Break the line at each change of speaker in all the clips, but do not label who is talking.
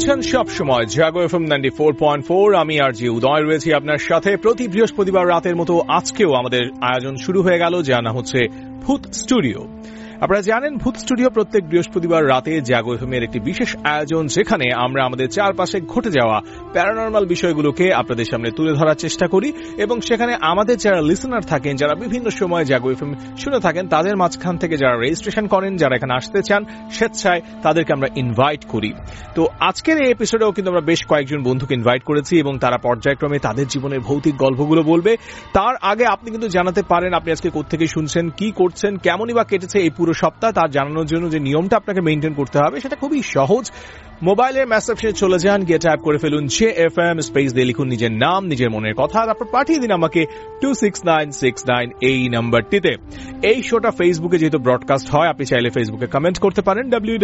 শুনছেন সব সময় জাগো এফএম 94.4। আমি আরজে উদয় রয়েছি আপনার সাথে প্রতি বৃহস্পতিবার রাতের মতো আজকেও আমাদের আয়োজন শুরু হয়ে গেল, যার নাম হচ্ছে ভূত স্টুডিও। আপনারা জানেন ভূত স্টুডিও প্রত্যেক বৃহস্পতিবার রাতে জাগো এফএম এর একটি বিশেষ আয়োজন, যেখানে আমরা আমাদের চারপাশে ঘটে যাওয়া প্যারানরমাল বিষয়গুলোকে আপনাদের সামনে তুলে ধরার চেষ্টা করি এবং সেখানে আমাদের যারা লিসেনার থাকেন, যারা বিভিন্ন সময় জাগো এফএম শুনে থাকেন, তাদের মাঝখান থেকে যারা রেজিস্ট্রেশন করেন, যারা এখানে আসতে চান স্বেচ্ছায়, তাদেরকে আমরা ইনভাইট করি। তো আজকের এই এপিসোডেও কিন্তু আমরা বেশ কয়েকজন বন্ধুকে ইনভাইট করেছি এবং তারা পর্যায়ক্রমে তাদের জীবনের ভৌতিক গল্পগুলো বলবে। তার আগে আপনি কিন্তু জানাতে পারেন আপনি আজকে কোত্থেকে শুনছেন, কি করছেন, কেমনই বা কেটেছে এই পুরো সপ্তাহ। তার জানানোর জন্য যে নিয়মটা আপনাকে মেইনটেইন করতে হবে সেটা খুবই সহজ। মোবাইলের মেসেজে চলে যান, গিয়ে টাইপ করে ফেলুন JFM স্পেস দিয়ে লিখুন নিজের নাম, নিজের মনের কথা, তারপর পাঠিয়ে দিন আমাকে 26969 এই নাম্বারটিতে। এই শোটা ফেসবুকে যেহেতু ব্রডকাস্ট হয়, আপনি চাইলে ফেসবুকে কমেন্ট করতে পারেন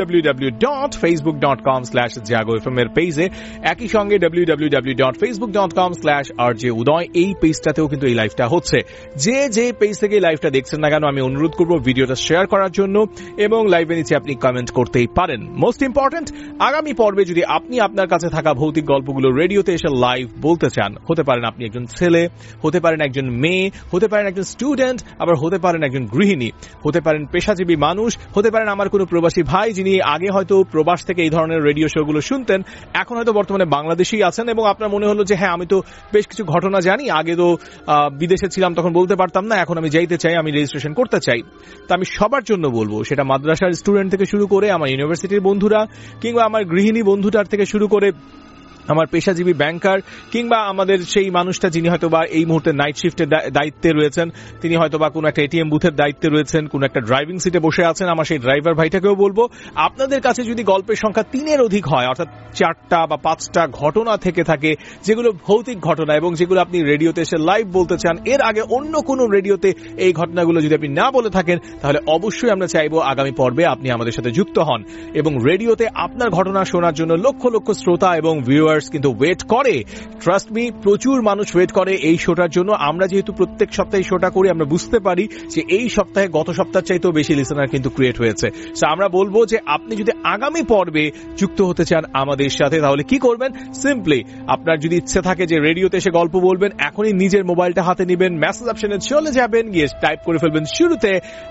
www.facebook.com/jagofm এর পেজে। একই সঙ্গে www.facebook.com/rjudoy এই পেজটাতেও কিন্তু এই লাইভটা হচ্ছে। যে পেজ থেকে লাইভটা দেখছেন না কেন, আমি অনুরোধ করব ভিডিওটা শেয়ার করার জন্য এবং লাইভে নিচে আপনি কমেন্ট করতেই পারেন। মোস্ট ইম্পর্টেন্ট, আগামী পর্বে যদি আপনি আপনার কাছে থাকা ভৌতিক গল্পগুলো রেডিওতে এসে লাইভ বলতে চান, হতে পারেন আপনি একজন ছেলে, হতে পারেন একজন মেয়ে, হতে পারেন একজন স্টুডেন্ট, আবার হতে পারেন একজন গৃহিণী, হতে পারেন পেশাজীবী মানুষ, হতে পারেন আমার কোনো প্রবাসী ভাই যিনি আগে হয়তো প্রবাস থেকে এই ধরনের রেডিও শোগুলো শুনতেন, এখন হয়তো বর্তমানে বাংলাদেশেই আছেন এবং আপনার মনে হলো যে হ্যাঁ, আমি তো বেশ কিছু ঘটনা জানি, আগে তো বিদেশে ছিলাম তখন বলতে পারতাম না, এখন আমি যাইতে চাই, আমি রেজিস্ট্রেশন করতে চাই। তো আমি সবার জন্য বলবো, সেটা মাদ্রাসার স্টুডেন্ট থেকে শুরু করে আমার ইউনিভার্সিটির বন্ধুরা, কিংবা আমার গৃহিণী বন্ধুটার থেকে শুরু করে আমার পেশাজীবী ব্যাংকার, কিংবা আমাদের সেই মানুষটা যিনি হয়তো বা এই মুহূর্তে নাইট শিফটের দায়িত্বে রয়েছেন, তিনি হয়তো বা কোনো একটা এটিএম বুথের দায়িত্বে রয়েছেন, কোনো একটা ড্রাইভিং সিটে বসে আছেন, আমার সেই ড্রাইভার ভাইটাকেও বলবো, আপনাদের কাছে যদি গল্পের সংখ্যা 3-এর অধিক হয়, অর্থাৎ 4টা বা 5টা ঘটনা থেকে থাকে যেগুলো ভৌতিক ঘটনা এবং যেগুলো আপনি রেডিওতে এসে লাইভ বলতে চান, এর আগে অন্য কোনো রেডিওতে এই ঘটনাগুলো যদি আপনি না বলে থাকেন, তাহলে অবশ্যই আমরা চাইবো আগামী পর্বে আপনি আমাদের সাথে যুক্ত হন। এবং রেডিওতে আপনার ঘটনা শোনার জন্য লক্ষ লক্ষ শ্রোতা এবং ভিউয়ার্স কিন্তু ওয়েট করে। ট্রাস্ট মি, প্রচুর মানুষ ওয়েট করে এই শোটার জন্য। আমরা যেহেতু প্রত্যেক সপ্তাহে শোটা করি, আমরা বুঝতে পারি যে এই সপ্তাহে গত সপ্তাহের চাইতেও বেশি লিসেনার কিন্তু ক্রিয়েট হয়েছে। সো আমরা বলবো যে আপনি যদি আগামী পর্বে যুক্ত হতে চান আমাদের সাথে, তাহলে কি করবেন? সিম্পলি আপনার যদি ইচ্ছে থাকে যে রেডিওতে এসে গল্প বলবেন, এখনই নিজের মোবাইলটা হাতে নেবেন, মেসেজ অপশনে চলে যাবেন, গিয়ে টাইপ করে ফেলবেন শুরুতে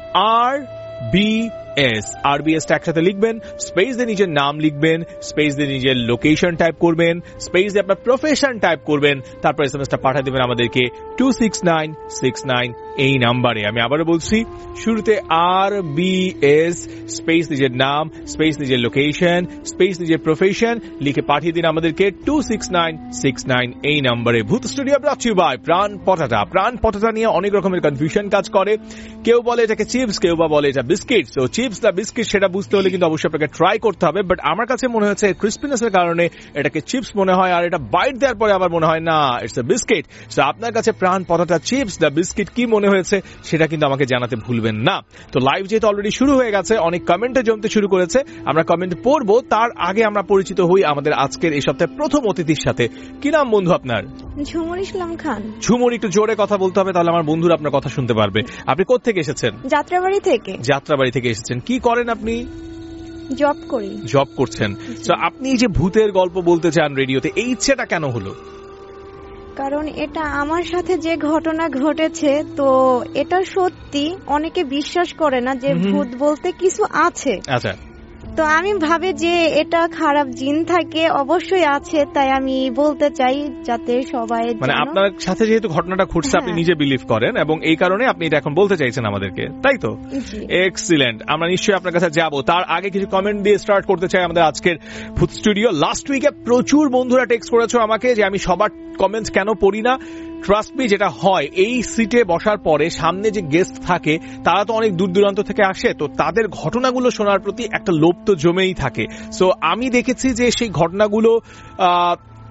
RBS একসাথে লিখবেন, স্পেস দিয়ে নিজের নাম লিখবেন, স্পেস দিয়ে নিজের লোকেশন টাইপ করবেন, স্পেস দিয়ে আপনার প্রফেশন টাইপ করবেন, তারপর এসএমএসটা পাঠিয়ে দেবেন আমাদেরকে 26969 এই নাম্বারে। আমি আবারও বলছি, শুরুতে RBS স্পেস নিজের নাম, স্পেস নিজের লোকেশন, স্পেস নিজের প্রফেশন লিখে পাঠিয়ে দিন আমাদেরকে 26969 এই নাম্বারে। ভূত স্টুডিও ব্রট ইউ বাই প্রাণ পটাটা। প্রাণ পটাটা নিয়ে অনেক রকমের কনফিউশন কাজ করে। কেউ বলে এটাকে চিপস, কেউ বা বলে এটা বিস্কিট। সো চিপস না বিস্কিট সেটা বুঝতে হলে কিন্তু অবশ্যই আপনাকে ট্রাই করতে হবে। বাট আমার কাছে মনে হয়েছে ক্রিসপিনেসের কারণে এটাকে চিপস মনে হয়, আর এটা বাইট দেওয়ার পরে আবার মনে হয় না ইটস এ বিস্কিট। সো আপনার কাছে প্রাণ পটাটা চিপস না বিস্কিট কি মনে হয়েছে সেটা কিন্তু আমাকে জানাতে ভুলবেন না। তো লাইভ যেহেতু অলরেডি শুরু হয়ে গেছে, অনেক কমেন্টে জমতে শুরু করেছে, আমরা কমেন্ট পড়বো। তার আগে আমরা পরিচিত হই আমাদের আজকের এই সপ্তাহের প্রথম অতিথির সাথে। কি নাম বন্ধু আপনার?
ঝুমুর ইসলাম খান।
ঝুমুর, একটু জোরে কথা বলতে হবে, তাহলে আমার বন্ধুরা আপনার কথা শুনতে পারবে। আপনি কোত্থেকে এসেছেন?
যাত্রাবাড়ি থেকে।
যাত্রাবাড়ি থেকে এসেছেন। কি করেন আপনি?
জব করি। জব
করছেন। তো আপনি যে ভূতের গল্প বলতে চান রেডিওতে, এই ইচ্ছেটা কেন হলো?
কারণ এটা আমার সাথে যে ঘটনা ঘটেছে, তো এটা সত্যি, অনেকে বিশ্বাস করে না যে ভূত বলতে কিছু আছে।
আচ্ছা,
তো আমি ভাবি যে এটা খারাপ জিন থাকে, অবশ্যই আছে, তাই আমি বলতে চাই যাতে সবাই,
মানে আপনার সাথে যেহেতু ঘটনাটা ঘটছে আপনি নিজে বিলিভ করেন এবং এই কারণে আপনি এটা এখন বলতে চাইছেন আমাদেরকে, তাই তো? এক্সিলেন্ট। আমরা নিশ্চয়ই আপনার কাছে যাব। তার আগে কিছু কমেন্ট দিয়ে স্টার্ট করতে চাই আমাদের আজকের ভূত স্টুডিও। লাস্ট উইকে প্রচুর বন্ধুরা টেক্সট করেছো আমাকে যে আমি সবার কমেন্টস কেন পড়ি না। ট্রাস্ট মি, যেটা হয় এই সিটে বসার পরে সামনে যে গেস্ট থাকে তারা তো অনেক দূর দূরান্ত থেকে আসে, তো তাদের ঘটনাগুলো শোনার প্রতি একটা লোভ তো জমেই থাকে। সো আমি দেখেছি যে সেই ঘটনাগুলো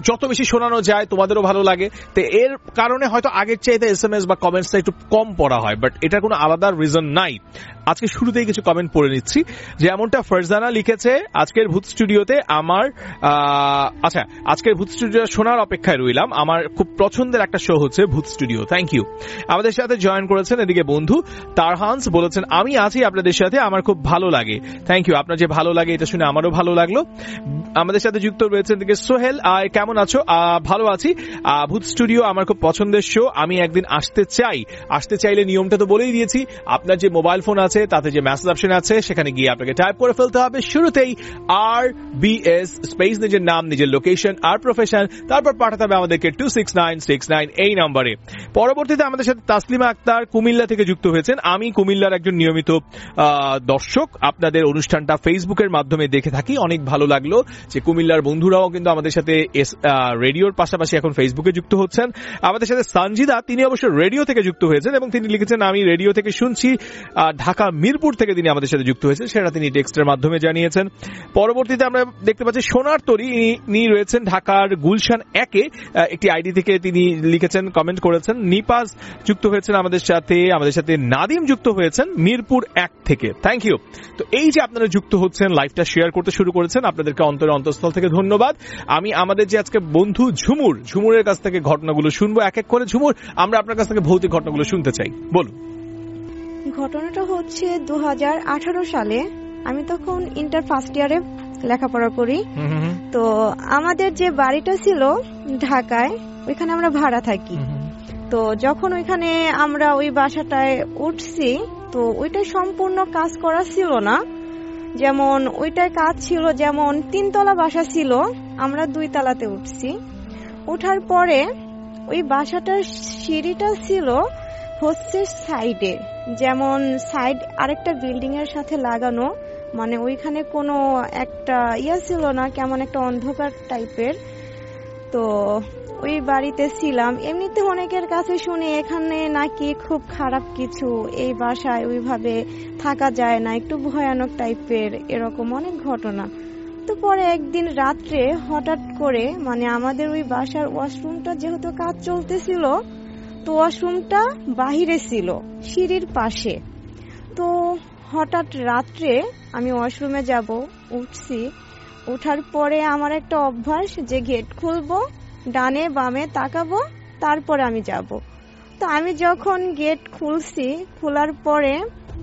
যত বেশি শোনানো যায় তোমাদেরও ভালো লাগে, তো এর কারণে হয়তো আগের চাইতে SMS বা কমেন্টসটা একটু কম পড়া হয়, বাট এটার কোনো আলাদা রিজন নাই। আজকে শুরুতেই কিছু কমেন্ট পড়ে নিচ্ছি। যেমনটা ফারজানা লিখেছে, আজকের ভূত স্টুডিওতে আমার আজকের ভূত স্টুডিও শোনার অপেক্ষায় রইলাম, আমার খুব পছন্দের একটা শো হচ্ছে ভূত স্টুডিও, থ্যাংক ইউ। আমাদের সাথে জয়েন করেছেন এদিকে বন্ধু তারহান্স, বলেছেন আমি আছি আপনাদের সাথে, আমার খুব ভালো লাগে, থ্যাংক ইউ। আপনার যে ভালো লাগে এটা শুনে আমারও ভালো লাগলো। আমাদের সাথে যুক্ত রয়েছেন এদিকে সোহেল, কেমন আছো? ভালো আছি। ভূত স্টুডিও আমার খুব পছন্দের শো, আমি একদিন আসতে চাইলে নিয়মটা তো বলেই দিয়েছি, আপনার যে মোবাইল ফোন আছে তাতে যে মেসেজ অপশন আছে সেখানে গিয়ে আপনাকে টাইপ করে ফেলতে হবে শুরুতেই RBS স্পেস নিজের নাম, নিজের লোকেশন আর প্রফেশন, তারপর পাঠাতে হবে আমাদেরকে 26969 এই নম্বরে। পরবর্তীতে আমাদের সাথে তাসলিমা আক্তার কুমিল্লা থেকে যুক্ত হয়েছেন। আমি কুমিল্লার একজন নিয়মিত দর্শক, আপনাদের অনুষ্ঠানটা ফেসবুকের মাধ্যমে দেখে থাকি, অনেক ভালো লাগলো যে কুমিল্লার বন্ধুরাও কিন্তু আমাদের সাথে রেডিওর পাশাপাশি এখন ফেসবুকে যুক্ত হচ্ছেন। আমাদের সাথে সঞ্জিদা, তিনি অবশ্য রেডিও থেকে যুক্ত হয়েছেন এবং তিনি লিখেছেন আমি রেডিও থেকে শুনছি। ঢাকা মিরপুর থেকে তিনি আমাদের সাথে যুক্ত হয়েছেন, সেটা তিনি টেক্সটের মাধ্যমে জানিয়েছেন। পরবর্তীতে আমরা দেখতে পাচ্ছি সোনার তরী, ইনি রয়েছেন ঢাকার গুলশান 1-এ, একটি আইডি থেকে তিনি লিখেছেন, কমেন্ট করেছেন। নিপাস যুক্ত হয়েছেন আমাদের সাথে নাদিম যুক্ত হয়েছেন মিরপুর 1 থেকে, থ্যাংক ইউ। তো এই যে আপনারা যুক্ত হচ্ছেন, লাইভটা শেয়ার করতে শুরু করেছেন, আপনাদেরকে অন্তঃস্থল থেকে ধন্যবাদ। আমি আমাদের যে আজকে বন্ধু ঝুমুরের কাছ থেকে ঘটনাগুলো শুনবো এক এক করে। ঝুমুর, আমরা আপনার কাছ থেকে ভৌতিক ঘটনাগুলো শুনতে চাই, বলুন।
ঘটনাটা হচ্ছে 2018 সালে, আমি তখন ইন্টার ফার্স্ট ইয়ারে লেখাপড়া করি। তো আমাদের যে বাড়িটা ছিল ঢাকায়, ওইখানে আমরা ভাড়া থাকি। তো যখন ওইখানে আমরা ওই বাসাটায় উঠছি, তো ওইটা সম্পূর্ণ কাজ করা ছিল না। যেমন ওইটার কাজ ছিল, যেমন 3 তলা বাসা ছিল, আমরা 2 তলাতে উঠছি। ওঠার পরে ওই বাসাটার সিঁড়িটা ছিল হচ্ছে সাইডে, যেমন সাইড আরেকটা বিল্ডিং এর সাথে লাগানো, মানে ওইখানে কোনো একটা ছিল না, কেমন একটা অন্ধকার টাইপের। তো ওই বাড়িতে ছিলাম। এমনিতে অনেকের কাছে শুনি এখানে নাকি খুব খারাপ কিছু, এই বাসায় ওইভাবে থাকা যায় না, একটু ভয়ানক টাইপের, এরকম অনেক ঘটনা। তো পরে একদিন রাত্রে হঠাৎ করে, মানে আমাদের ওই বাসার ওয়াশরুমটা যেহেতু কাজ চলতেছিল, তো ওয়াশরুমটা বাহিরে ছিল সিঁড়ির পাশে। তো হঠাৎ রাত্রে আমি ওয়াশরুমে যাব, উঠছি। ওঠার পরে আমার একটা অভ্যাস যে গেট খুলবো, ডানে বামে তাকাবো, তারপরে আমি যাব। তো আমি যখন গেট খুলছি, খোলার পরে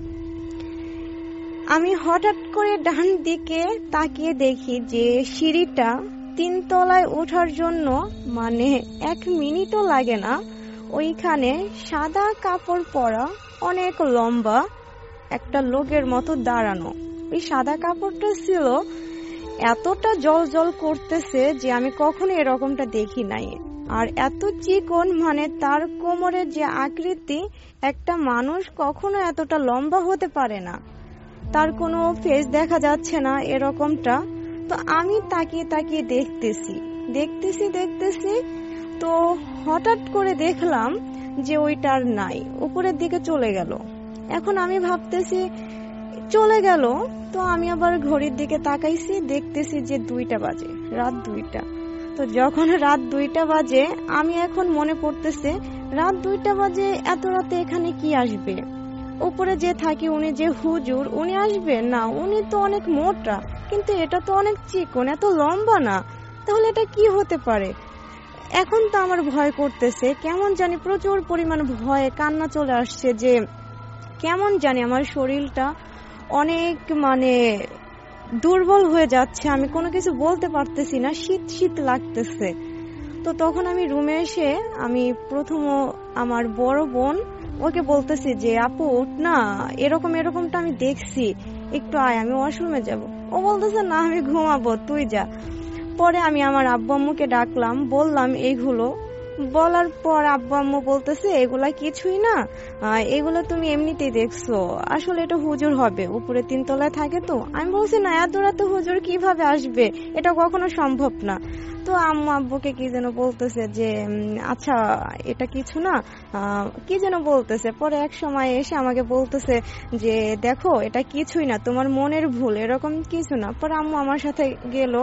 আমি হঠাৎ করে ডান দিকে তাকিয়ে দেখি যে সিঁড়িটা 3 তলায় ওঠার জন্য মানে 1 মিনিটও লাগে না, ওইখানে সাদা কাপড় পরা অনেক লম্বা একটা লোকের মতো দাঁড়ানো। ওই সাদা কাপড়টা ছিল এতটা জল করতেছে যে আমি কখনো এরকমটা দেখি নাই। আর এত চিকন, মানে তার কোমরের যে আকৃতি, একটা মানুষ কখনো এতটা লম্বা হতে পারে না, তার কোনো ফেস দেখা যাচ্ছে না এরকমটা। তো আমি তাকিয়ে দেখতেছি, তো হঠাৎ করে দেখলাম যে ওইটার নাই, উপরের দিকে চলে গেল। এখন আমি ভাবতেছি চলে গেল, তো আমি আবার ঘড়ির দিকে তাকাইছি, দেখতেছি যে 2টা বাজে, রাত 2টা। তো যখন রাত 2টা বাজে, আমি এখন মনে পড়তেছে রাত 2টা বাজে, এত রাতে এখানে কি আসবে? উপরে যে থাকি উনি যে হুজুর, উনি আসবে না? উনি তো অনেক মোটা, কিন্তু এটা তো অনেক চিকন, এত লম্বা না, তাহলে এটা কি হতে পারে? এখন তো আমার ভয় করতেছে, কেমন জানি প্রচুর পরিমাণ ভয়ে কান্না চলে আসছে, যে কেমন জানি আমার শরীরটা অনেক মানে দুর্বল হয়ে যাচ্ছে, আমি কোনো কিছু বলতে পারতেছি না, শীত লাগতেছে। তো তখন আমি রুমে এসে আমি প্রথম আমার বড় বোন, ওকে বলতেছি যে আপু উঠ না, এরকমটা আমি দেখছি, একটু আয়, আমি ওয়াশরুমে যাব। ও বলতেছে না আমি ঘুমাবো, তুই যা। পরে আমি আমার আব্বু আম্মুকে ডাকলাম, বললাম এইগুলো। বলার পর আব্বু আম্মু বলতেছে এগুলা কিছুই না, এগুলো তুমি এমনিতেই দেখছো, আসলে এটা হুজুর হবে, উপরে 3 তলায় থাকে। তো আমি বলছি না, এত রাতে হুজুর কিভাবে আসবে, এটা কখনো সম্ভব না। তো আম্মু আব্বুকে কি যেন বলতেছে যে আচ্ছা এটা কিছু না, কি যেন বলতেছে। পরে এক সময় এসে আমাকে বলতেছে যে দেখো এটা কিছুই না, তোমার মনের ভুল, এরকম কিছু না। পরে আম্মু আমার সাথে গেল,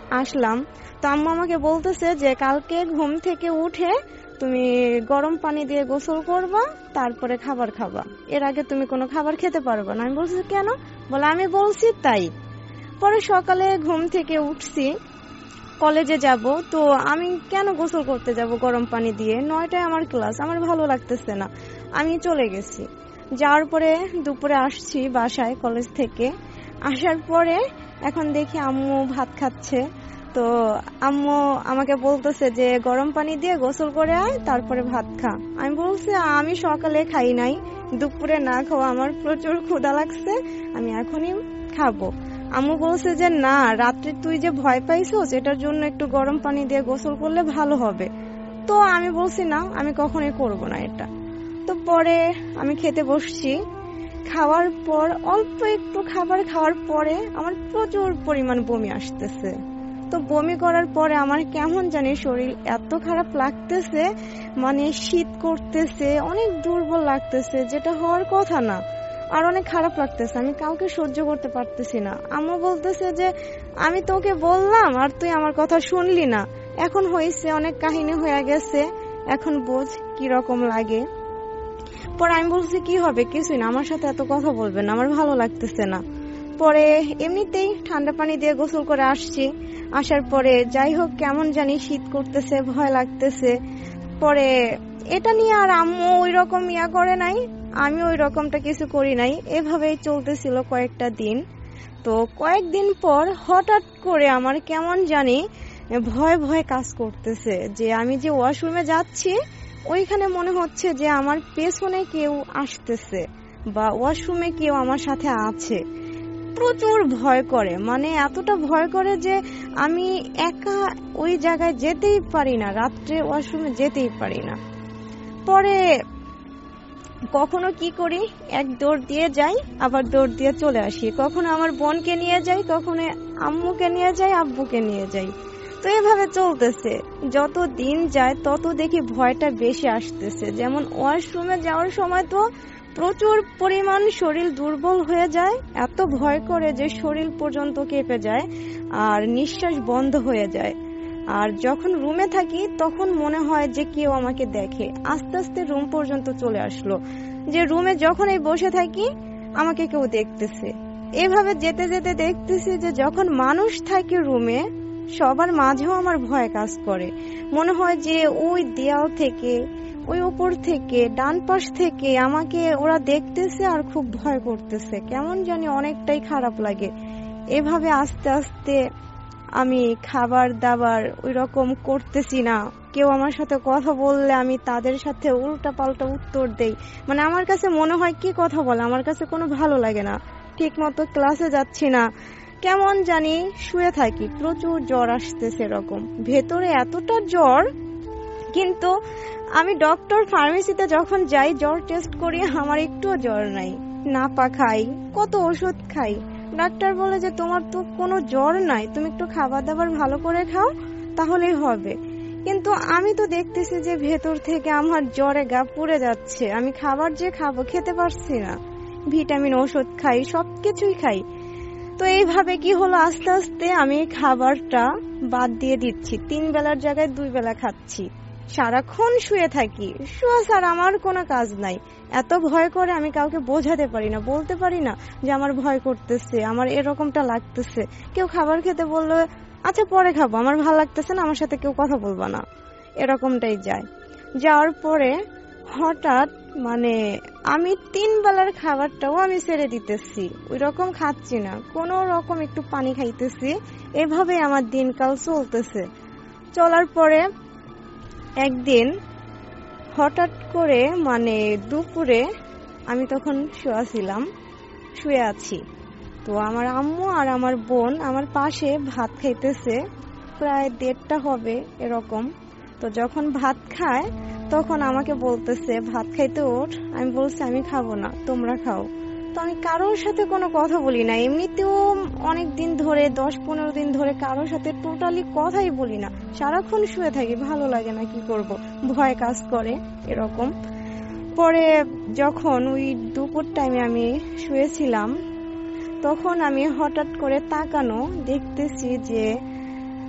আসলাম, তো আম্মু আমাকে বলতেছে যে কালকে ঘুম থেকে উঠে তুমি গরম পানি দিয়ে গোসল করবা, তারপরে খাবার খাবা, এর আগে তুমি কোনো খাবার খেতে পারবে না। আমি বলছি কেন? বলে আমি বলছি তাই। পরে সকালে ঘুম থেকে উঠছি, কলেজে যাব, তো আমি কেন গোসল করতে যাব গরম পানি দিয়ে? 9টায় আমার ক্লাস, আমার ভালো লাগতেছে না, আমি চলে গেছি। যাওয়ার পরে দুপুরে আসছি বাসায় কলেজ থেকে। আসার পরে এখন দেখি আম্মু ভাত খাচ্ছে, তো আম্মু আমাকে বলতেছে যে গরম পানি দিয়ে গোসল করে আয়, তারপরে ভাত খা। আমি বলছি আমি সকালে খাই নাই, দুপুরে না খাওয়া, আমার প্রচুর ক্ষুধা লাগছে, আমি এখনই খাবো। আম্মু বলছে যে না, রাত্রে তুই যে ভয় পাইছিস এটার জন্য একটু গরম পানি দিয়ে গোসল করলে ভালো হবে। তো আমি বলছি না, আমি কখনোই করব না এটা। তো পরে আমি খেতে বসছি, খাওয়ার পর অল্প একটু খাবার খাওয়ার পরে আমার প্রচুর পরিমাণ বমি আসতেছে। তো বমি করার পরে আমার কেমন জানি শরীর এত খারাপ লাগতেছে, মানে শীত করতেছে, অনেক দুর্বল লাগতেছে, যেটা হওয়ার কথা না, আর অনেক খারাপ লাগতেছে, আমি কাউকে সহ্য করতে পারতেছি না। আম্মু বলতেছে যে আমি তোকে বললাম আর তুই আমার কথা শুনলি না, এখন হয়েছে, অনেক কাহিনী হয়ে গেছে, এখন বোঝ কি রকম লাগে। পরে আমি বলছি কি হবে, কিছুই না, আমার সাথে এত কথা বলবেন না, আমার ভালো লাগতেছে না। পরে এমনিতেই ঠান্ডা পানি দিয়ে গোসল করে আসছি, আসার পরে যাই হোক কেমন জানি শীত করতেছে, ভয় লাগতেছে। পরে এটা নিয়ে আর আম্মু ওই রকম করে নাই, আমি ওই রকমটা কিছু করি নাই, এভাবেই চলতেছিল কয়েকটা দিন। তো কয়েকদিন পর হঠাৎ করে আমার কেমন জানি ভয় ভয় কাজ করতেছে, যে আমি যে ওয়াশরুমে যাচ্ছি ওইখানে মনে হচ্ছে যে আমার পেছনে কেউ আসতেছে বা ওয়াশরুমে কেউ আমার সাথে আছে। প্রচুর ভয় করে, মানে এতটা ভয় করে যে আমি একা ওই জায়গায় যেতেই পারি না, রাত্রে ওয়াশরুমে যেতেই পারি না। পরে কখনো কি করি, এক দৌড় দিয়ে যাই, আবার দৌড় দিয়ে চলে আসি, কখনো আমার বোনকে নিয়ে যাই, কখনো আম্মুকে নিয়ে যাই, আব্বুকে নিয়ে যাই। তো এভাবে চলতেছে, যত দিন যায় তত দেখি ভয়টা বেশি আসতেছে। যেমন ওয়াশরুমে যাওয়ার সময় তো প্রচুর পরিমাণ শরীর দুর্বল হয়ে যায়, এত ভয় করে যে শরীর পর্যন্ত কেঁপে যায় আর নিঃশ্বাস বন্ধ হয়ে যায়। আর যখন রুমে থাকি তখন মনে হয় যে কেউ আমাকে দেখে, আস্তে আস্তে রুম পর্যন্ত চলে আসলো, যে রুমে যখন এই বসে থাকি আমাকে কেউ দেখতেছে। এভাবে যেতে যেতে দেখতেছি যে যখন মানুষ থাকে রুমে সবার মাঝেও আমার ভয় কাজ করে, মনে হয় যে ওই দেয়াল থেকে, ওই উপর থেকে, ডান পাশ থেকে আমাকে ওরা দেখতেছে আর খুব ভয় করতেছে, কেমন জানি অনেকটাই খারাপ লাগে। এভাবে আস্তে আস্তে আমি খাবার দাবার ওই রকম করতেছি না, কেউ আমার সাথে কথা বললে আমি তাদের সাথে উল্টা পাল্টা উত্তর দেই, মানে আমার কাছে মনে হয় কি কথা বলে, আমার কাছে কোনো ভালো লাগে না, ঠিক মতো ক্লাসে যাচ্ছি না, কেমন জানি শুয়ে থাকি, প্রচুর জ্বর আসতেছে এরকম, ভেতরে এতটা জ্বর। কিন্তু আমি ডক্টর ফার্মেসিতে যখন যাই জ্বর টেস্ট করি, আমার একটুও জ্বর নাই, নাপা খাই, কত ওষুধ খাই, ডাক্তার বলে যে তোমার তো কোনো জ্বর নাই, তুমি একটু খাবার দাবার ভালো করে খাও তাহলেই হবে। কিন্তু আমি তো দেখতেছি যে ভেতর থেকে আমার জ্বরে গা পুড়ে যাচ্ছে, আমি খাবার যে খাবো খেতে পারছি না, ভিটামিন ওষুধ খাই, সবকিছুই খাই। তো এইভাবে কি হলো, আস্তে আস্তে আমি খাবারটা বাদ দিয়ে দিচ্ছি, 3 বেলার জায়গায় 2 বেলা খাচ্ছি, সারাক্ষণ শুয়ে থাকি, শুয়ে ছাড়া আমার কোনো কাজ নাই। এত ভয় করে আমি কাউকে বোঝাতে পারি না, বলতে পারি না যে আমার ভয় করতেছে, আমার এরকমটা লাগতেছে। কেউ খাবার খেতে বললো আচ্ছা পরে খাবো, আমার ভালো লাগতেছে না, আমার সাথে কেউ কথা বলবা না, এরকমটাই যায়। যাওয়ার পরে হঠাৎ মানে আমি 3 বেলার খাবারটাও আমি ছেড়ে দিতেছি, ওই রকম খাচ্ছি না, কোনো রকম একটু পানি খাইতেছি, এভাবে আমার দিনকাল চলতেছে। চলার পরে একদিন হঠাৎ করে মানে দুপুরে আমি তখন শুয়ে আছি, তো আমার আম্মু আর আমার বোন আমার পাশে ভাত খাইতেছে, প্রায় 1:30টা হবে এরকম। তো যখন ভাত খায় তখন আমাকে বলতেছে ভাত খাইতে ওঠ, আমি বলছি আমি খাবো না, তোমরা খাও। তো আমি কারোর সাথে কোনো কথা বলি না, এমনিতেও অনেক দিন ধরে 10-15 দিন ধরে কারোর সাথে টোটালি কথাই বলি না, সারাক্ষণ শুয়ে থাকি, ভালো লাগে না, কি করব, ভয় কাজ করে এরকম। পরে যখন ওই দুপুর টাইমে আমি শুয়েছিলাম তখন আমি হঠাৎ করে তাকানো দেখতেছি যে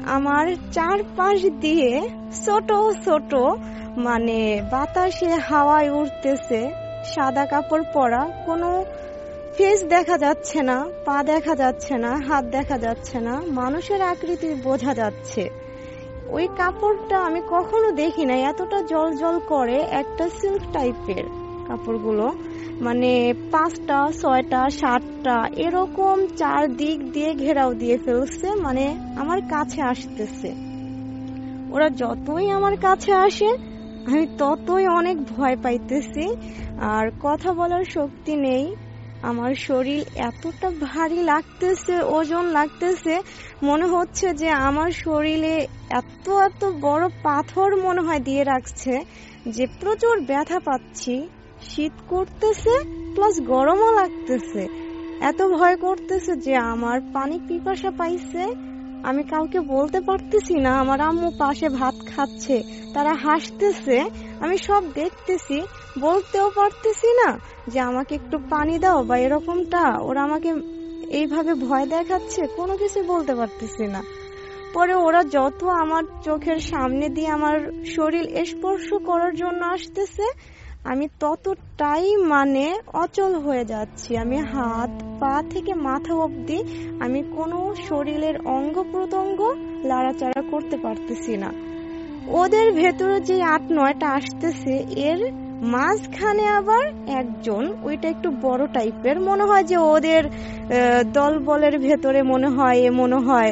আমার চারপাশ দিয়ে ছোট ছোট মানে বাতাসে হাওয়ায় উঠতেছে, সাদা কাপড় পরা, কোনো ফেস দেখা যাচ্ছে না, পা দেখা যাচ্ছে না, হাত দেখা যাচ্ছে না, মানুষের আকৃতি বোঝা যাচ্ছে। ওই কাপড়টা আমি কখনো দেখি না, এতটা জল জল করে, একটা সিল্ক টাইপের কাপড়গুলো, মানে 5টা 6টা 7টা এরকম চারদিক দিয়ে ঘেরাও দিয়ে ফেলছে, মানে আমার কাছে আসতেছে। ওরা যতই আমার কাছে আসে আমি ততই অনেক ভয় পাইতেছি, আর কথা বলার শক্তি নেই। আমার শরীর এতটা ভারী লাগতেছে, ওজন লাগতেছে, মনে হচ্ছে যে আমার শরীরে এত এত বড় পাথর মনে হয় দিয়ে রাখছে, যে প্রচুর ব্যথা পাচ্ছি, শীত করতেছে প্লাস গরমও লাগতেছে। এত ভয় করতেছে যে আমার পানি পিপাসা পাইছে, আমি কাউকে বলতে পারতেছি না। আমার আম্মু পাশে ভাত খাচ্ছে, তারা হাসতেছে, আমি সব দেখতেছি, বলতেও পারতেছি না যে আমাকে একটু পানি দাও বা এরকমটা। ওরা আমাকে এইভাবে ভয় দেখাচ্ছে, কোনো কিছু বলতে পারতেছি না। পরে ওরা যত আমার চোখের সামনে দিয়ে আমার শরীর স্পর্শ করার জন্য আসতেছে, আমি ততটাই মানে অচল হয়ে যাচ্ছি। আমি হাত পা থেকে মাথা অবধি আমি কোনো শরীরের অঙ্গ প্রত্যঙ্গ লাড়াচাড়া করতে পারতেছি না। ওদের ভেতরে যে 8-9টা আসতেছে, এর মাঝখানে আবার একজন, ওইটা একটু বড় টাইপের, মনে হয় যে ওদের দল বলের ভেতরে মনে হয়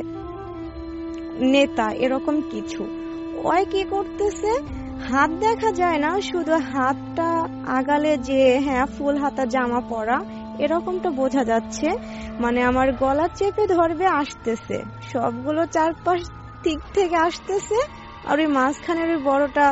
নেতা, এরকম কিছু। ওই কি করতেছে, হাত দেখা যায় না, শুধু হাতটা আগালে যে ফুল হাতা জামা পরা এরকমটা বোঝা যাচ্ছে, মানে আমার গলা চেপে ধরবে, আসতেছে, সবগুলো চারপাশ দিক থেকে আসতেছে, আর ওই মাঝখানের ওই বড়টা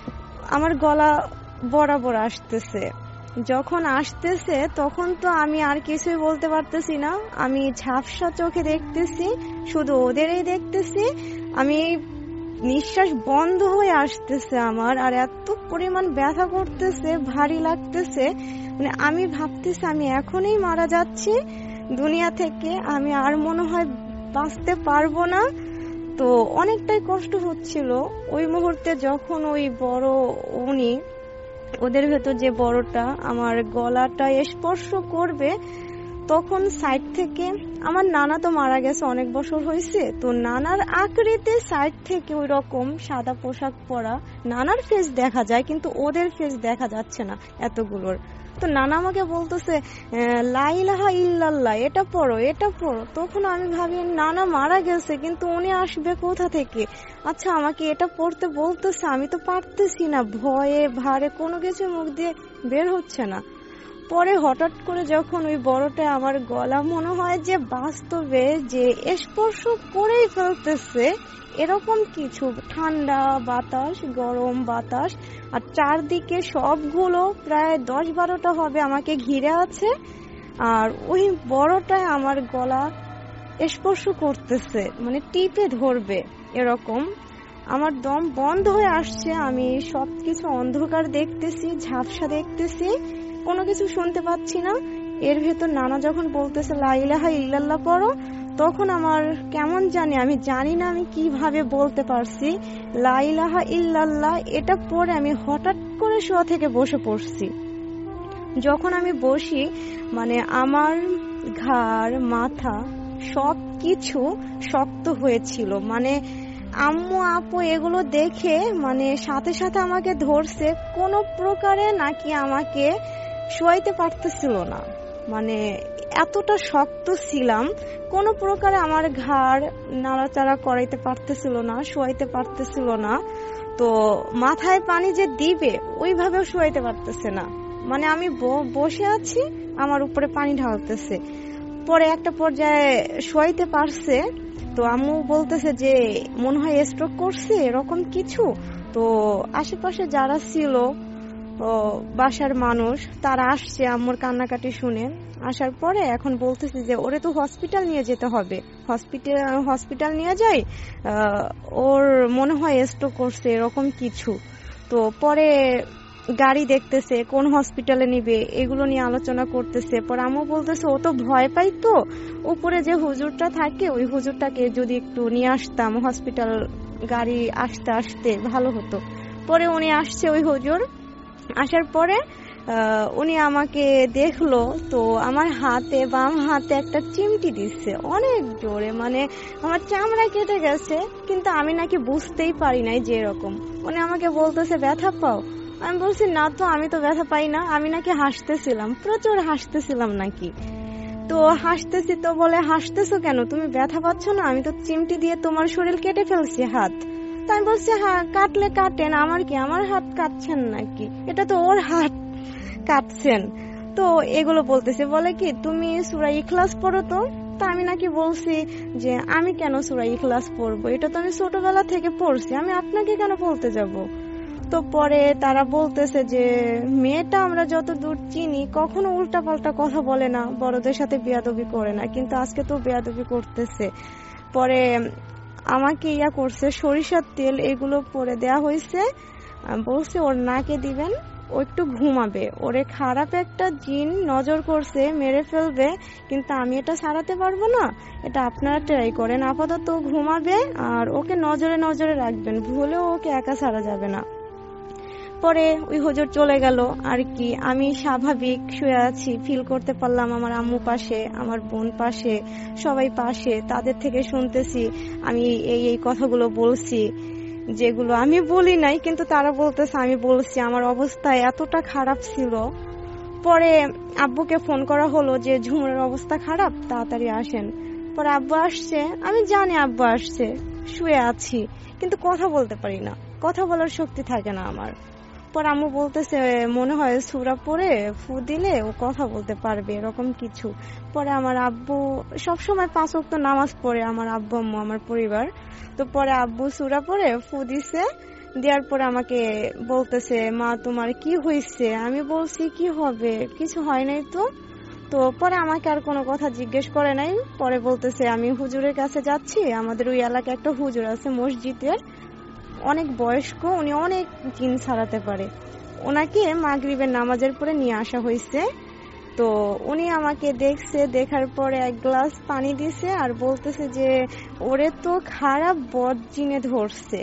আমার গলা বরাবর আসতেছে। যখন আসতেছে তখন তো আমি আর কিছুই বলতে পারতেছি না, আমি ঝাপসা চোখে দেখতেছি, শুধু ওদেরই দেখতেছি। আমি নিঃশ্বাস বন্ধ হয়ে আসতেছে আমার, আর এত পরিমাণ ব্যথা করতেছে, ভারী লাগতেছে, মানে আমি ভাবতেছি আমি এখনই মারা যাচ্ছি দুনিয়া থেকে, আমি আর মনে হয় বাঁচতে পারবো না। তো অনেকটাই কষ্ট হচ্ছিল ওই মুহূর্তে, যখন ওই বড় উনি, ওদের ভেতর যে বড়টা আমার গলাটা স্পর্শ করবে, তখন সাইড থেকে, আমার নানা তো মারা গেছে অনেক বছর হয়েছে, তো নানার আকৃতি সাইড থেকে ওই রকম সাদা পোশাক পরা নানার ফেস দেখা যায়, কিন্তু ওদের ফেস দেখা যাচ্ছে না এতগুলোর। তো নানা আমাকে বলতেছে লা ইলাহা ইল্লাল্লাহ, এটা পড়ো এটা পড়ো। তখন আমি ভাবি নানা মারা গেছে, কিন্তু উনি আসবে কোথা থেকে? আচ্ছা, আমাকে এটা পড়তে বলতেছে, আমি তো পারতেছি না, ভয়ে ভারে কোনো কিছু মুখ দিয়ে বের হচ্ছে না। পরে হঠাৎ করে যখন ওই বড়টা আমার গলা মনে হয় যে বাস্তবে যে স্পর্শ করেই ফেলতেছে, এরকম কিছু, ঠান্ডা বাতাস, গরম বাতাস, আর চারদিকে সবগুলো প্রায় 10-12টা হবে আমাকে ঘিরে আছে, আর ওই বড়টাই আমার গলা স্পর্শ করতেছে, মানে টিপে ধরবে এরকম। আমার দম বন্ধ হয়ে আসছে, আমি সবকিছু অন্ধকার দেখতেছি, ঝাপসা দেখতেছি, কোনো কিছু শুনতে পাচ্ছি না। এর ভেতর নানা যখন বলতেছে লা ইলাহা ইল্লাল্লাহ পড়ো, তখন আমার কেমন জানি, আমি জানি না আমি কিভাবে বলতে পারছি লা ইলাহা ইল্লাল্লাহ। এটা পরে আমি হঠাৎ করে শোয়া থেকে বসে পড়ছি। যখন আমি বসি, মানে আমার ঘাড় মাথা সব কিছু শক্ত হয়েছিল, মানে আম্মু আপু এগুলো দেখে মানে সাথে সাথে আমাকে ধরছে, কোনো প্রকারে নাকি আমাকে শোয়াইতে পারতেছিল না, মানে এতটা শক্ত ছিলাম, কোনো প্রকারে আমার ঘাড় নাড়াচাড়া করাইতে পারতেছিল না, শোয়াইতে পারতেছিল না। তো মাথায় পানি যে দিবে ওইভাবেও শোয়াইতে পারতেছে না, মানে আমি বসে আছি, আমার উপরে পানি ঢালতেছে। পরে একটা পর্যায়ে শোয়াইতে পারছে, তো আম্মু বলতেছে যে মনে হয় স্ট্রোক করছে এরকম কিছু। তো আশেপাশে যারা ছিল বাসার মানুষ, তারা আসছে আম্মুর কান্নাকাটি শুনে। আসার পরে এখন বলতেছে যে ওরে তো হসপিটাল নিয়ে যেতে হবে, হসপিটাল নিয়ে যাই, ওর মনে হয় স্ট্রোক করছে এরকম কিছু। তো পরে গাড়ি দেখতেছে, কোন হসপিটালে নিবে, এগুলো নিয়ে আলোচনা করতেছে। পর আম্মু বলতেছে ও তো ভয় পাই, তো উপরে যে হুজুরটা থাকে ওই হুজুরটাকে যদি একটু নিয়ে আসতাম, হসপিটাল গাড়ি আসতে আসতে ভালো হতো। পরে উনি আসছে, ওই হুজুর আসার পরে উনি আমাকে দেখলো, তো আমার হাতে, বাম হাতে একটা চিমটি দিচ্ছে অনেক জোরে, মানে আমার চামড়া কেটে গেছে, কিন্তু আমি নাকি বুঝতেই পারি নাই যে এরকম। উনি আমাকে বলতেছে ব্যথা পাও? আমি বলছি না তো, আমি তো ব্যথা পাই না, আমি নাকি হাসতেছিলাম, প্রচুর হাসতেছিলাম নাকি। তো হাসতেছি, তো বলে হাসতেছো কেন, তুমি ব্যথা পাচ্ছ না? আমি তো চিমটি দিয়ে তোমার শরীর কেটে ফেলছি, হাত। তাই আমি বলছি হ্যাঁ কাটলে কাটেন, আমার কি, আমার হাত কাটছেন নাকি, এটা তো ওর হাত কাটছেন। তো এগুলো বলতেছে, বলে কি তুমি সূরা ইখলাস পড়ো তো। তা আমি নাকি বলছি যে আমি কেন সূরা ইখলাস পড়বো, এটা তো আমি ছোটবেলা থেকে পড়ছি, আমি আপনাকে কেন বলতে যাব। তো পরে তারা বলতেছে যে মেয়েটা আমরা যত দূর চিনি কখনো উল্টাপাল্টা কথা বলে না, বড়দের সাথে বেয়াদবি করে না, কিন্তু আজকে তো বেয়াদবি করতেছে। পরে আমাকে করছে, সরিষার তেল এগুলো পরে দেয়া হয়েছে, বলছে ওর নাকে দিবেন, ও একটু ঘুমাবে, ওরে খারাপ একটা জিন নজর করছে, মেরে ফেলবে, কিন্তু আমি এটা সারাতে পারবো না, এটা আপনারা ট্রাই করেন, আপাতত ঘুমাবে আর ওকে নজরে নজরে রাখবেন, ভুলেও ওকে একা ছাড়া যাবে না। পরে ওই হুজুর চলে গেল আর কি, আমি স্বাভাবিক শুয়ে আছি, ফিল করতে পারলাম আমার আম্মু পাশে, আমার বোন পাশে, সবাই পাশে, তাদের থেকে শুনতেছি আমি এই কথাগুলো বলছি যেগুলো আমি বলি নাই, কিন্তু তারা বলতেছে আমি বলছি, আমার অবস্থা এতটা খারাপ ছিল। পরে আব্বুকে ফোন করা হলো যে ঝুমুরের অবস্থা খারাপ, তাড়াতাড়ি আসেন। পরে আব্বু আসছে, আমি জানি আব্বু আসছে, শুয়ে আছি কিন্তু কথা বলতে পারি না, কথা বলার শক্তি থাকে না আমার। পর আম্মু বলতেছে মনে হয় সূরা পড়ে ফু দিলে ও কথা বলতে পারবে, এরকম কিছু। পরে আমার আব্বু সবসময় 5 ওয়াক্ত নামাজ পড়ে, আমার আব্বু আম্মু আমার পরিবার। তো পরে আব্বু সূরা পড়ে ফু দিছে, দেওয়ার পরে আমাকে বলতেছে মা তোমার কি হয়েছে। আমি বলছি কি হবে, কিছু হয় নাই তো। তো পরে আমাকে আর কোনো কথা জিজ্ঞেস করে নাই। পরে বলতেছে আমি হুজুরের কাছে যাচ্ছি, আমাদের ওই এলাকায় একটা হুজুর আছে মসজিদের, অনেক বয়স্ক, উনি অনেক জিন ছাড়াতে পারে, ওনাকে মাগরিবের নামাজের পরে নিয়ে আসা হয়েছে। তো উনি আমাকে দেখছে, দেখার পরে এক গ্লাস পানি দিছে আর বলতেছে যে ওরে তো খারাপ বদ জিনে ধরছে,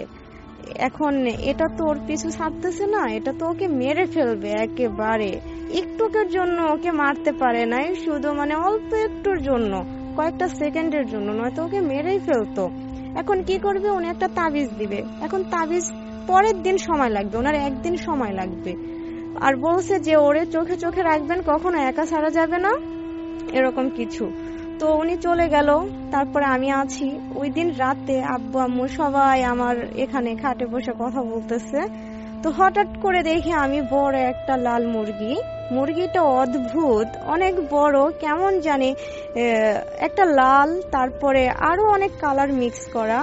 এখন এটা তো ওর পিছু ছাড়তেছে না, এটা তো ওকে মেরে ফেলবে একেবারে, একটুকের জন্য ওকে মারতে পারে নাই, শুধু মানে অল্প একটুর জন্য, কয়েকটা সেকেন্ডের জন্য, নয়তো ওকে মেরেই ফেলতো। এখন কি করবে, উনি একটা তাবিজ দিবে, এখন তাবিজ পরের দিন সময় লাগবে, ওনার একদিন সময় লাগবে, আর বলছে যে ওরে চোখে চোখে রাখবেন, কখনো একা ছাড়া যাবে না, এরকম কিছু। তো উনি চলে গেল, তারপরে আমি আছি। ওই দিন রাতে আব্বু আম্মু সবাই আমার এখানে খাটে বসে কথা বলতেছে। তো হঠাৎ করে দেখি আমি বড় একটা লাল মুরগি, মুরগিটা অদ্ভুত, অনেক বড়, কেমন জানি একটা লাল, তারপরে আরো অনেক কালার মিক্স করা,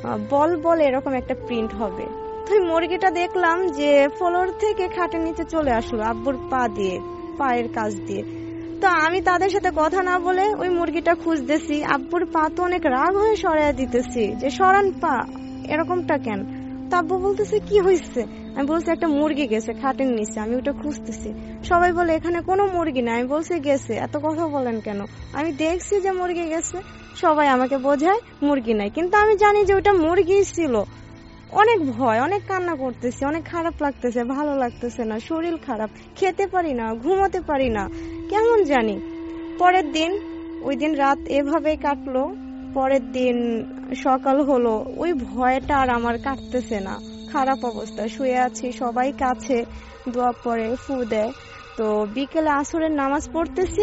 বল বল এরকম একটা প্রিন্ট হবে। তো মুরগিটা দেখলাম যে ফ্লোর থেকে খাটের নিচে চলে আসলো আব্বুর পা দিয়ে, পায়ের কাছ দিয়ে। তো আমি তাদের সাথে কথা না বলে ওই মুরগিটা খুঁজতেছি, আব্বুর পা তো অনেক রাগ হয়ে সরাইয়া দিতেছি যে সরান পা, এরকমটা কেন। তো আব্বু বলতেছে কি হয়েছে, আমি বলছি একটা মুরগি গেছে খাটের নিচে, আমি ওটা খুঁজতেছি। সবাই বলে এখানে কোনো মুরগি না, আমি বলছি গেছে, এত কথা বলেন কেন, আমি দেখছি যে মুরগি গেছে। সবাই আমাকে বোঝায় মুরগি নাই, কিন্তু আমি জানি যে ওটা মুরগি ছিল। অনেক ভয়, অনেক কান্না করতেছি, অনেক খারাপ লাগতেছে, ভালো লাগতেছে না, শরীর খারাপ, খেতে পারি না, ঘুমাতে পারি না, কেমন জানি। পরের দিন, ওই দিন রাত এভাবেই কাটলো। পরের দিন সকাল হলো, ওই ভয়টা আর আমার কাটতেছে না, খারাপ অবস্থা, শুয়ে আছি, সবাই কাছে দোয়া পড়ে ফু দেয়। তো বিকেলে আসরের নামাজ পড়তেছি,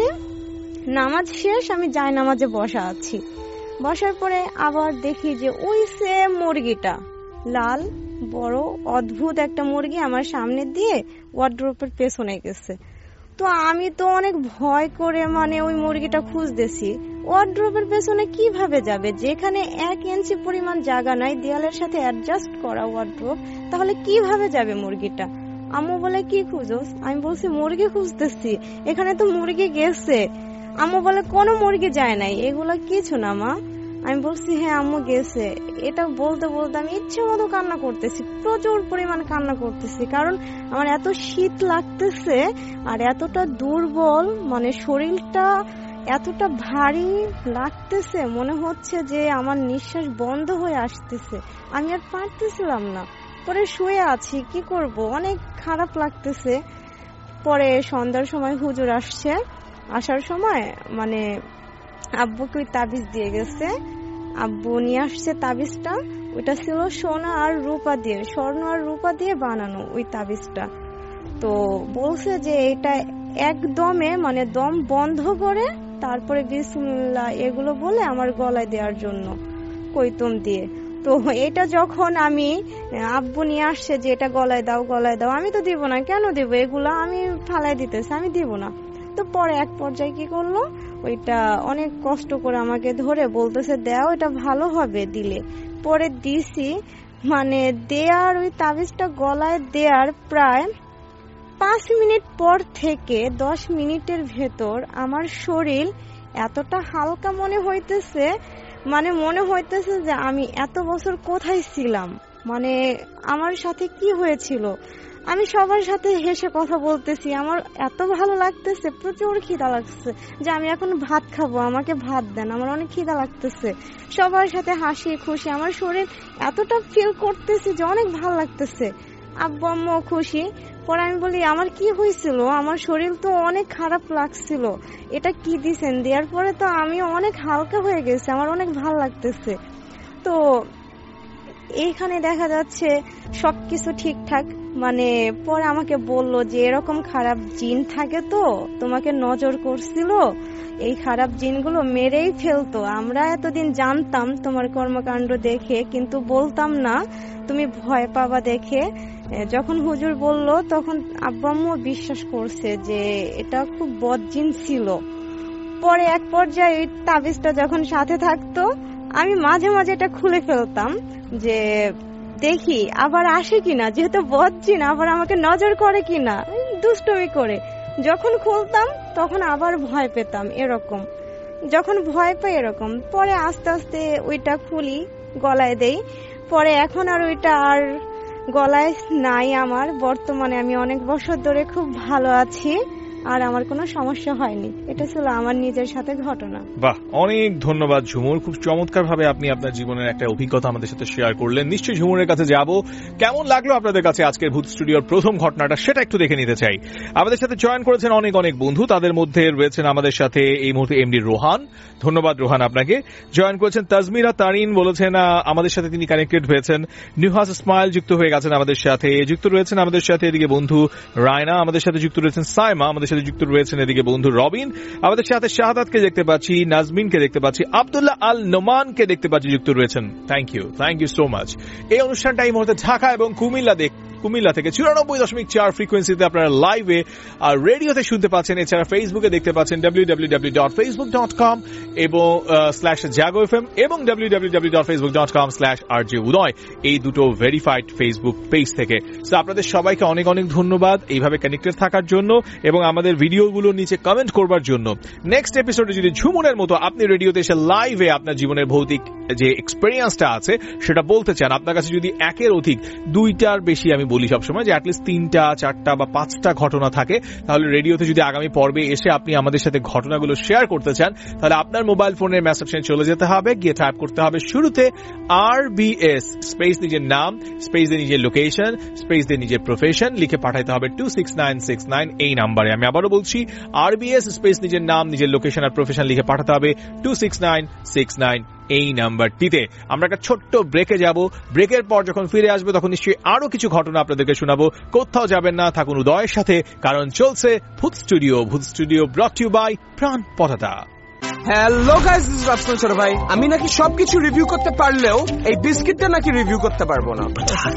নামাজ শেষ, আমি জায়নামাজে বসা আছি। বসার পরে আবার দেখি যে ওই সেম মুরগিটা, লাল বড় অদ্ভুত একটা মুরগি আমার সামনে দিয়ে ওয়ার্ড্রোপের পেছনে গেছে। তো আমি তো অনেক ভয় করে মানে ওই মুরগিটা খুঁজতেছি, ওয়ার্ড্রোপের পেছনে কিভাবে যাবে, যেখানে 1 ইঞ্চি পরিমাণ জায়গা নাই, দেয়ালের সাথে অ্যাডজাস্ট করা ওয়ার্ড্রোপ, তাহলে কিভাবে যাবে মুরগিটা। আম্মু বলে কি খুঁজোস, আমি বলছি মুরগি খুঁজতেছি, এখানে তো মুরগি গেছে। আম্মু বলে কোনো মুরগি যায় নাই, এগুলা কিছু না মা। আমি বলছি হ্যাঁ আম্মু গেছে। এটা বলতে বলতে আমি ইচ্ছে মতো কান্না করতেছি, প্রচুর পরিমাণ কান্না করতেছি, কারণ আমার এত শীত লাগতেছে আর এতটা দুর্বল, মানে শরীরটা এতটা ভারী লাগতেছে, মনে হচ্ছে যে আমার নিঃশ্বাস বন্ধ হয়ে আসতেছে, আমি আর পারতেছিলাম না। পরে শুয়ে আছি, কি করব, অনেক খারাপ লাগতেছে। পরে সন্ধ্যার সময় হুজুর আসছে, আসার সময় মানে আব্বুকে ওই তাবিজ দিয়ে গেছে। আব্বু নিয়ে আসছে তাবিজটা, ওইটা ছিল সোনা আর রূপা দিয়ে, স্বর্ণ আর রূপা দিয়ে বানানো ওই তাবিজটা। তো বলছে যে এটা একদমে মানে দম বন্ধ করে তারপরে বিসমিল্লাহ এগুলো বলে আমার গলায় দেওয়ার জন্য, কৈতম দিয়ে। তো এটা যখন আমি আব্বু নিয়ে আসছে যে এটা গলায় দাও গলায় দাও, আমি তো দিব না, কেন দিব, এগুলা আমি ফালাই দিতেছি, আমি দিব না। তো পরে এক পর্যায়ে কি করলো, ওইটা অনেক কষ্ট করে আমাকে ধরে বলতেছে দাও, এটা ভালো হবে দিলে। পরে দিছি, মানে দেয়ার ওই তাবিজটা গলায় দেয়ার প্রায় 5 মিনিট পর থেকে 10 মিনিটের ভেতর আমার শরীর এতটা হালকা মনে হইতেছে, মানে মনে হইতেছে যে আমি এত বছর কোথায় ছিলাম, মানে আমার সাথে কি হয়েছিল। আমি সবার সাথে হেসে কথা বলতেছি, আমার এত ভালো লাগতেছে, প্রচুর খিদা লাগছে যে আমি এখন ভাত খাবো, আমাকে ভাত দেন, আমার অনেক খিদা লাগতেছে। সবার সাথে হাসি খুশি, আমার শরীর এতটা ফিল করতেছি যে অনেক ভালো লাগতেছে। আব্বু আম্মু খুশি। পরে আমি বলি আমার কি হয়েছিল, আমার শরীর তো অনেক খারাপ লাগছিল, এটা কি দিছেন, দেওয়ার পরে তো আমি অনেক হালকা হয়ে গেছে, আমার অনেক ভালো লাগতেছে। তো এইখানে দেখা যাচ্ছে সবকিছু ঠিকঠাক। মানে পরে আমাকে বললো যে এরকম খারাপ জিন থাকে, তো তোমাকে নজর করছিল, এই খারাপ জিনগুলো মেরেই ফেলতো। আমরা এতদিন জানতাম তোমার কর্মকাণ্ড দেখে, কিন্তু বলতাম না, তুমি ভয় পাবা দেখে। যখন হুজুর বলল তখন আব্বু আম্মু বিশ্বাস করছে যে এটা খুব বদজিন ছিল। পরে এক পর্যায়ে তাবিজটা যখন সাথে থাকতো, আমি মাঝে মাঝে এটা খুলে ফেলতাম যে দেখি আবার আসে কিনা, যেহেতু বদজিন আবার আমাকে নজর করে কিনা, দুষ্টুমি করে। যখন খুলতাম তখন আবার ভয় পেতাম, এরকম যখন ভয় পাই এরকম। পরে আস্তে আস্তে ওইটা খুলি, গলায় দেই। পরে এখন আর ওইটা আর গলায় নাই আমার। বর্তমানে আমি অনেক বছর ধরে খুব ভালো আছি, আর আমার কোনো সমস্যা হয়নি। এটা ছিল আমার নিজের সাথে ঘটনা।
বাহ, অনেক ধন্যবাদ ঝুমুর, খুব চমৎকার ভাবে আপনি আপনার জীবনের একটা অভিজ্ঞতা আমাদের সাথে শেয়ার করলেন। নিশ্চয়ই ঝুমুরের কাছে যাব। কেমন লাগলো আপনাদের কাছে আজকের ভূত স্টুডিওর প্রথম ঘটনাটা, সেটা একটু দেখে নিতে চাই। আমাদের সাথে জয়েন করেছেন অনেক অনেক বন্ধু, তাদের মধ্যে রয়েছেন আমাদের সাথে এই মুহূর্তে এমডি রোহান, ধন্যবাদ রোহান আপনাকে। জয়েন করেছেন তাজমিরা তারিন, বলেছেন আমাদের সাথে তিনি কানেক্টেড হয়েছেন। নিউহাস স্মাইল যুক্ত হয়ে গেছেন আমাদের সাথে, যুক্ত রয়েছেন আমাদের সাথে এদিকে বন্ধু রায়না, আমাদের সাথে যুক্ত রয়েছেন সাইমা, আমাদের সাথে যুক্ত রয়েছেন এদিকে বন্ধু রবিন, আমাদের সাথে শাহাদাতকে দেখতে পাচ্ছি, নাজমিনকে দেখতে পাচ্ছি, আব্দুল্লাহ আল নোমানকে দেখতে পাচ্ছি যুক্ত রয়েছেন। Thank you so much. এই অনুষ্ঠানটা এই মুহূর্তে ঢাকা এবং কুমিল্লা থেকে 94.4 ফ্রিকোয়েন্সিতে আপনারা লাইভে আর রেডিওতে শুনতে পাচ্ছেন। এছাড়া ফেসবুকে দেখতে পাচ্ছেন www.facebook.com এবং /jago.fm এবং www.facebook.com/rjudoy, এই দুটো ভেরিফাইড ফেসবুক পেজ থেকে। সো আপনাদের সবাইকে অনেক অনেক ধন্যবাদ এইভাবে কানেক্টেড থাকার জন্য এবং আমাদের ভিডিওগুলোর নিচে কমেন্ট করবার জন্য। নেক্সট এপিসোডে যদি ঝুমুরের মতো আপনি রেডিওতে এসে লাইভে আপনার জীবনের ভৌতিক যে এক্সপেরিয়েন্সটা আছে সেটা বলতে চান, আপনার কাছে যদি একের অধিক, 2টার বেশি, আমি বলি সবসময় যে অ্যাটলিস্ট 3টা 4টা বা 5টা ঘটনা থাকে, তাহলে রেডিওতে যদি আগামী পর্বে এসে আপনি আমাদের সাথে ঘটনাগুলো শেয়ার করতে চান, তাহলে আপনার মোবাইল ফোনের মেসেজে চলে যেতে হবে, গিয়ে টাইপ করতে হবে শুরুতে RBS স্পেস নিজের নাম, স্পেস দিয়ে নিজের লোকেশন, স্পেস দিয়ে নিজের প্রফেশন, লিখে পাঠাইতে হবে 26969 এই নাম্বারে। আমি আবারও বলছি, RBS স্পেস নিজের নাম, নিজের লোকেশন আর প্রফেশন লিখে পাঠাতে হবে 26969 এই নাম্বারটিতে। আমরা একটা ছোট্ট ব্রেকে যাব। ব্রেকের পর যখন ফিরে আসবো তখন নিশ্চয়ই আরো কিছু ঘটনা আপনাদেরকে শোনাবো। কোথাও যাবেন না, থাকুন উদয়ের সাথে, কারণ চলছে ভূত studio ব্রট you by Pran Potata.
Hello guys, this is Rafsan ছোট ভাই। আমি নাকি সবকিছু রিভিউ করতে পারলেও এই বিস্কিটটা নাকি রিভিউ করতে পারবো না।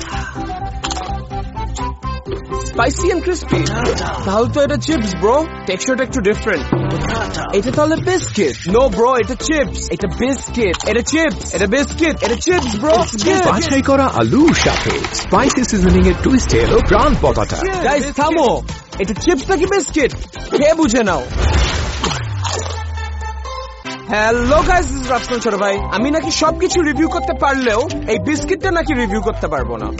স্পাইসি এন্ড ক্রিসপি, তাহলে তো এটা চিপস ব্রো, টেক্সচারটা একটু ডিফারেন্ট। এটা তাহলে বিস্কিট? নো ব্রো, এটা চিপস। এটা বিস্কিট, এটা চিপস, এটা বিস্কিট, এটা চিপস ব্রো।
বাছাই করা আলুর সাথে স্পাইসি সিজনিং এর টুইস্ট এলো প্রাণ পটাটা।
গাইস থামো, এটা চিপস নাকি বিস্কিট কে বুঝে নাও। Hello guys, this is Rafsan ছোট ভাই। আমি নাকি সবকিছু রিভিউ করতে পারলেও এই বিস্কিটটা নাকি রিভিউ করতে পারবো না।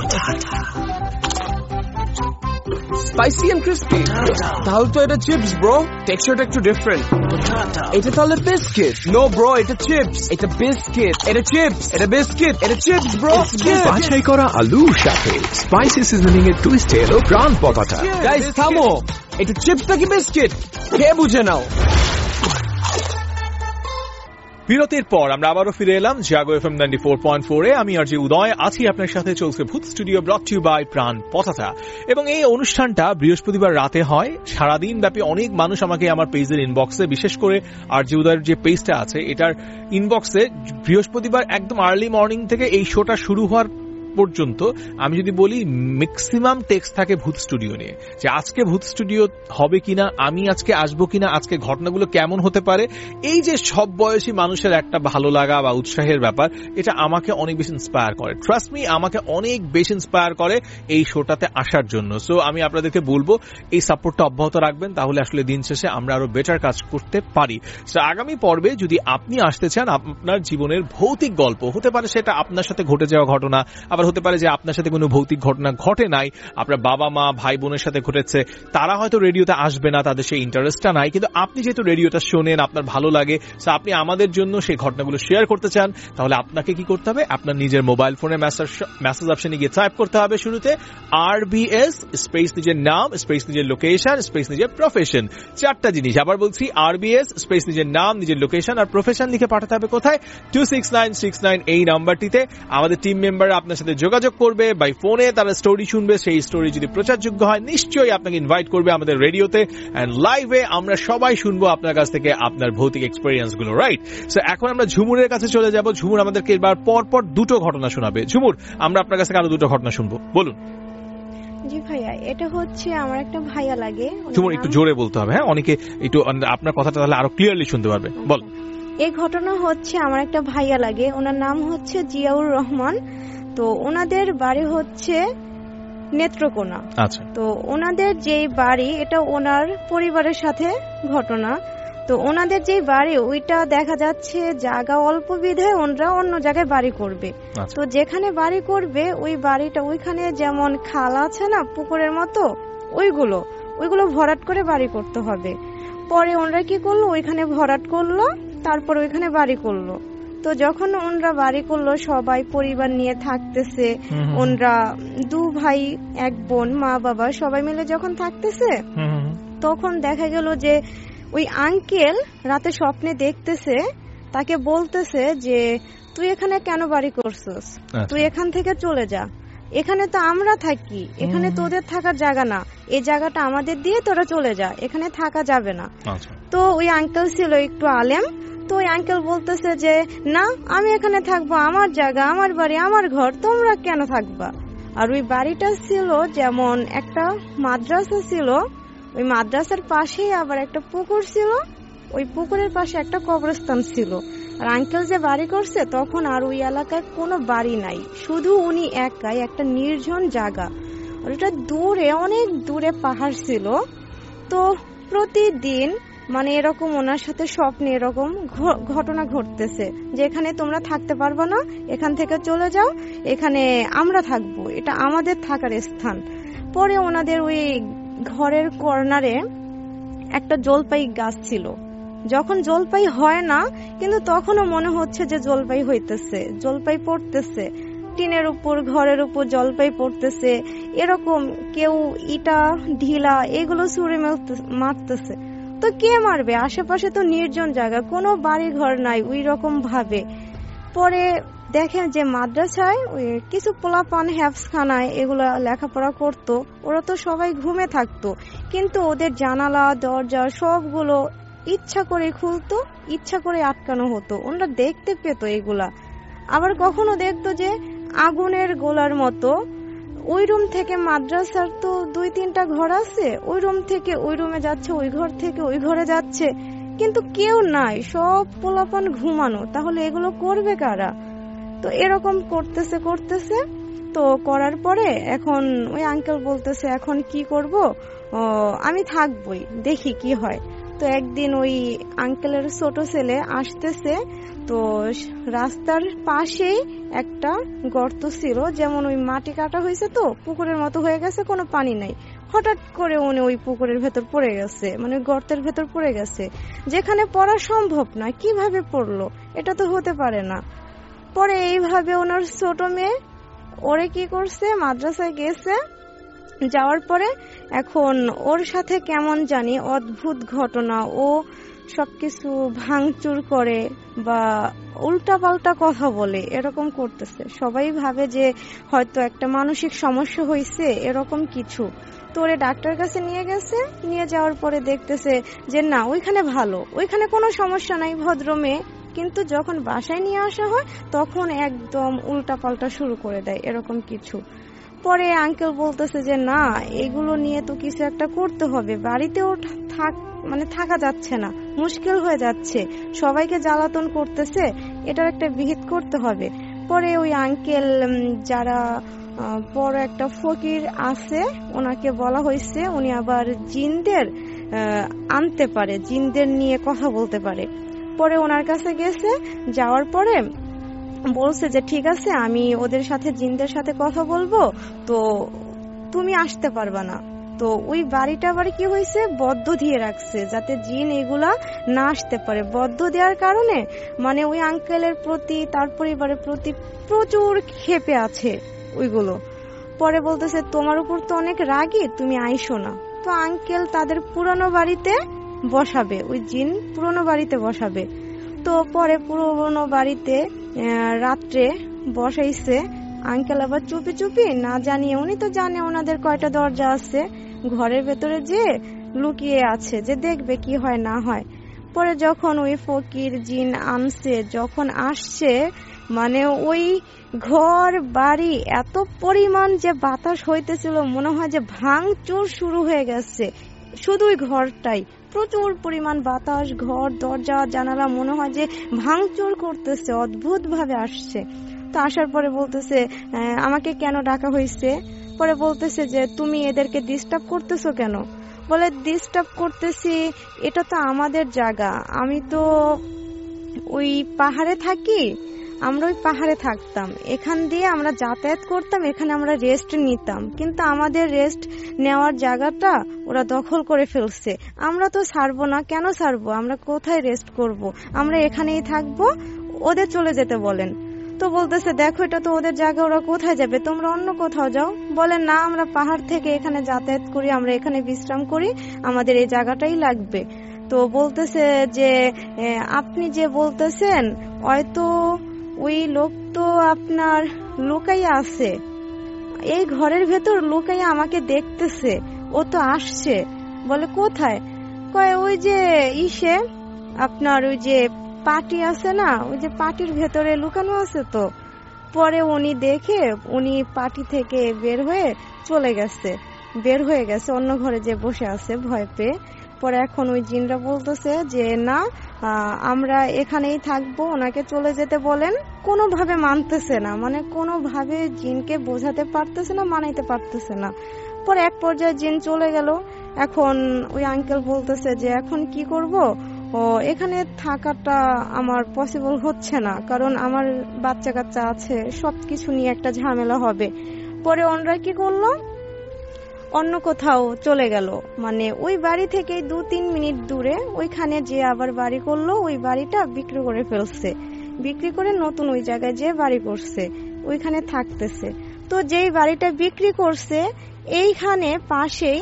স্পাইসি এন্ড ক্রিস্পি, তাহলে তো এটা চিপস ব্রো, টেক্সচারটা একটু ডিফারেন্ট। এটা তাহলে বিস্কিট? নো ব্রো, এটা চিপস। এটা বিস্কিট, এটা চিপস, এটা বিস্কিট, এটা চিপস ব্রো।
বাছাই করা আলুর সাথে স্পাইসি সিজনিং এর টুইস্ট এলো প্রাণ পতাকা।
গাইস থামো, এটা চিপস নাকি বিস্কিট কে বুঝে নাও।
বিরতির পর আমরা আবারও ফিরে এলাম জাগো এফএম 94.4 এ। আমি আরজি উদয় আছি আপনার সাথে। চলছে ভূত studio, brought to you by Pran Potata. এবং এই অনুষ্ঠানটা বৃহস্পতিবার রাতে হয়। সারাদিন ব্যাপী অনেক মানুষ আমাকে আমার পেজের ইনবক্সে, বিশেষ করে আরজি উদয়ের যে পেজটা আছে এটার ইনবক্সে বৃহস্পতিবার একদম আর্লি মর্নিং থেকে এই শোটা শুরু হওয়ার পর্যন্ত আমি যদি বলি ম্যাক্সিমাম টেক্সট থাকে ভূত স্টুডিও নিয়ে, যে আজকে ভূত স্টুডিও হবে কিনা, আমি আজকে আসবো কিনা, আজকে ঘটনাগুলো কেমন হতে পারে। এই যে সব বয়সী মানুষের একটা ভালো লাগা বা উৎসাহের ব্যাপার, এটা আমাকে অনেক বেশি ইন্সপায়ার করে। ট্রাস্ট মি, আমাকে অনেক বেশি ইন্সপায়ার করে এই শোটাতে আসার জন্য। সো আমি আপনাদেরকে বলবো এই সাপোর্টটা অব্যাহত রাখবেন, তাহলে আসলে দিন শেষে আমরা আরো বেটার কাজ করতে পারি। সো আগামী পর্বে যদি আপনি আসতে চান, আপনার জীবনের ভৌতিক গল্প হতে পারে, সেটা আপনার সাথে ঘটে যাওয়া ঘটনা, আবার হতে পারে যে আপনার সাথে কোনো ভৌতিক ঘটনা ঘটে নাই, আপনার বাবা মা ভাই বোনের সাথে ঘটেছে, তারা হয়তো রেডিওতে আসবে না, তাদের সেই ইন্টারেস্টটা নাই, কিন্তু আপনি যেহেতু রেডিওটা শোনেন, আপনার ভালো লাগে, সো আপনি আমাদের জন্য সেই ঘটনাগুলো শেয়ার করতে চান, তাহলে আপনাকে কি করতে হবে? আপনার নিজের মোবাইল ফোনে মেসেজ অপশনে গিয়ে টাইপ করতে হবে শুরুতে RBS স্পেস নিজের নাম স্পেস নিজের লোকেশন স্পেস নিজের প্রফেশন। চারটা জিনিস আবার বলছি, RBS স্পেস নিজের নাম, নিজের লোকেশন আর প্রফেশন লিখে পাঠাতে হবে কোথায়? 26969 এই নাম্বারটিতে। আমাদের টিম মেম্বার আপনার সাথে যোগাযোগ করবে বাই ফোনে, তারা স্টোরি শুনবে, সেই স্টোরি যদি প্রচারযোগ্য হয় নিশ্চয়ই আপনাকে ইনভাইট করবে আমাদের রেডিওতে এন্ড লাইভে। আমরা সবাই শুনবো আপনার কাছ থেকে আপনার ভৌতিক এক্সপেরিয়েন্স গুলো, রাইট? সো এখন আমরা ঝুমুরের কাছে চলে যাব। ঝুমুর আমাদেরকে এবার পর দুটো ঘটনা শোনাবে। ঝুমুর, আমরা আপনার কাছ থেকে আরো দুটো ঘটনা শুনবো, বলুন।
জি ভাইয়া, এটা হচ্ছে আমার একটা ভাইয়া লাগে।
ঝুমুর একটু জোরে বলতে হবে, হ্যাঁ, অনেকে একটু আপনার কথাটা তাহলে আরো ক্লিয়ারলি শুনতে পারবে, বল।
এই ঘটনা হচ্ছে আমার একটা ভাইয়া লাগে, ওনার নাম হচ্ছে জিয়াউর রহমান। তো ওনাদের বাড়ি হচ্ছে নেত্রকোনা।
আচ্ছা।
তো ওনাদের যে বাড়ি, এটা ওনার পরিবারের সাথে ঘটনা। তো ওনাদের যে বাড়ি, ওইটা দেখা যাচ্ছে জায়গা অল্প বিধায় ওনারা অন্য জায়গায় বাড়ি করবে। তো যেখানে বাড়ি করবে ওই বাড়িটা, ওইখানে যেমন খাল আছে না পুকুরের মতো, ওইগুলো ভরাট করে বাড়ি করতে হবে। পরে ওনারা কি করলো, ওইখানে ভরাট করলো, তারপর ওইখানে বাড়ি করলো। তো যখন ওনরা বাড়ি করলো, সবাই পরিবার নিয়ে থাকতেছে, ওনরা 2 ভাই 1 বোন, মা বাবা সবাই মিলে যখন থাকতেছে, তখন দেখা গেল যে ওই আঙ্কেল রাতে স্বপ্নে দেখতেছে, তাকে বলতেছে যে তুই এখানে কেন বাড়ি করছিস, তুই এখান থেকে চলে যা, এখানে তো আমরা থাকি, এখানে তোদের থাকার জায়গা না, এই জায়গাটা আমাদের দিয়ে তোরা চলে যা, এখানে থাকা যাবে না। তো ওই আঙ্কেল ছিল একটু আলেম। তো ওই আঙ্কেল বলতেছে যে না, আমি এখানে থাকবো, আমার জায়গা, আমার বাড়ি, আমার ঘর, তোমরা কেন থাকবা? আর ওই বাড়িটা ছিল যেমন একটা মাদ্রাসা ছিল, ওই মাদ্রাসার পাশেই আবার একটা পুকুর ছিল, ওই পুকুরের পাশে একটা কবরস্থান ছিল। আর আঙ্কেল যে বাড়ি করছে তখন আর ওই এলাকায় কোনো বাড়ি নাই, শুধু উনি একাই একটা নির্জন জায়গা। আর ওটা দূরে, অনেক দূরে পাহাড় ছিল। তো প্রতিদিন মানে এরকম ওনার সাথে স্বপ্নে এরকম ঘটনা ঘটতেছে যে এখানে তোমরা থাকতে পারবে না, এখান থেকে চলে যাও, এখানে আমরা থাকবো, এটা আমাদের থাকার স্থান। পরে ওনাদের ওই ঘরের কর্নারে একটা জলপাই গাছ ছিল। যখন জলপাই হয় না, কিন্তু তখনও মনে হচ্ছে যে জলপাই হইতেছে, জলপাই পড়তেছে, টিনের উপর, ঘরের উপর জলপাই পড়তেছে, এরকম কেউ ইটা ঢিলা এগুলো ছুঁড়ে মারতেছে। তো কে মারবে? আশেপাশে তো নির্জন জায়গা, কোনো বাড়ি ঘর নাই ওই রকম ভাবে। পরে দেখেন যে মাদ্রাসায় ওই কিছু পোলাপান হ্যাফসখানায় এগুলো লেখাপড়া করতো, ওরা তো সবাই ঘুমে থাকতো, কিন্তু ওদের জানালা দরজা সবগুলো ইচ্ছা করে খুলতো, ইচ্ছা করে আটকানো হতো। ওরা দেখতে পেত এগুলা। আবার কখনো দেখতো যে আগুনের গোলার মতো ওই রুম থেকে, মাদ্রাসার তো 2-3টা ঘর আছে, ওই রুম থেকে ওই রুমে যাচ্ছে, ওই ঘর থেকে ওই ঘরে যাচ্ছে, কিন্তু কেউ নাই, সব পোলাপান ঘুমানো। তাহলে এগুলো করবে কারা? তো এরকম করতেছে। তো করার পরে এখন ওই আঙ্কেল বলতেছে এখন কি করব, আমি থাকবই, দেখি কি হয়। তো একদিন ওই আঙ্কেলের ছোট ছেলে আসতেছে, তো রাস্তার পাশেই একটা গর্ত ছিল, যেমন ওই মাটি কাটা হয়েছে তো পুকুরের মতো হয়ে গেছে, কোনো পানি নাই। হঠাৎ করে উনি ওই পুকুরের ভেতর পড়ে গেছে, মানে গর্তের ভেতর পড়ে গেছে, যেখানে পড়া সম্ভব না। কিভাবে পড়লো, এটা তো হতে পারে না। পরে এইভাবে ওনার ছোট মেয়ে ওরে কি করছে, মাদ্রাসায় গেছে, যাওয়ার পরে এখন ওর সাথে কেমন জানি অদ্ভুত ঘটনা, ও সবকিছু ভাঙচুর করে বা উল্টাপাল্টা কথা বলে, এরকম করতেছে। সবাই ভাবে যে হয়তো একটা মানসিক সমস্যা হয়েছে, এরকম কিছু। তো ওরে ডাক্তার কাছে নিয়ে গেছে, নিয়ে যাওয়ার পরে দেখতেছে যে না, ওইখানে ভালো, ওইখানে কোনো সমস্যা নাই, ভদ্র মেয়ে। কিন্তু যখন বাসায় নিয়ে আসা হয় তখন একদম উল্টাপাল্টা শুরু করে দেয়, এরকম কিছু। পরে আঙ্কেল বলতেছে যে না, এগুলো নিয়ে তো কিছু একটা করতে হবে, বাড়িতেও থাকা যাচ্ছে না, মুশকিল হয়ে যাচ্ছে, সবাইকে জ্বালাতন করতেছে, এটার একটা বিহিত করতে হবে। পরে ওই আঙ্কেল যারা বড় একটা ফকির আছে, ওনাকে বলা হয়েছে, উনি আবার জিনদের আনতে পারে, জিনদের নিয়ে কথা বলতে পারে। পরে ওনার কাছে গেছে, যাওয়ার পরে বলছে যে ঠিক আছে, আমি ওদের সাথে, জিনদের সাথে কথা বলবো, তো তুমি আসতে পারবা না। তো ওই বাড়িটা আবার কি হয়েছে, বদ্ধ দিয়ে রাখছে, যাতে জিন এগুলা না আসতে পারে। বদ্ধ দেওয়ার কারণে মানে ওই আঙ্কেলের প্রতি, তার পরিবারের প্রতি প্রচুর ক্ষেপে আছে ওইগুলো। পরে বলতেছে তোমার উপর তো অনেক রাগী, তুমি আইসো না। তো আঙ্কেল তাদের পুরনো বাড়িতে বসাবে, ওই জিন পুরনো বাড়িতে বসাবে। তো পরে পুরনো বাড়িতে রাত্রে বসাইছে। আঙ্কেল আবার চুপি চুপি, না জানিয়ে, উনি তো জানে ওনাদের কয়টা দরজা আছে, ঘরের ভেতরে যে লুকিয়ে আছে, যে দেখবে কি হয় না হয়। পরে যখন ওই ফকির জিন আনছে, যখন আসছে, মানে ওই ঘর বাড়ি এত পরিমাণ যে বাতাস হইতেছিল, মনে হয় যে ভাঙচুর শুরু হয়ে গেছে। শুধু ওই ঘরটাই প্রচুর পরিমাণ বাতাস, ঘর দরজা জানালা মনে হয় যে ভাঙচুর করতেছে, অদ্ভুত ভাবে আসছে। তো আসার পরে বলতেছে আমাকে কেন ডাকা হয়েছে। পরে বলতেছে যে তুমি এদেরকে ডিস্টার্ব করতেছো কেন। বলে ডিস্টার্ব করতেছি, এটা তো আমাদের জায়গা, আমি তো ওই পাহাড়ে থাকি, আমরা ওই পাহাড়ে থাকতাম, এখান দিয়ে আমরা যাতায়াত করতাম, এখানে আমরা রেস্ট নিতাম, কিন্তু আমাদের রেস্ট নেওয়ার জায়গাটা ওরা দখল করে ফেলছে। আমরা তো ছাড়বো না, কেন ছাড়বো, আমরা কোথায় রেস্ট করব, আমরা এখানেই থাকবো, ওদের চলে যেতে বলেন। তো বলতেছে দেখো, এটা তো ওদের জায়গা, ওরা কোথায় যাবে, তোমরা অন্য কোথাও যাও। বলে না, আমরা পাহাড় থেকে এখানে যাতায়াত করি, আমরা এখানে বিশ্রাম করি, আমাদের এই জায়গাটাই লাগবে। তো বলতেছে যে আপনি যে বলতেছেন, হয়তো ওই লোক তো আপনার লুকাইয়া আছে, এই ঘরের ভেতর লুকাইয়া আমাকে দেখতেছে, ও তো আসছে। বলে কোথায়। কয় ওই যে ইসে, আপনার ওই যে পাটি আছে না, ওই যে পাটির ভেতরে লুকানো আছে। তো পরে উনি দেখে, উনি পাটি থেকে বের হয়ে চলে গেছে, অন্য ঘরে যে বসে আছে ভয় পেয়ে। পরে এখন ওই জিনরা বলতেছে যে না, আমরা এখানেই থাকবো, ওনাকে চলে যেতে বলেন। কোনোভাবে মানতেছে না, মানে কোনোভাবে জিনকে বোঝাতে পারতেছে না, মানাইতে পারতেছে না। পরে এক পর্যায়ে জিন চলে গেল। এখন ওই আঙ্কেল বলতেছে যে এখন কি করব, ও এখানে থাকাটা আমার পসিবল হচ্ছে না, কারণ আমার বাচ্চা কাচ্চা আছে, সবকিছু নিয়ে একটা ঝামেলা হবে। পরে ওনারা কি করলো, অন্য কোথাও চলে গেল, মানে ওই বাড়ি থেকে 2-3 মিনিট দূরে ওইখানে যে আবার বাড়ি করলো, ওই বাড়িটা বিক্রি করে ফেলছে, বিক্রি করে নতুন ওই জায়গায় যে বাড়ি করছে, ওইখানে থাকতেছে। তো যেই বাড়িটা বিক্রি করছে, এইখানে পাশেই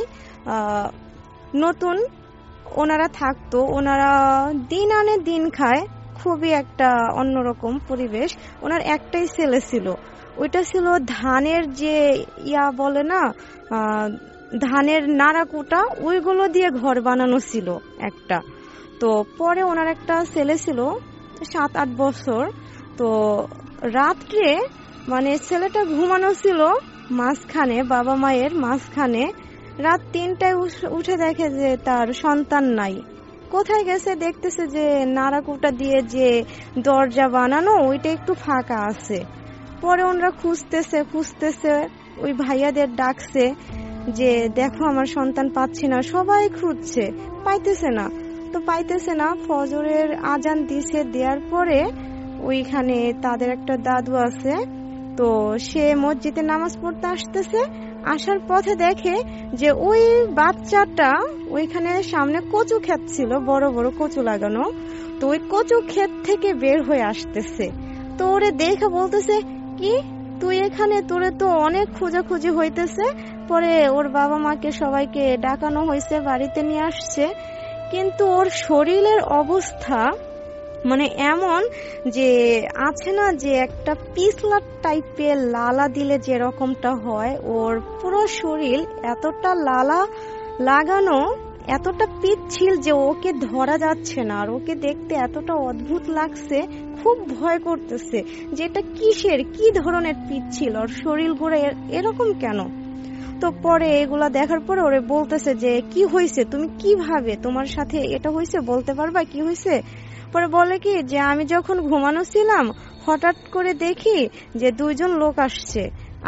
নতুন ওনারা থাকতো, ওনারা দিন আনে দিন খায়, খুবই একটা অন্যরকম পরিবেশ। ওনার একটাই ছেলে ছিল, ওইটা ছিল ধানের যে বলে না, ধানের নাড়াকুটা, ওইগুলো দিয়ে ঘর বানানো ছিল একটা। তো পরে ওনার একটা ছেলে ছিল 7-8 বছর। তো রাত্রে মানে ছেলেটা ঘুমানো ছিল মাঝখানে, বাবা মায়ের মাঝখানে, রাত 3টায় উঠে দেখে যে তার সন্তান নাই। কোথায় গেছে, দেখতেছে যে নাড়াকুটা দিয়ে যে দরজা বানানো, ওইটা একটু ফাঁকা আছে। পরে ওনারা খুঁজতেছে, ওই ভাইয়াদের ডাকছে যে দেখো আমার সন্তান পাচ্ছি না, সবাই খুঁজছে, পাইতেছে না। তো পাইতেছে না। ফজরের আজান দিছে, দেওয়ার পরে ওইখানে তাদের একটা দাদু আছে, তো সে মসজিদে নামাজ পড়তে আসতেছে। আসার পথে দেখে যে ওই বাচ্চাটা ওইখানে সামনে কচু ক্ষেত ছিল, বড় বড় কচু লাগানো, তো ওই কচু ক্ষেত থেকে বের হয়ে আসতেছে। তো ওরে দেখে বলতেছে, কি তুই এখানে? তোরে তো অনেক খোঁজাখুঁজি হইতেছে। পরে ওর বাবা মাকে সবাইকে ডাকানো হয়েছে, বাড়িতে নিয়ে আসছে, কিন্তু ওর শরীরের অবস্থা মানে এমন যে আছে না যে একটা পিছলা টাইপের লালা দিলে যেরকমটা হয়, ওর পুরো শরীর এতটা লালা লাগানো, এতটা পিচ্ছিল যে ওকে ধরা যাচ্ছে না। আর ওকে দেখতে এতটা অদ্ভুত লাগছে, খুব ভয় করতেছে যে এটা কিসের, কি ধরনের পিচ্ছিল, ওর শরীর ঘুরে এরকম কেন। তো পরে এগুলা দেখার পরে ওরে বলতেছে যে কি হয়েছে, তুমি কিভাবে, তোমার সাথে এটা হয়েছে, বলতে পারবা কি হয়েছে? পরে বলে কি যে আমি যখন ঘুমানো ছিলাম হঠাৎ করে দেখি যে দুইজন লোক আসছে,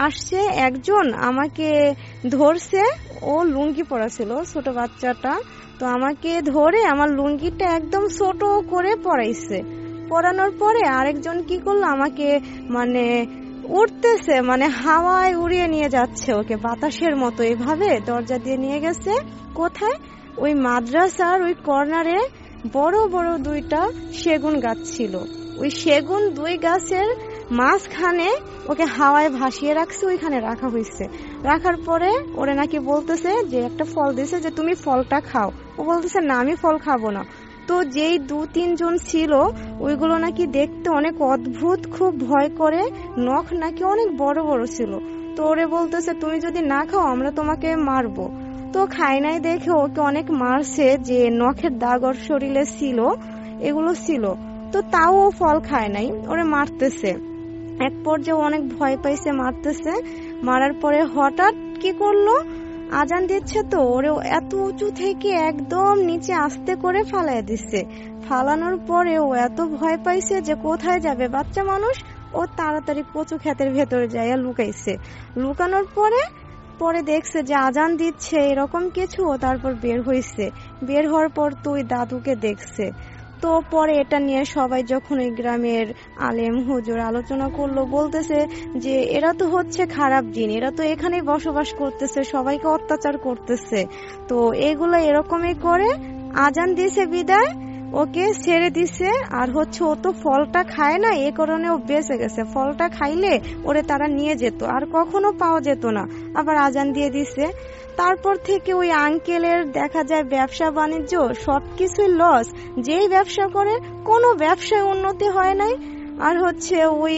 একজন আমাকে ধরছে, ও লুঙ্গি পরা ছিল ছোট বাচ্চাটা, তো আমাকে ধরে আমার লুঙ্গিটা একদম ছোট করে পরাইছে। পরানোর পরে আরেকজন কি করলো, আমাকে মানে উঠতেছে, মানে হাওয়ায় উড়িয়ে নিয়ে যাচ্ছে ওকে বাতাসের মতো, এভাবে দরজা দিয়ে নিয়ে গেছে। কোথায়? ওই মাদ্রাসার ওই কর্নারে বড় বড় দুইটা সেগুন গাছ ছিল, ওই সেগুন দুই গাছের মাঝখানে ওকে হাওয়ায় ভাসিয়ে রাখছে, ওইখানে রাখা হয়েছে। রাখার পরে ওরে নাকি বলতেছে যে একটা ফল দিছে যে তুমি ফলটা খাও। ও বলতেছে না, আমি ফল খাবো না। তো যেই 2-3 জন ছিল ওইগুলো নাকি দেখতে অনেক অদ্ভুত, খুব ভয় করে, নখ নাকি অনেক বড় বড় ছিল। তো ওরে বলতেছে তুমি যদি না খাও আমরা তোমাকে মারবো। তো খায় নাই দেখে ওকে অনেক মারছে, যে নখের দাগ ওর শরীরে ছিল, এগুলো ছিল, তো তাও ও ফল খায় নাই, ওরে মারতেছে। এক পর্যায়ে অনেক ভয় পাইছে, মারতেছে। মারার পরে হঠাৎ কি করলো, আজান দিচ্ছে তো ওরে এত উঁচু থেকে একদম নিচে আস্তে করে ফালাই দিচ্ছে। ফালানোর পরে ও এত ভয় পাইছে যে কোথায় যাবে, বাচ্চা মানুষ, ও তাড়াতাড়ি কচু ক্ষেতের ভেতরে যাইয়া লুকাইছে। লুকানোর পরে দেখছে যে আজান দিচ্ছে এরকম কিছু, ও তারপর বের হইছে। বের হওয়ার পর তো ওই দাদুকে দেখছে। তো পরে এটা নিয়ে সবাই যখন ওই গ্রামের আলেম হুজুর আলোচনা করলো, বলতেছে যে এরা তো হচ্ছে খারাপ জিন, এরা তো এখানেই বসবাস করতেছে, সবাইকে অত্যাচার করতেছে, তো এগুলো এরকমই করে। আজান দিয়েছে বিদায়, ওকে ছেড়ে দিছে। আর হচ্ছে ও তো ফলটা খায় না, এ কারণে ও বেঁচে গেছে। ফলটা খাইলে ওরে তারা নিয়ে যেত, আর কখনো পাওয়া যেত না। আবার আজান দিয়ে দিছে। তারপর থেকে ওই আঙ্কেলের দেখা যায় ব্যবসা বাণিজ্য সবকিছুই লস, যেই ব্যবসা করে কোনো ব্যবসায় উন্নতি হয় নাই। আর হচ্ছে ওই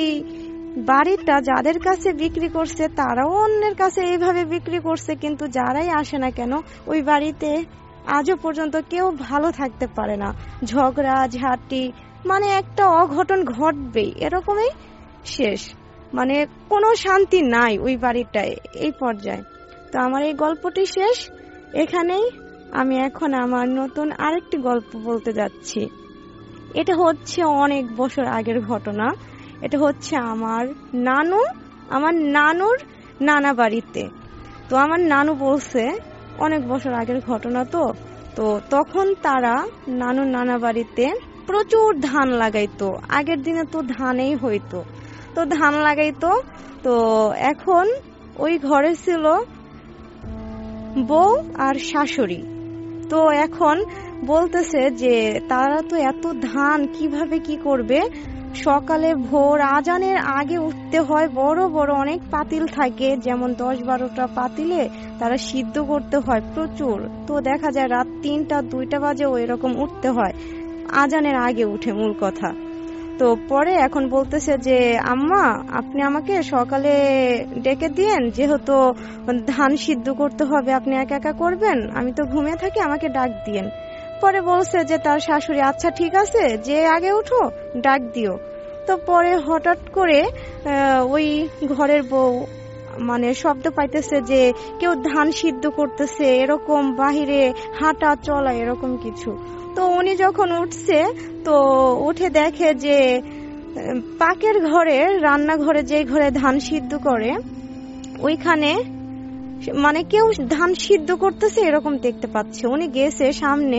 বাড়িটা যাদের কাছে বিক্রি করছে তারাও অন্যের কাছে এইভাবে বিক্রি করছে, কিন্তু যারাই আসে না কেন ওই বাড়িতে আজও পর্যন্ত কেউ ভালো থাকতে পারে না। ঝগড়া ঝাঁটি, মানে একটা অঘটন ঘটবেই, এরকমই শেষ, মানে কোনো শান্তি নাই ওই বাড়িটায়, এই পর্যায়ে। তো আমার এই গল্পটি শেষ এখানেই। আমি এখন আমার নতুন আরেকটি গল্প বলতে যাচ্ছি। এটা হচ্ছে অনেক বছর আগের ঘটনা। এটা হচ্ছে আমার নানুর নানা বাড়িতে। তো আমার নানু বলছে, অনেক বছর আগের ঘটনা, তো তখন তারা নানুর নানা বাড়িতে প্রচুর ধান লাগাইতো। আগের দিনে তো ধানেই হইতো, তো ধান লাগাইতো। তো এখন ওই ঘরে ছিল বউ আর শাশুড়ি। তো এখন বলতেছে যে তারা তো এত ধান কিভাবে কি করবে, সকালে ভোর আজানের আগে উঠতে হয়, বড় বড় অনেক পাতিল থাকে, যেমন 10-12টা পাতিলে তারা সিদ্ধ করতে হয় প্রচুর। তো দেখা যায় রাত 3টা-2টা বাজে ওই রকম উঠতে হয়, আজানের আগে উঠে মূল কথা। তো পরে এখন বলতেছে যে আম্মা আপনি আমাকে সকালে ডেকে দিয়েন, যেহেতু ধান সিদ্ধ করতে হবে, আপনি একা একা করবেন, আমি তো ঘুমিয়ে থাকি, আমাকে ডাক দিয়েন। পরে বলছে যে তার শাশুড়ি আচ্ছা ঠিক আছে, যে আগে উঠো ডাক দিও। তো পরে হঠাৎ করে ওই ঘরের বউ মানে শব্দ পাইতেছে যে কেউ ধান সিদ্ধ করতেছে, এরকম বাহিরে হাঁটা চলা এরকম কিছু। তো উনি যখন উঠছে, তো উঠে দেখে যে পাকের ঘরে, রান্নাঘরে যে ঘরে ধান সিদ্ধ করে, ওইখানে মানে কেউ ধান সিদ্ধ করতেছে এরকম দেখতে পাচ্ছে। উনি গেছে সামনে,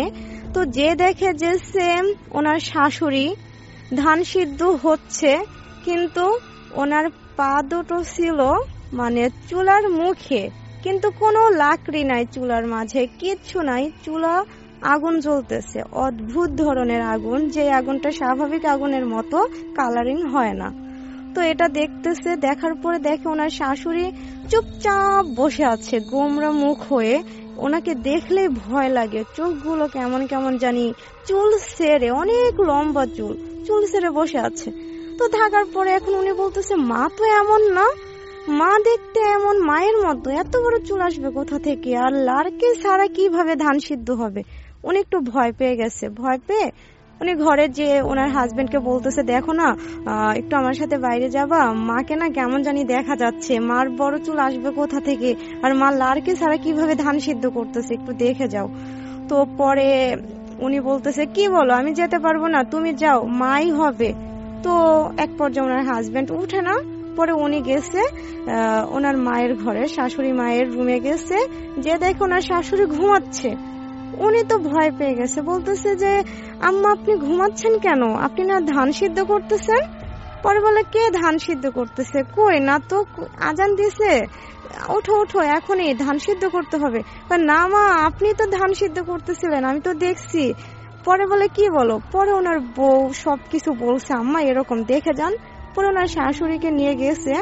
তো যে দেখে যে সেম ওনার শাশুড়ি ধান সিদ্ধ হচ্ছে, কিন্তু ওনার পা দুটো ছিল মানে চুলার মুখে, কিন্তু কোনো লাকড়ি নাই চুলার মাঝে, কিচ্ছু নাই, চুলা আগুন জ্বলতেছে, অদ্ভুত ধরনের আগুন, যে আগুনটা স্বাভাবিক আগুনের মতো কালারিং হয় না। তো এটা দেখতেছে, দেখার পরে দেখে ওনার শাশুড়ি চুপচাপ বসে আছে গোমরা মুখ হয়ে। ওনাকে দেখলেই ভয় লাগে, চোখগুলো কেমন কেমন জানি, চুল ছেড়ে, অনেক লম্বা চুল ছেড়ে বসে আছে। তো থাকার পরে এখন উনি বলতেছে মা তো এমন না, মা দেখতে এমন মায়ের মতো, এত বড় চুল আসবে কোথা থেকে, আর লারকে ছাড়া কিভাবে ধান সিদ্ধ হবে। উনি একটু ভয় পেয়ে গেছে, ভয় পেয়ে উনি ঘরে যে ওনার হাজবেন্ডকে বলতেছে দেখো না একটু আমার সাথে বাইরে যাবা, মাকে না কেমন জানি দেখা যাচ্ছে, মার বড় চুল আসবে কোথা থেকে, আর মা লারকে ছাড়া কিভাবে ধান সিদ্ধ করতেছে, একটু দেখে যাও। তো পরে উনি বলতেছে কি বলো, আমি যেতে পারবো না, তুমি যাও, মাই হবে। তো এক পর্যায়ে ওনার হাজবেন্ড উঠে না, পরে উনি গেছে ওনার মায়ের ঘরে, শাশুড়ি মায়ের রুমে গেছে, যে দেখে ওনার শাশুড়ি ঘুমাচ্ছে। উনি তো ভয় পেয়ে গেছে, বলতেছে যে আম্মা আপনি ঘুমাচ্ছেন কেন, আপনি না ধান সিদ্ধ করতেছেন। পরে বলে কে ধান সিদ্ধ করতেছে, কই না তো, আজান দিছে, ওঠো ওঠো এখনই ধান সিদ্ধ করতে হবে। না মা আপনি তো ধান সিদ্ধ করতেছিলেন, আমি তো দেখছি। পরে বলে কি বলো, পরে ওনার বউ সবকিছু বলছে, আম্মা এরকম দেখে যান। পরে ওনার শাশুড়িকে নিয়ে গেছে,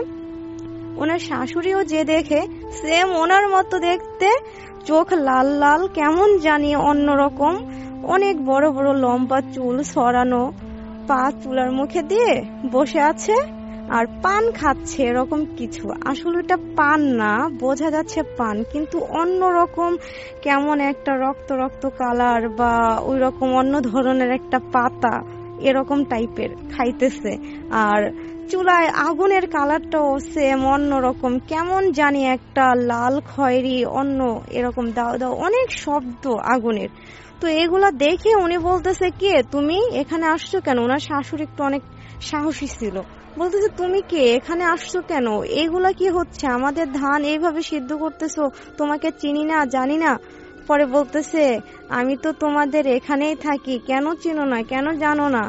ওনার শাশুড়িও যে দেখে সেম ওনার মতো দেখতে, চোখ লাল লাল কেমন জানি অন্যরকম, অনেক বড় বড় লম্বা চুল সরানো, পা চুলার মুখে দিয়ে বসে আছে আর পান খাচ্ছে এরকম কিছু। আসলে এটা পান না, বোঝা যাচ্ছে পান, কিন্তু অন্যরকম কেমন একটা রক্ত রক্ত কালার বা ওই রকম অন্য ধরনের একটা পাতা এরকম টাইপের খাইতেছে। আর চুলায় আগুনের কালারটাও সেম অন্যরকম, কেমন জানি একটা লাল খয়েরি অন্য এরকম দাও দাও, অনেক শব্দ আগুনের। তো এগুলা দেখে উনি বলতেছে কে তুমি এখানে আসছো কেন। ওনার শাশুড়ি একটু অনেক সাহসী ছিল, বলতেছে তুমি কে, এখানে আসছো কেন, এগুলা কি হচ্ছে, আমাদের ধান এইভাবে সিদ্ধ করতেছো, তোমাকে চিনি না জানি না। পরে বলতেছে আমি তো তোমাদের এখানেই থাকি, কেন চিনো না, কেন জানো না,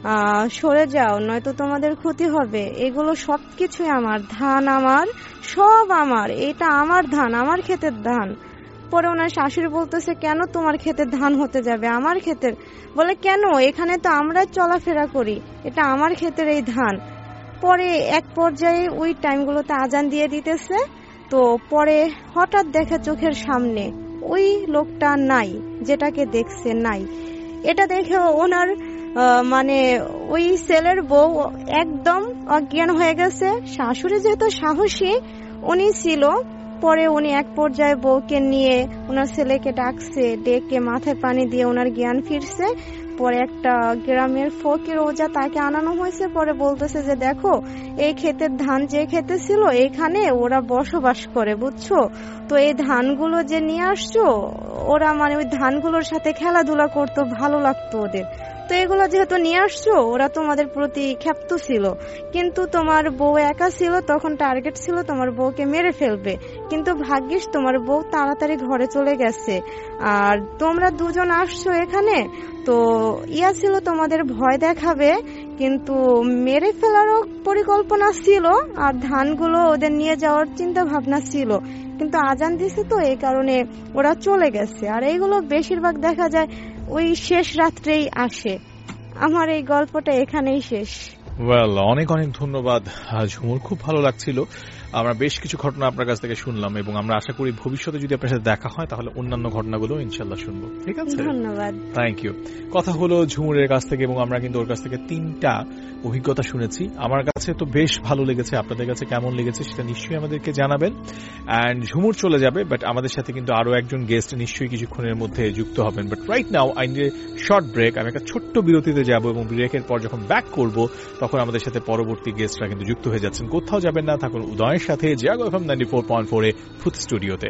সরে যাও নয়তো তোমাদের ক্ষতি হবে, এগুলো সবকিছুই আমার, ধান আমার, সব আমার, এটা আমার ধান, আমার ক্ষেতের ধান। পরে ওনার শাশুড়ি বলতেছে কেন তোমার ক্ষেতের ধান হতে যাবে আমার ক্ষেতের। বলে কেন, এখানে তো আমরা চলাফেরা করি, এটা আমার ক্ষেতের এই ধান। পরে এক পর্যায়ে ওই টাইমগুলোতে আজান দিয়ে দিতেছে। তো পরে হঠাৎ দেখে চোখের সামনে ওই লোকটা নাই, যেটাকে দেখছে নাই। এটা দেখে ওনার মানে ওই ছেলের বউ একদম অজ্ঞান হয়ে গেছে। শাশুড়ি যেহেতু সাহসী উনি ছিল, পরে উনি এক পর্যায়ে বউকে নিয়ে ওনার ছেলেকে ডাকছে, ডেকে মাথায় পানি দিয়ে ওনার জ্ঞান ফিরছে। পরে একটা গ্রামের ফকির ওজা তাকে আনানো হয়েছে। পরে বলতেছে যে দেখো এই ক্ষেতের ধান যে খেতে ছিল এখানে ওরা বসবাস করে, বুঝছো, তো এই ধানগুলো যে নিয়ে আসছো, ওরা মানে ওই ধানগুলোর সাথে খেলাধুলা করতো, ভালো লাগতো ওদের, তো এগুলো যেহেতু নিয়ে আসছো ওরা তোমাদের প্রতি ক্ষেপ্ত ছিল, কিন্তু তোমার বউ একা ছিল, তখন টার্গেট ছিল তোমার বউকে মেরে ফেলবে, কিন্তু ভাগ্যিস তোমার বউ তাড়াতাড়ি ঘরে চলে গেছে, আর তোমরা দুজন আসছো এখানে, তো ইয়া ছিল তোমাদের ভয় দেখাবে, কিন্তু মেরে ফেলারও পরিকল্পনা ছিল, আর ধানগুলো ওদের নিয়ে যাওয়ার চিন্তা ভাবনা ছিল, কিন্তু আজান দিছে তো এই কারণে ওরা চলে গেছে। আর এইগুলো বেশিরভাগ দেখা যায় ওই শেষ রাত্রেই আসে। আমার এই গল্পটা এখানেই শেষ।
ওয়েল, অনেক অনেক ধন্যবাদ ঝুমুর, খুব ভালো লাগছিল। আমরা বেশ কিছু ঘটনা আপনার কাছ থেকে শুনলাম এবং আমরা আশা করি ভবিষ্যতে যদি আপনার সাথে দেখা হয় তাহলে অন্যান্য ঘটনাগুলো ইনশাল্লাহ শুনবো। ঠিক আছে,
ধন্যবাদ,
থ্যাংক ইউ। কথা হলো ঝুমুরের কাছ থেকে এবং আমরা কিন্তু ওর কাছ থেকে 3টা অভিজ্ঞতা শুনেছি। আমার কাছে তো বেশ ভালো লেগেছে, আপনাদের কাছে কেমন লেগেছে সেটা নিশ্চয়ই আমাদেরকে জানাবেন। অ্যান্ড ঝুমুর চলে যাবে, বাট আমাদের সাথে কিন্তু আরো একজন গেস্ট নিশ্চয়ই কিছুক্ষণের মধ্যে যুক্ত হবেন। But right now I need short break. আমি একটা ছোট্ট বিরতিতে যাব এবং ব্রেকের পর যখন ব্যাক করব তখন আমাদের সাথে পরবর্তী গেস্টরা কিন্তু যুক্ত হয়ে যাচ্ছেন। কোথাও যাবেন না, থাকুন উদয়ের সাথে জাগো এফএম 94.4 এ ফুড স্টুডিওতে।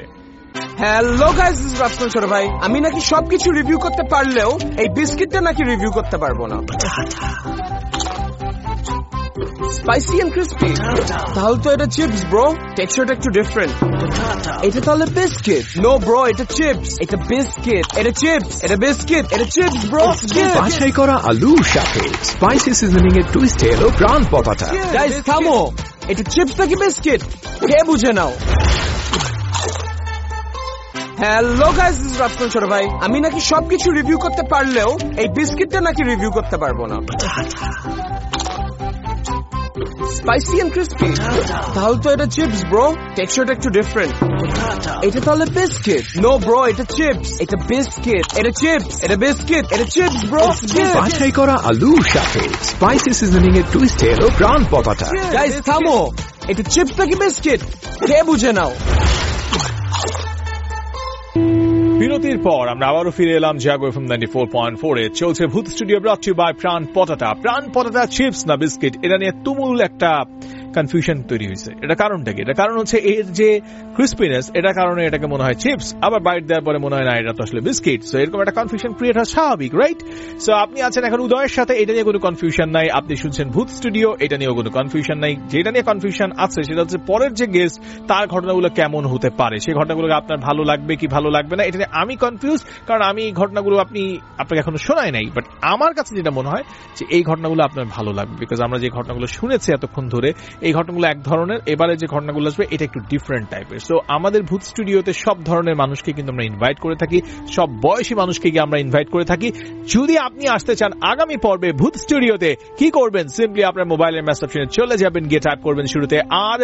Hello guys, this is Rafsan ছোট ভাই। আমি নাকি সবকিছু রিভিউ করতে পারলেও এই বিস্কিটটা নাকি রিভিউ করতে পারবো না। স্পাইসি এন্ড ক্রিস্পি তাহলে তো এটা চিপস ব্রো টেক্সচারটা একটু ডিফারেন্ট এটা তাহলে বিস্কিট নো ব্রো এটা চিপস এটা বিস্কিট এটা চিপস এটা বিস্কিট এটা চিপস ব্রো
বাছাই করা আলুর সাথে স্পাইসি সিজনিং এর টুইস্টে এলো প্রাণ পটাটা।
গাইস থামো, এটা চিপস নাকি বিস্কিট কে বুঝে নাও। Hello guys, this is Rafsan ছোট ভাই। আমি নাকি সবকিছু রিভিউ করতে পারলেও এই বিস্কিটটা নাকি রিভিউ করতে পারবো না। স্পাইসি এন্ড ক্রিস্পি তাহলে তো এটা চিপস ব্রো টেক্সচারটা একটু ডিফারেন্ট এটা তাহলে বিস্কিট নো ব্রো এটা চিপস এটা বিস্কিট এটা চিপস এটা বিস্কিট এটা চিপস ব্রো
বাছাই করা আলুর সাথে স্পাইসি সিজনিং এর টুইস্টে এলো প্রাণ পটাটা।
গাইস থামো, এটা চিপস নাকি বিস্কিট কে বুঝে নাও।
বিরতির পর আমরা আবারও ফিরে এলাম জাগো এফএম 94.4 এ। চলছে ভূত স্টুডিও, ব্রট টু বাই প্রাণ পটাটা। প্রাণ পটাটা চিপস না বিস্কিট, এটা নিয়ে তুমুল একটা কনফিউশন তৈরি হয়েছে। এটা কারণটা কি? এটা কারণ হচ্ছে এর যে ক্রিস্পিনেস, এটা কারণে এটাকে মনে হয় চিপস, আবার বাইট দেওয়ার পরে মনে হয় না এটা তো আসলে বিস্কিট। সো এরকম একটা কনফিউশন ক্রিয়েট হয়, স্বাভাবিক, রাইট? সো আপনি আছেন এখন উদয়ের সাথে, এটা নিয়ে কোনো কনফিউশন নাই। আপনি শুনছেন ভূত স্টুডিও, এটা নিয়েও কোনো কনফিউশন নাই। যেটা নিয়ে কনফিউশন আছে সেটা হচ্ছে পরের যে গেস্ট তার ঘটনাগুলো কেমন হতে পারে, সেই ঘটনাগুলো আপনার ভালো লাগবে কি ভালো লাগবে না, এটা নিয়ে আমি কনফিউজ। কারণ আমি এই ঘটনাগুলো আপনাকে এখনো শোনাই নাই, বাট আমার কাছে যেটা মনে হয় যে এই ঘটনাগুলো আপনার ভালো লাগবে, বিকজ আমরা যে ঘটনাগুলো শুনেছি এতক্ষণ ধরে, এই ঘটনাগুলো এক ধরনের, এবারে যে ঘটনাগুলো আসবে এটা একটু ডিফারেন্ট টাইপের। সো আমাদের ভূত স্টুডিওতে সব ধরনের মানুষকে কিন্তু আমরা ইনভাইট করে থাকি, সব বয়সী মানুষকে আমরা ইনভাইট করে থাকি। যদি আপনি আসতে চান আগামী পর্বে ভূত স্টুডিওতে, কি করবেন? সিম্পলি আপনার মোবাইলের মেসেজ অপশনে চলে যাবেন, গিয়ে টাইপ করবেন শুরুতে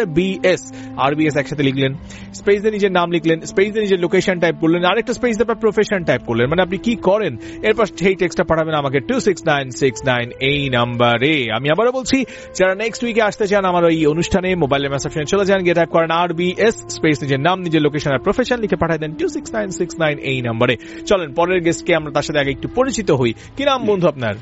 RBS একসাথে লিখলেন, স্পেস দিয়ে নিজের নাম লিখলেন, স্পেস দিয়ে নিজের লোকেশন টাইপ করলেন, আরেকটা স্পেস দিয়ে প্রফেশন টাইপ করলেন, মানে আপনি কি করেন, এরপর সেই টেক্সটটা পাঠাবেন আমাকে 26969 এই নাম্বারে। আমি আবারও বলছি, যারা নেক্সট উইকে আসতে চান আমার এই অনুষ্ঠানে, মোবাইলের মেসেজ অপশনে চলে যান, গিয়ে টাইপ করেন RBS স্পেস নিজের নাম নিজের লোকেশন আর প্রফেশন লিখে পাঠিয়ে দেন 26969 এই নাম্বারে। চলেন পরের গেস্টকে আমরা তার সাথে আগে একটু পরিচিত হই। কি নাম বন্ধু আপনার?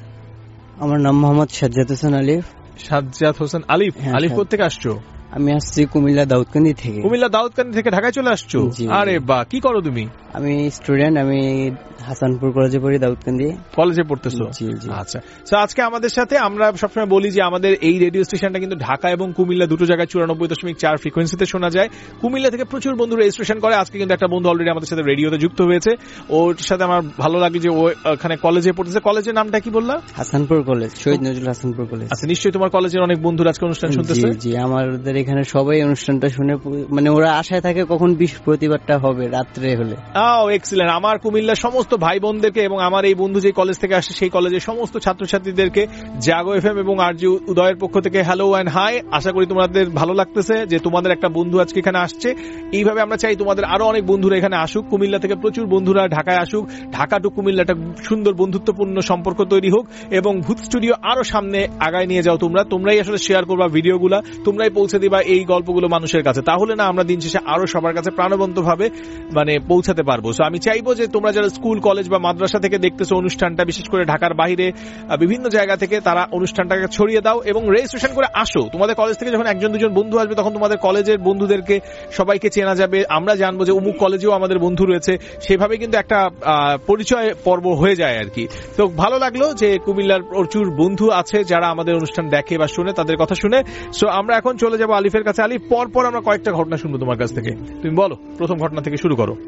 আমার নাম মোহাম্মদ সাজ্জাদ হোসেন আলিফ।
সাজ্জাদ হোসেন আলিফ। আলিফ কোথা থেকে আসছো?
আমি আসছি কুমিল্লা দাউদকান্দি থেকে।
কুমিল্লা দাউদকান্দি থেকে ঢাকায় চলে আসছো? আরে বাহ, কি করো তুমি?
আমি স্টুডেন্ট, আমি হাসানপুর কলেজে পড়ি, দাউদকান্দি
কলেজে পড়তেছো? আচ্ছা। তো আজকে আমাদের সাথে, আমরা সবসময় বলি যে আমাদের এই রেডিও স্টেশনটা কিন্তু ঢাকা এবং কুমিল্লা দুটো জায়গায় 94.4 ফ্রিকোয়েন্সিতে শোনা যায়। কুমিল্লা থেকে প্রচুর বন্ধু রেজিস্ট্রেশন করে। আজকে কিন্তু একটা বন্ধু অলরেডি আমাদের সাথে রেডিওতে যুক্ত হয়েছে। ওর সাথে আমার ভালো লাগে যে ও ওখানে কলেজে পড়তেছে। কলেজের নামটা কি বললা?
Hasanpur college, Shahid Nazrul Hasanpur college.
আচ্ছা, নিশ্চয়ই তোমার কলেজের অনেক বন্ধুরা আজকে অনুষ্ঠান শুনতেছে।
জি, আমাদের এখানে সবাই অনুষ্ঠানটা শুনে, মানে ওরা আশায় থাকে কখন বৃহস্পতিবারটা হবে রাত্রে হলে।
এক্সিলেন্ট। আমার কুমিল্লার সমস্ত ভাই বোনদেরকে এবং আমার এই বন্ধু যে কলেজ থেকে আসে সেই কলেজের সমস্ত ছাত্রছাত্রীদেরকে জাগো এফএম এবং আরজি উদয়ের পক্ষ থেকে হ্যালো অ্যান্ড হাই। আশা করি তোমাদের ভালো লাগতেছে যে তোমাদের একটা বন্ধু আজকে এখানে আসছে। এইভাবে আমরা চাই তোমাদের আরো অনেক বন্ধুরা এখানে আসুক, কুমিল্লা থেকে প্রচুর বন্ধুরা ঢাকায় আসুক, ঢাকা টু কুমিল্লা একটা সুন্দর বন্ধুত্বপূর্ণ সম্পর্ক তৈরি হোক এবং ভূত স্টুডিও আরো সামনে আগায় নিয়ে যাও। তোমরাই আসলে শেয়ার করবা ভিডিওগুলা, তোমরাই পৌঁছে দিবা এই গল্পগুলো মানুষের কাছে। তাহলে না আমরা দিন শেষে আরো সবার কাছে প্রাণবন্ত ভাবে পৌঁছাতে পারবো। সো আমি চাইবো যে তোমরা যারা স্কুল কলেজ বা মাদ্রাসা থেকে দেখতেছো অনুষ্ঠানটা, বিশেষ করে ঢাকার বাইরে বিভিন্ন জায়গা থেকে, তারা অনুষ্ঠানটাকে ছড়িয়ে দাও এবং রেজিস্ট্রেশন করে আসো। তোমাদের কলেজ থেকে যখন একজন দুজন বন্ধু আসবে তখন তোমাদের কলেজের বন্ধুদেরকে সবাইকে চেনা যাবে, আমরা জানবো যে অমুক কলেজেও আমাদের বন্ধু রয়েছে। সেভাবে কিন্তু একটা পরিচয় পর্ব হয়ে যায় আর কি। তো ভালো লাগলো যে কুমিল্লার প্রচুর বন্ধু আছে যারা আমাদের অনুষ্ঠান দেখে বা শুনে, তাদের কথা শুনে। সো আমরা এখন চলে যাবো আলিফের কাছে। আলিফ, পর আমরা কয়েকটা ঘটনা শুনবো তোমার কাছ থেকে। তুমি বলো, প্রথম ঘটনা থেকে শুরু করো।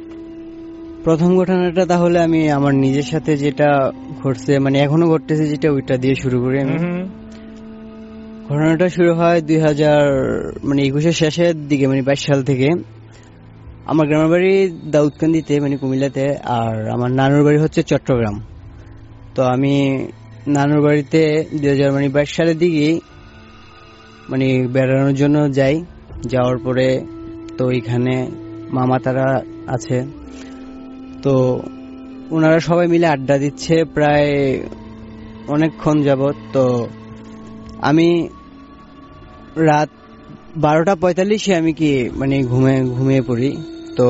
প্রথম ঘটনাটা তাহলে আমি আমার নিজের সাথে যেটা ঘটছে, মানে এখনো ঘটতেছে যেটা, ওইটা দিয়ে শুরু করি আমি। ঘটনাটা শুরু হয় 2021 শেষের দিকে, মানে 22 সাল থেকে। আমার গ্রামের বাড়ি দাউদকান্দিতে, মানে কুমিল্লাতে, আর আমার নানুর বাড়ি হচ্ছে চট্টগ্রাম। তো আমি নানুর বাড়িতে 2022 সালের দিকে মানে বেড়ানোর জন্য যাই। যাওয়ার পরে তো এখানে মামা তারা আছে, তো ওনারা সবাই মিলে আড্ডা দিচ্ছে প্রায় অনেকক্ষণ যাবত। তো আমি রাত 12:45 আমি কি মানে ঘুমিয়ে পড়ি। তো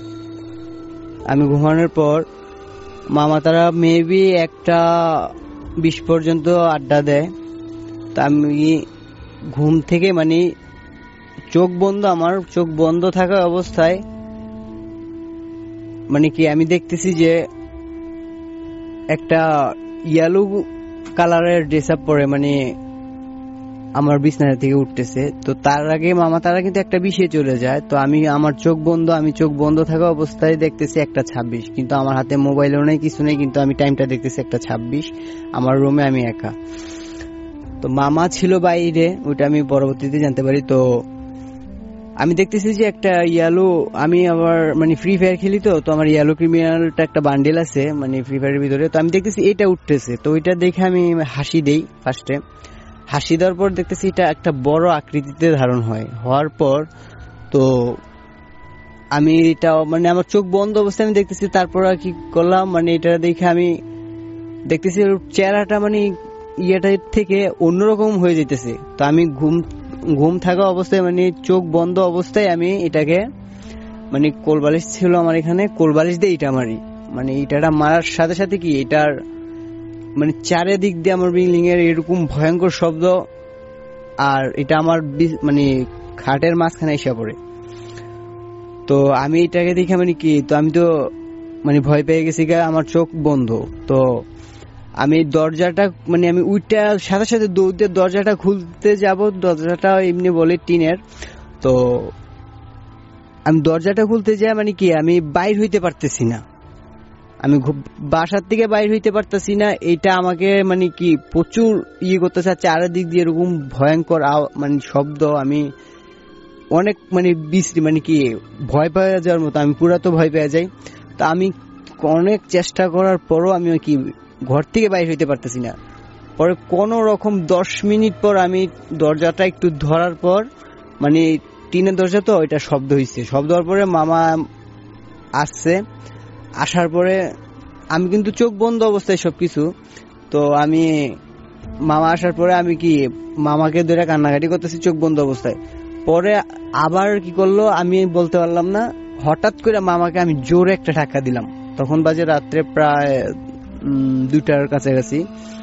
আমি ঘুমানোর পর মামা তারা মেবি 1:20 পর্যন্ত আড্ডা দেয়। তো আমি ঘুম থেকে মানে আমার চোখ বন্ধ থাকা অবস্থায় মানে কি আমি দেখতেছি যে একটা ইয়েলো কালারের ড্রেস আপ পরে, মানে আমার বিছানা থেকে উঠতেছে। তো তার আগে মামা তারা কিন্তু একটা বিষয়ে চলে যায়। তো আমি আমার চোখ বন্ধ থাকা অবস্থায় দেখতেছি 1:26, কিন্তু আমার হাতে মোবাইলও নেই, কিছু নেই, কিন্তু আমি টাইমটা দেখতেছি 1:26। আমার রুমে আমি একা। তো মামা ছিল বাইরে, ওইটা আমি পরবর্তীতে জানতে পারি। তো আমি দেখতেছি যে একটা ইয়েলো, আমি আবার মানে ফ্রি ফায়ার খেলি, তো আমার ইয়েলো ক্রিমিনালটা একটা বান্ডেল আছে মানে ফ্রি ফায়ারের ভিতরে। তো আমি দেখতেছি এটা উঠতেছে, তো ওইটা দেখে আমি হাসি দেই। ফার্স্টে হাসি দেওয়ার পর দেখতেছি এটা একটা বড় আকৃতিতে ধারণ হওয়ার পর তো আমি এটা মানে আমার চোখ বন্ধ অবস্থায় আমি দেখতেছি। তারপর আর কি করলাম, মানে এটা দেখে আমি দেখতেছি চেহারাটা মানে ইয়েটা থেকে অন্যরকম হয়ে যেতেছে। তো আমি ঘুম থাকা অবস্থায় মানে চোখ বন্ধ অবস্থায় আমি এটাকে মানে কোলবালিশ ছিল আমার এখানে, কোলবালিশ দিয়ে এটা মারি। মানে এটাটা মারার সাথে সাথে কি এটার মানে চারিদিক দিয়ে আমার বিল্ডিং এর এরকম ভয়ঙ্কর শব্দ, আর এটা আমার মানে খাটের মাঝখানে এসে পড়ে। তো আমি এটাকে দেখে মানে কি, তো আমি তো মানে ভয় পেয়ে গেছি, আমার চোখ বন্ধ। তো আমি দরজাটা মানে আমি উইটা সাথে সাথে দৌড় দিয়ে দরজাটা খুলতে যাব। দরজাটা এমনি বলে টিনের। তো আমি দরজাটা খুলতে যাই মানে কি আমি বাইর হইতে পারতেছি না, আমি বাসার থেকে বাইর হইতে পারতেছি না। এটা আমাকে মানে কি প্রচুর করতেছে, চারিদিক দিয়ে এরকম ভয়ঙ্কর মানে শব্দ। আমি অনেক মানে বিশ্রী মানে কি ভয় পেয়ে যাওয়ার মতো, আমি পুরা তো ভয় পেয়ে যাই। তো আমি অনেক চেষ্টা করার পরও আমি কি ঘর থেকে বাইর হইতে পারতেছি না। পরে কোন রকম 10 মিনিট পর আমি দরজাটা একটু ধরার পর মানে টিনের দরজা, তো এটা শব্দ হয়েছে। শব্দ হওয়ার পরে মামা আসছে, আসার পরে আমি কিন্তু চোখ বন্ধ অবস্থায় সবকিছু। তো আমি মামা আসার পরে আমি কি মামাকে ধরে কান্নাকাটি করতেছি চোখ বন্ধ অবস্থায়। পরে আবার কি করলো আমি বলতে পারলাম না, হঠাৎ করে মামাকে আমি জোরে একটা ধাক্কা দিলাম। তখন বাজে রাত্রে প্রায় 2টার কাছাকাছি।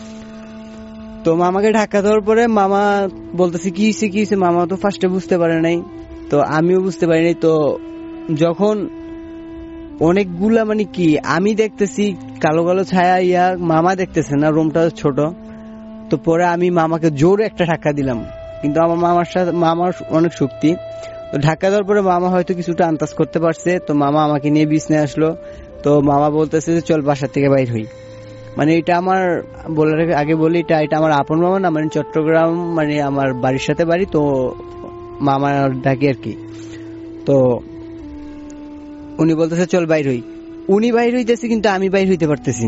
তো মামাকে ধাক্কা দেওয়ার পরে মামা বলতেছে কি হয়েছে। মামা তো ফার্স্টে বুঝতে পারে নাই, তো আমিও বুঝতে পারি নাই। তো যখন অনেকগুলা মানে কি আমি দেখতেছি কালো কালো ছায়া, মামা দেখতেছে না, রুমটা ছোট। তো পরে আমি মামাকে জোরে একটা ধাক্কা দিলাম, কিন্তু আমার মামার অনেক শক্তি। তো ধাক্কা দেওয়ার পরে মামা হয়তো কিছুটা আন্দাজ করতে পারছে। তো মামা আমাকে নিয়ে বিছনায় আসলো। তো মামা বলতেছে যে চল বাসার থেকে বাইর হই। মানে এটা আমার বলার আগে বলি, এটা আমার আপন মামা না, মানে চট্টগ্রাম মানে আমার বাড়ির সাথে বাড়ি, তো মামা ডাকি আর কি। তো উনি বলতেছে চল বাইর হই। উনি বাইর হইতেছে, কিন্তু আমি বাইর হইতে পারতেছি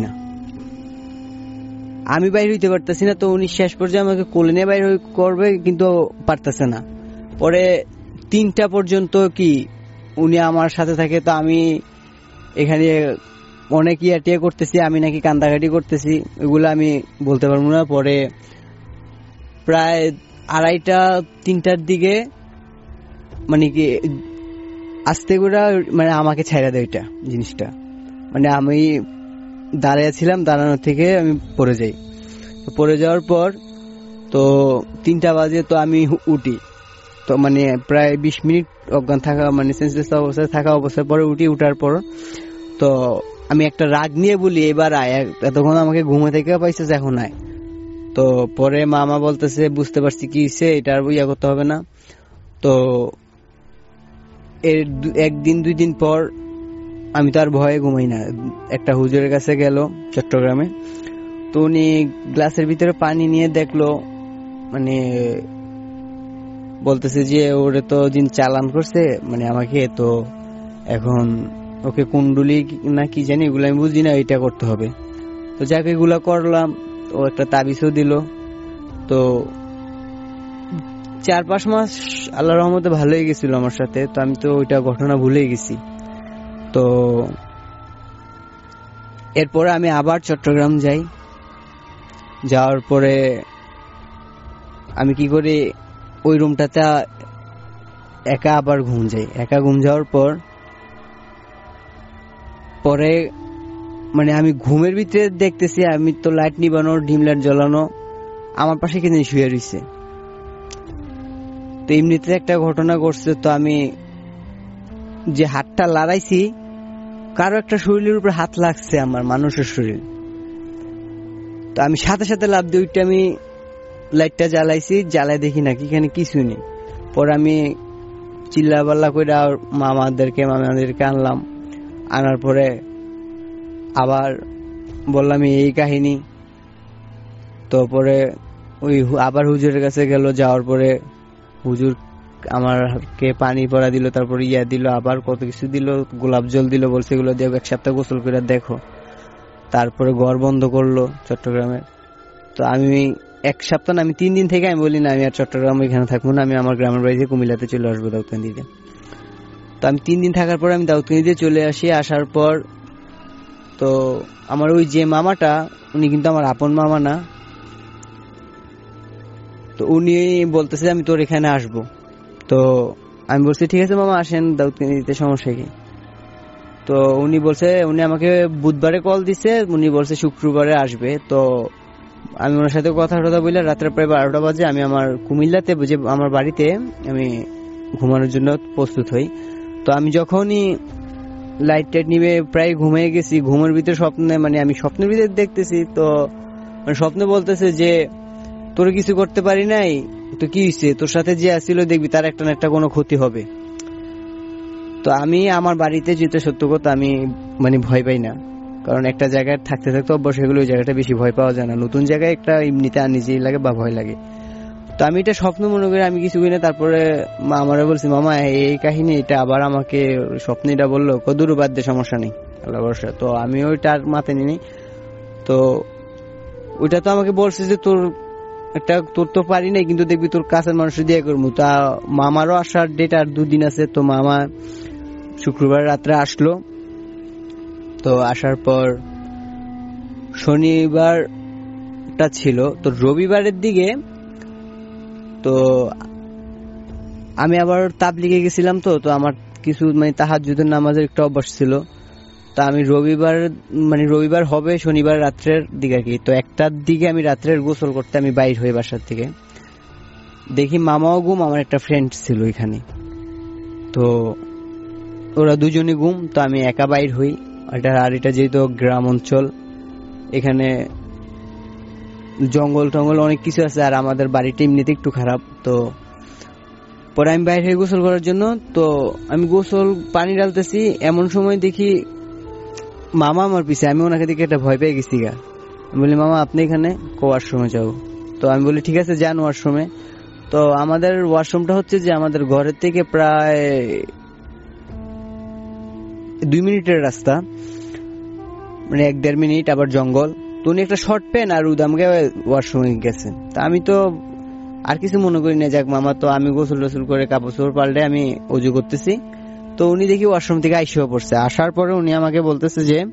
না। তো উনি শেষ পর্যায়ে আমাকে কোলে নিয়ে বাইর করবে, কিন্তু পারতেছে না। পরে 3টা পর্যন্ত কি উনি আমার সাথে থাকে। তো আমি এখানে অনেক ইয়াটিয়া করতেছি, আমি নাকি কান্দাকাটি করতেছি, এগুলো আমি বলতে পারবো না। পরে প্রায় 2:30-3টার দিকে মানে কি আস্তে করে মানে আমাকে ছাইড়া দেয় এটা জিনিসটা। মানে আমি দাঁড়িয়েছিলাম, দাঁড়ানো থেকে আমি পড়ে যাই। পড়ে যাওয়ার পর তো 3টা বাজে, তো আমি উঠি। তো মানে প্রায় 20 মিনিট অজ্ঞান থাকা মানে সেন্সলেস অবস্থায় থাকা অবস্থার পরে উঠার পর তো আমি একটা রাগ নিয়ে বলি এবার আয়, এতক্ষণ আমাকে ঘুমে থেকে পাইছে, এখন আয়। তো পরে মামা বলতেছে বুঝতে পারছি কি হয়েছে, এটা আর ইয়া করতে হবে না। তো এর 1-2 দিন পর আমি তো আর ভয়ে ঘুমাই না। একটা হুজুরের কাছে গেল চট্টগ্রামে। তো উনি গ্লাসের ভিতরে পানি নিয়ে দেখলো, মানে বলতেছে যে ওরে তো জিন চালান করছে মানে আমাকে, তো এখন ওকে কুন্ডুলি না কি জানি এগুলো আমি বুঝি না, এটা করতে হবে। তো যাকে এগুলা করলাম, ও একটা তাবিজও দিল। তো 4-5 মাস আল্লাহর রহমতে ভালোই গেছিল আমার সাথে। তো আমি তো ওইটা ঘটনা ভুলে গেছি। তো এরপরে আমি আবার চট্টগ্রাম যাই। যাওয়ার পরে আমি কি করি, ওই রুমটাতে একা আবার ঘুম যাই। একা ঘুম যাওয়ার পরে মানে আমি ঘুমের ভিতরে দেখতেছি আমি তো লাইট নিবানো, ডিম লাইট জ্বালানো, আমার পাশে কিন্তু শুয়ে রয়েছে। তো এমনিতে একটা ঘটনা ঘটছে। তো আমি যে হাতটা লড়াইছি, কারো একটা শরীরের উপর হাত লাগছে, আমার মানুষের শরীর। তো আমি সাথে সাথে লাফ দিয়ে উঠে আমি লাইটটা জ্বালাইছি, জ্বালাই দেখি না এখানে কিছু নেই। পরে আমি চিল্লা পাল্লা করে মামাদেরকে আনলাম, আনার পরে আবার বললাম এই কাহিনী। তো পরে ওই আবার হুজুরের কাছে গেল, যাওয়ার পরে হুজুর আমারকে পানি পড়া দিল, তারপরে দিল, আবার কত কিছু দিল, গোলাপ জল দিল, বলছে এগুলো দিয়ে 1 সপ্তাহ গোসল করে দেখো। তারপরে ঘর বন্ধ করলো চট্টগ্রামে। তো আমি 1 সপ্তাহ না, আমি 3 দিন থেকে আমি বলি না আমি আর চট্টগ্রাম এখানে থাকবো না, আমি আমার গ্রামের বাড়িতে কুমিল্লাতে চলে আসবো দাউদকান্দিতে। তো আমি 3 দিন থাকার পর আমি দাউদকান্দিতে চলে আসি। আসার পর তো আমার ওই যে মামাটা, উনি কিন্তু আমার আপন মামা না। তো উনি বলতেছে আমি তোর এখানে আসবো। তো আমি বলছি ঠিক আছে মামা আসেন দাউদকান্দিতে, সমস্যা কি। তো উনি বলছে, উনি আমাকে বুধবারে কল দিছে, উনি বলছে শুক্রবারে আসবে। তো আমি ওনার সাথে কথা বলে রাত্রে প্রায় 12টা বাজে আমি আমার কুমিল্লাতে যে আমার বাড়িতে আমি ঘুমানোর জন্য প্রস্তুত হই। তো আমি যখনই লাইট টাইট নিবে প্রায় ঘুমিয়ে গেছি, ঘুমের ভিতরে স্বপ্নে, মানে আমি স্বপ্নের ভিতরে দেখতেছি। তো স্বপ্নে বলতেছে যে তোর কিছু করতে পারি নাই, তো কি হয়েছে, তোর সাথে যে আসছিল দেখবি তার একটা না একটা কোনো ক্ষতি হবে। তো আমি আমার বাড়িতে যেতে সত্য কথা আমি মানে ভয় পাই না, কারণ একটা জায়গায় থাকতে থাকতে অভ্যাস হয়ে গেলে ওই জায়গাটা বেশি ভয় পাওয়া যায় না। নতুন জায়গায় একটা এমনিতে নিজেই লাগে বা ভয় লাগে। তো আমি এটা স্বপ্ন মনে করি, আমি কিছু কিনা। তারপরে মা আমারে বলছি মামা এই কাহিনী, এটা আবার আমাকে স্বপ্নটা বললো, কদুর বাদ দিয়ে সমস্যা নেই, আল্লাহ ভরসা। তো আমি ওইটার মাথায় নিই। তো ওইটা তো আমাকে বলছে যে তোর তো পারি নাই, কিন্তু দেখবি তোর কাছের মানুষ দিয়ে করবো। তা মামারও আসার ডেট আর 2 দিন আছে। তো মামা শুক্রবার রাত্রে আসলো। তো আসার পর শনিবারটা ছিল, তো রবিবারের দিকে তো আমি আবার তাবলিগে গেছিলাম। তো আমার কিছু মানে তাহাজ্জুদের নামাজের একটা অভ্যাস ছিল। তা আমি রবিবার হবে শনিবার রাত্রের দিকে আর কি। তো 1টার দিকে আমি রাত্রের গোসল করতে আমি বাইর হই বাসার থেকে, দেখি মামাও ঘুম, আমার একটা ফ্রেন্ড ছিল এখানে। তো ওরা দুজনে ঘুম, তো আমি একা বাইর হই। আর এটা যেহেতু গ্রাম অঞ্চল, এখানে জঙ্গল টঙ্গল অনেক কিছু আছে, আর আমাদের বাড়িটা এমনিতে একটু খারাপ। তো পরে আমি বাইরে হয়ে গোসল করার জন্য, তো আমি গোসল পানি ঢালতেছি, এমন সময় দেখি মামা আমার পিছে। আমি ওনাকে দেখে একটা ভয় পেয়ে গেছি গা। আমি বলি মামা আপনি এখানে, ওয়াশরুমে যাও। তো আমি বলি ঠিক আছে যান ওয়াশরুমে। তো আমাদের ওয়াশরুমটা হচ্ছে যে আমাদের ঘরের থেকে প্রায় 2 মিনিটের রাস্তা, মানে 1-1.5 মিনিট, আবার জঙ্গল। তো উনি একটা শর্ট প্যান্ট আর উদামকে ওয়াশরুমে গেছেন। তা আমি তো আর কিছু মনে করি না, যাক মামা। তো আমি গোসল টোসল করে কাপড় চোপড় পাল্টে আমি অজু করতেছি। তো উনি দেখি ওয়াশরুম থেকে আইসা পড়ছে। আসার পরে উনি আমাকে বলতেছে যে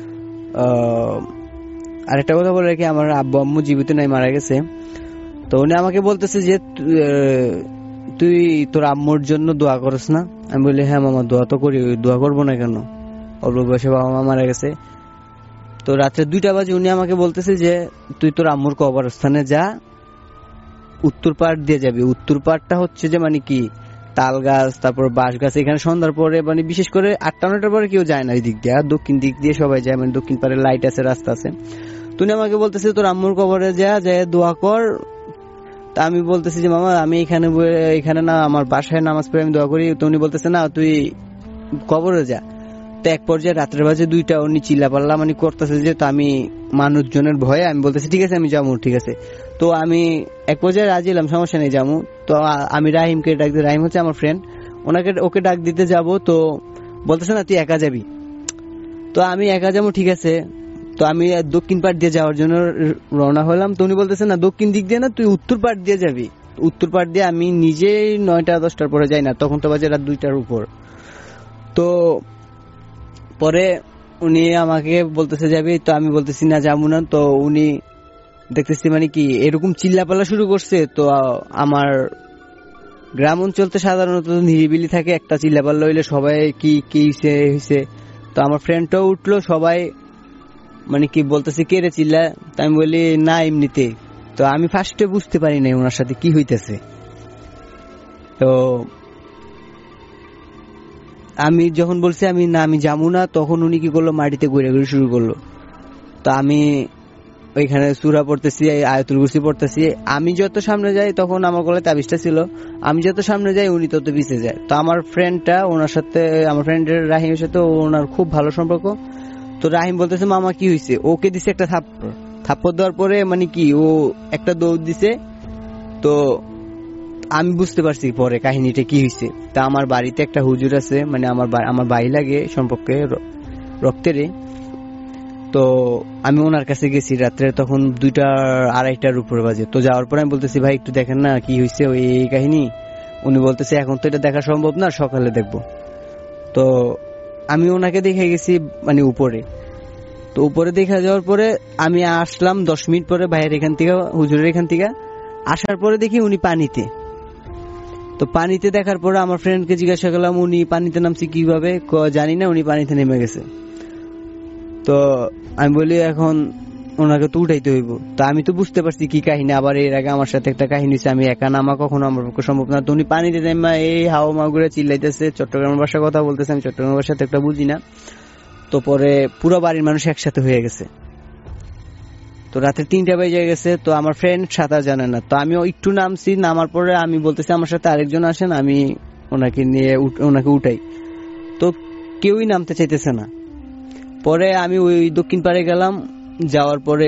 আরেকটা কথা বলে রাখি, আমার আব্বু আম্মু জীবিত নাই, মারা গেছে। তো উনি আমাকে বলতেছে যে তুই তোর আম্মুর জন্য দোয়া করস না? আমি বলি হ্যাঁ মামা দোয়া তো করি, দোয়া করবো না কেন, অল্প বয়সে বাবা মা মারা গেছে। তো রাত্রে 2টা বাজে উনি আমাকে বলতেছে যে তুই তোর আম্মুর কবরস্থানে যা, উত্তর পাড় দিয়ে যাবি। উত্তর পাড়টা হচ্ছে যে মানে কি তাল গাছ, তারপর বাঁশ গাছ। এখানে সন্ধ্যার পরে মানে বিশেষ করে 8টা-9টার পরে কেউ যায় না ওই দিক দিয়ে, আর দক্ষিণ দিক দিয়ে সবাই যায়, মানে দক্ষিণ পাড়ে লাইট আছে, রাস্তা আছে। তুমি আমাকে বলতেছে তোর আম্মুর কবরে যা, দোয়া কর। তা আমি বলতেছি যে মামা আমি এখানে না, আমার বাসায় নামাজ পড়ে আমি দোয়া করি। তো উনি বলতেছে না তুই কবরে যা। তো এক পর্যায়ে রাত্রে বাজে 2টা, উনি চিল্লা পাল্লা মানে করতেছে যে, তো আমি মানুষজনের ভয়ে আমি বলতেছি ঠিক আছে আমি যাবো, ঠিক আছে। তো আমি এক পর্যায়ে রাজি এলাম, সমস্যা নেই যাবো। তো আমি রাহিমকে ডাক দিই, রাহিম হচ্ছে আমার ফ্রেন্ড, ওকে ডাক দিতে যাব। তো বলতেছে না তুই একা যাবি। তো আমি একা যাবো, ঠিক আছে। তো আমি দক্ষিণ পাড় দিয়ে যাওয়ার জন্য রওনা হলাম। তো উনি বলতেছে না দক্ষিণ দিক দিয়ে না, তুই উত্তর পাড় দিয়ে যাবি। উত্তর পাড় দিয়ে আমি নিজেই 9টা-10টার পরে যাই না, তখন তো বাজে রাত 2টার উপর। তো পরে উনি আমাকে বলতেছে যাবি, তো আমি বলতেছি না যাবো না। তো উনি দেখতেছি মানে কি এরকম চিল্লাপাল্লা শুরু করছে। তো আমার গ্রাম অঞ্চল তো সাধারণত নিরিবিলি থাকে, একটা চিল্লাপাল্লা হইলে সবাই কি হয়েছে। তো আমার ফ্রেন্ডটাও উঠলো, সবাই মানে কি বলতেছে কে রে চিল্লা। তো আমি বলি না এমনিতে। তো আমি ফার্স্টে বুঝতে পারি নাই ওনার সাথে কি হইতেছে। তো আমি যখন বলছি আমি যাবো না, তখন উনি কি করলো মাটিতে ঘুরে শুরু করলো। তো আমি ওইখানে সূরা পড়তেছি, আয়াতুল কুরসি পড়তেছি। আমি যত সামনে যাই তখন আমার গলায় তাবিজটা ছিল, আমি যত সামনে যাই উনি তত পিছিয়ে যায়। তো আমার ফ্রেন্ডটা, ওনার সাথে, আমার ফ্রেন্ডের রাহিমের সাথে ওনার খুব ভালো সম্পর্ক। তো রাহিম বলতেছে মামা কি হয়েছে, ওকে দিছে একটা থাপ্পড় দেওয়ার পরে মানে কি ও একটা দৌড় দিছে। তো আমি বুঝতে পারছি পরে কাহিনীটা কি হয়েছে। তা আমার বাড়িতে একটা হুজুর আছে, মানে আমার ভাই লাগে সম্পর্কে রক্তেরই। তো আমি ওনার কাছে গেছি রাত্রে, তখন 2টা-2:30টার উপরে বাজে। তো যাওয়ার পরে আমি বলতেছি ভাই একটু দেখেন না কি হয়েছে ওই এই কাহিনী। উনি বলতেছে এখন তো এটা দেখা সম্ভব না, সকালে দেখবো। তো আমি ওনাকে দেখে গেছি মানে উপরে। তো উপরে দেখা যাওয়ার পরে আমি আসলাম 10 মিনিট পরে ভাইয়ের এখান থেকে, হুজুরের এখান থেকে আসার পরে দেখি উনি পানিতে। তো পানিতে দেখার পরে আমার ফ্রেন্ডকে জিজ্ঞাসা করলাম উনি পানিতে নামছে কিভাবে, জানি না, উনি পানিতে নেমে গেছে। তো আমি বলি এখন ওনাকে তো উঠাইতে হইব। তো আমি তো বুঝতে পারছি কি কাহিনী, আবার এর আগে আমার সাথে একটা কাহিনী হচ্ছে, আমি একা নামা কখনো আমার পক্ষে সম্ভব না। তো উনি পানিতে নেমা এই হাওয়া মাগুরে চিল্লাইতেছে, চট্টগ্রামের ভাষার কথা বলতেছে, আমি চট্টগ্রামের ভাষা একটা বুঝি না। তো পরে পুরো বাড়ির মানুষ একসাথে হয়ে গেছে। তো রাতে 3টা বেজে গেছে। তো আমার ফ্রেন্ড সাঁতার জানে না, তো আমি একটু নামছি, নামার পরে আমি বলতেছি আমার সাথে আরেকজন আসেন, আমি ওনাকে নিয়ে ওনাকে উঠাই। তো কেউই নামতে চাইতেছে না। পরে আমি ওই দক্ষিণ পাড়ে গেলাম, যাওয়ার পরে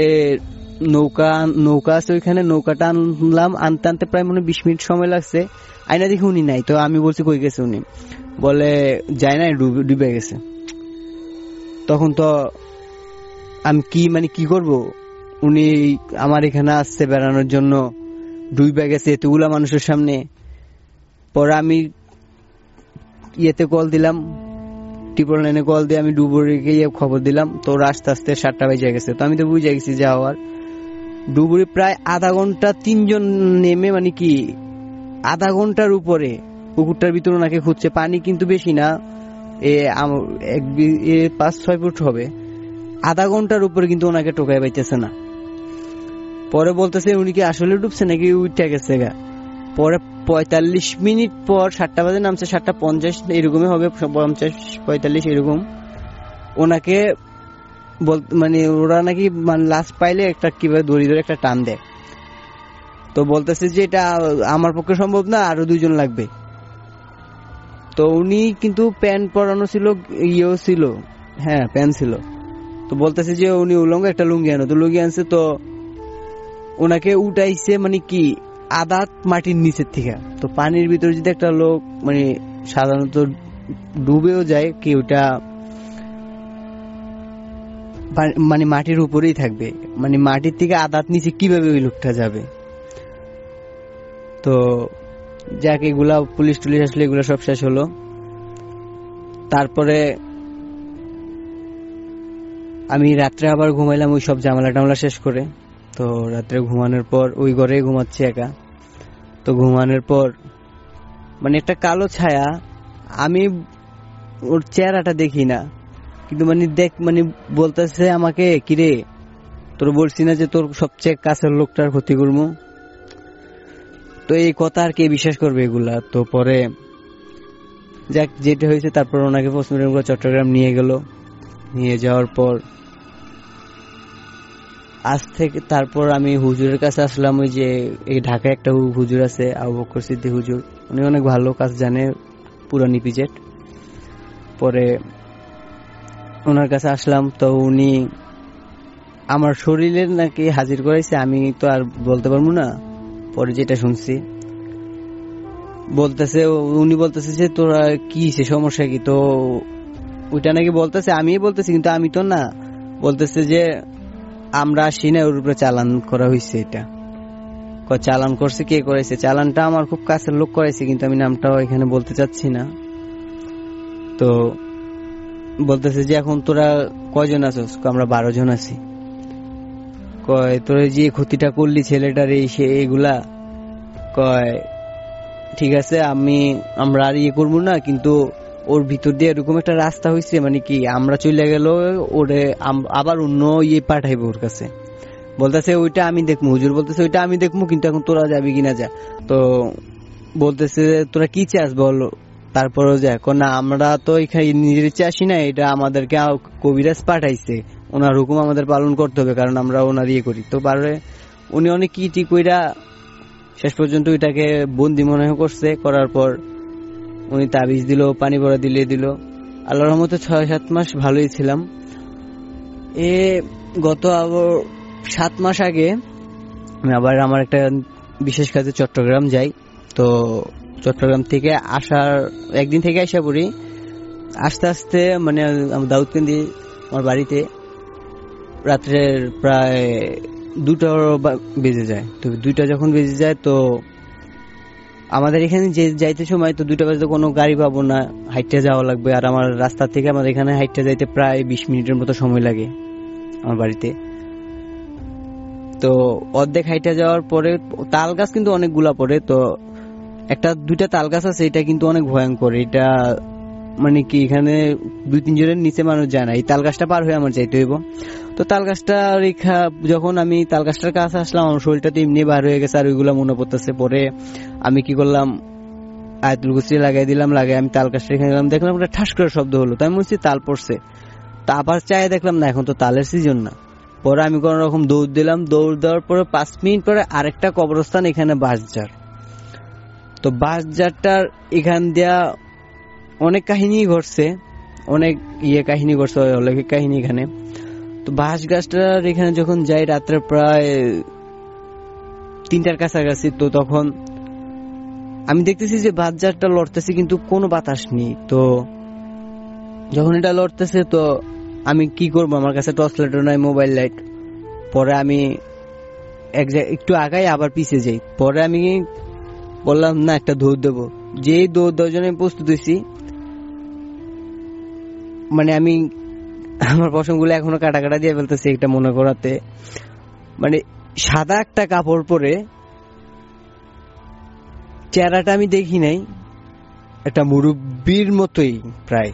নৌকা আছে ওইখানে, নৌকাটা আনলাম, আনতে আনতে প্রায় মনে 20 মিনিট সময় লাগছে। আইনা দেখি উনি নাই। তো আমি বলছি কই গেছে উনি, বলে যায় না, ডুবে গেছে। তখন তো আমি কি করব, উনি আমার এখানে আসছে বেড়ানোর জন্য, ডুবে গেছে এতগুলা মানুষের সামনে। পরে আমি ইয়েতে কল দিলাম, 999 কল দিয়ে আমি ডুবুরিকে খবর দিলাম। তো আস্তে আস্তে 7টা বেজে গেছে। তো আমি তো বুঝে গেছি যাওয়ার। ডুবুরি প্রায় আধা ঘন্টা 3জন নেমে মানে কি আধা ঘন্টার উপরে পুকুরটার ভিতরে ওনাকে খুঁজছে। পানি কিন্তু বেশি না, 5-6 ফুট হবে। আধা ঘন্টার উপরে কিন্তু ওনাকে টোকাই পাইতেছে না। পরে বলতেছে উনি কি আসলে ডুবছে নাকি উঠে গেছে গা। পরে 45 মিনিট পর 7টা বাজে নামছে, 7:50 এরকমই হবে, 50-45 এরকম। ওনাকে মানে ওরা নাকি লাশ পাইলে একটা কিভাবে দড়ি ধরে একটা টান দেয়। তো বলতেছে যে এটা আমার পক্ষে সম্ভব না, আরো 2জন লাগবে। তো উনি কিন্তু প্যান্ট পরানো ছিল, ইয়েও ছিল, হ্যাঁ প্যান্ট ছিল। তো বলতেছে যে উনি উলঙ্গ, একটা লুঙ্গি আনো। তো লুঙ্গি আনছে। তো ওনাকে উঠাইছে মানে কি আধা মাটির নিচের থেকে। তো পানির ভিতরে যদি একটা লোক মানে সাধারণত ডুবেও যায় কি, ওটা মানে মাটির উপরেই থাকবে, মানে মাটির থেকে আধাত নিচে কিভাবে ওই লোকটা যাবে। তো যাক এগুলা পুলিশ টুলিশ আসলে এগুলা সব শেষ হলো। তারপরে আমি রাত্রে আবার ঘুমাইলাম ওই সব ঝামেলা টামলা শেষ করে। তো রাত্রে ঘুমানোর পর ওই ঘরে ঘুমাচ্ছি একা। তো ঘুমানোর পর মানে একটা কালো ছায়া, আমি ওর চেহারাটা দেখি না, কিন্তু মানে বলতেছে আমাকে কিরে তোর বলছি না যে তোর সবচেয়ে কাছের লোকটার ক্ষতি করবো। তো এই কথা আর কে বিশ্বাস করবে এগুলা। তো পরে যাক যেটা হয়েছে, তারপর ওনাকে পোস্টমর্টম করে চট্টগ্রাম নিয়ে গেল। নিয়ে যাওয়ার পর আজ থেকে তারপর আমি হুজুরের কাছে আসলাম। ওই যে এই ঢাকায় একটা হুজুর আছে, আবু বকর সিদ্দিক হুজুর, উনি অনেক ভালো কাজ জানে, পুরানি পিজেট। পরে ওনার কাছে আসলাম। তো উনি আমার শরীরের নাকি হাজির করাইছে, আমি তো আর বলতে পারবো না। পরে যেটা শুনছি বলতেছে, উনি বলতেছে যে তোরা কি সমস্যা কি। তো ওইটা নাকি বলতেছে, আমি বলতেছি কিন্তু আমি তো না, বলতেছে যে আমরা আসি না, ওর উপরে চালান করা হয়েছে। এটা চালান করছে, কে করেছে চালানটা? আমার খুব কাছের লোক করেছে, কিন্তু আমি নামটাও এখানে বলতে চাচ্ছি না। তো বলতেছে যে এখন তোরা কয়জন আছিস? আমরা 12 জন আছি। কয় তোরা যে ক্ষতিটা করলি ছেলেটার এগুলা, কয় ঠিক আছে আমরা আর ইয়ে করবো না, কিন্তু ওর ভিতর দিয়ে এরকম একটা রাস্তা হয়েছে, মানে কি আমরা চলে গেল ওরে আবার অন্য ইয়ে পাঠাইবো ওর কাছে। বলতেছে ওইটা আমি দেখবো, হুজুর বলতেছে ওইটা আমি দেখবো, কিন্তু এখন তোরা যাবি কিনা যা। তো বলতেছে তোরা কি চাস বল, তারপরেও যা। না আমরা তো এখানে নিজের ইচ্ছে আসি না, এটা আমাদেরকে কবিরাজ পাঠাইছে, ওনার হুকুম আমাদের পালন করতে হবে, কারণ আমরা ওনার ইয়ে করি। তো পারে উনি অনেক কি কইরা শেষ পর্যন্ত ওইটাকে বন্দি মনে করছে। করার পর উনি তাবিজ দিল, পানি ভরা দিল। আল্লাহর রহমতে 6-7 মাস ভালোই ছিলাম। গত 7 মাস আগে আমি আবার আমার একটা বিশেষ কাজে চট্টগ্রাম যাই। তো চট্টগ্রাম থেকে একদিন থেকে আসা পড়ি। আস্তে আস্তে মানে দাউদকান্দি আমার বাড়িতে রাত্রের প্রায় 2টা বেজে যায়। তো 2টা যখন বেজে যায়, তো আমাদের এখানে যে যাইতে সময় তো 2টা বাজে কোনো গাড়ি পাবো না, হাইটে যাওয়া লাগবে। আর আমার রাস্তা থেকে আমাদের এখানে হাইটে যাইতে প্রায় 20 মিনিটের মতো সময় লাগে আমার বাড়িতে। তো অর্ধেক হাইটে যাওয়ার পরে তাল গাছ কিন্তু অনেকগুলা পড়ে। তো 1-2টা তাল গাছ আছে, এটা কিন্তু অনেক ভয়ঙ্কর। এটা মানে কি এখানে 2-3 জনের নিচে মানুষ যায় না। এই তাল গাছটা পার হয়ে আমার যাইতে হইব। তো তাল গাছটা যখন আমি তাল গাছটার কাছে আসলাম, আমার শরীরটা তো এমনি বার হয়ে গেছে, আর ওইগুলা মনে পড়তেছে। পরে আমি কি করলাম, আয়াতুল কুরসি লাগাই দিলাম। আমি তাল গাছটা এখানে গেলাম, দেখলাম একটা ঠাস করে শব্দ হলো। তো আমি বলছি তাল পড়ছে। তা আবার চাই দেখলাম না, এখন তো তালের সিজন না। পরে আমি কোন রকম দৌড় দিলাম। দৌড় দেওয়ার পরে 5 মিনিট পরে আরেকটা কবরস্থান, এখানে বাঁশঝাড়। তো বাঁশঝাড়টার এখান দিয়া অনেক কাহিনী ঘটছে, অনেক কাহিনী ঘটছে, অলৌকিক কাহিনী এখানে। তো বাঁশ গাছটার এখানে যখন যাই রাত্রে প্রায় 3টার কাছাকাছি, তো তখন আমি দেখতেছি যে বাঁশঝাড়টা লড়তেছে কিন্তু কোনো বাতাস নেই। তো যখন এটা লড়তেছে, তো আমি কি করবো, আমার কাছে টর্চ লাইটও নাই, মোবাইল লাইট। পরে আমি একটু আগাই আবার পিছিয়ে যাই। পরে আমি বললাম না, একটা দৌড় দেবো। যেই দৌড় দেওয়ার জন্য আমি প্রস্তুত হয়েছি, মানে আমি আমার পশমগুলো এখনো কাটা দিয়ে ফেলতেছি এটা মনে করাতে। মানে সাদা একটা কাপড় পরে, চেহারাটা আমি দেখি নাই, একটা মুরব্বীর মতোই প্রায়।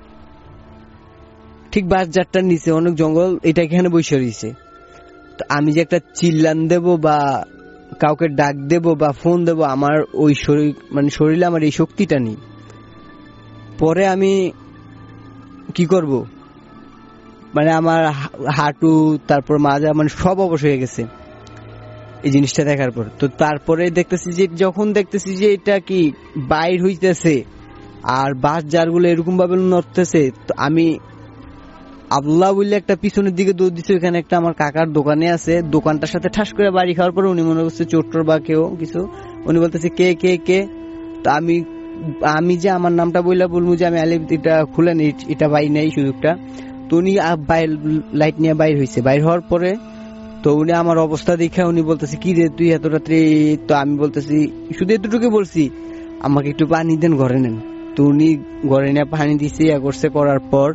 ঠিক বাঁশঝাড়টার নিচে অনেক জঙ্গল, এটা এখানে বসে রয়েছে। তো আমি যে একটা চিল্লান দেব বা কাউকে ডাক দেব বা ফোন দেব, আমার ওই শরীরে আমার এই শক্তিটা নেই। পরে আমি কি করব, মানে আমার হাঁটু, তারপর মাজা, মানে সব অবশ হয়ে গেছে এই জিনিসটা দেখার পর। তো তারপরে যখন দেখতেছি যে এটা কি বাইর হইতেছে আর বাঁশঝাড় গুলো এরকম ভাবে নড়তেছে, তো আমি আল্লাহ বললে একটা পিছনের দিকে দৌড় দিচ্ছে। ওখানে একটা আমার কাকার দোকানে আছে, দোকানটার সাথে ঠাস করে বাড়ি খাওয়ার পরে উনি মনে করছে চোট্টর বা কেউ কিছু, উনি বলতেছে কে কে কে। তো আমি যে আমার নামটা বলবো যে আমি আলিফ, এটা খুলেন, এটা পাই নাই সুযোগটা। তো উনি লাইট নিয়ে বাইর হয়েছে। বাইর হওয়ার পরে তো উনি আমার অবস্থা দেখে উনি বলতেছে কি রে তুই এত রাত্রে। তো আমি বলতেছি, শুধু এতটুকু বলছি, আমাকে একটু পানি দেন, ঘরে নেন। তো উনি ঘরে নিয়ে পানি দিচ্ছে, করছে। করার পর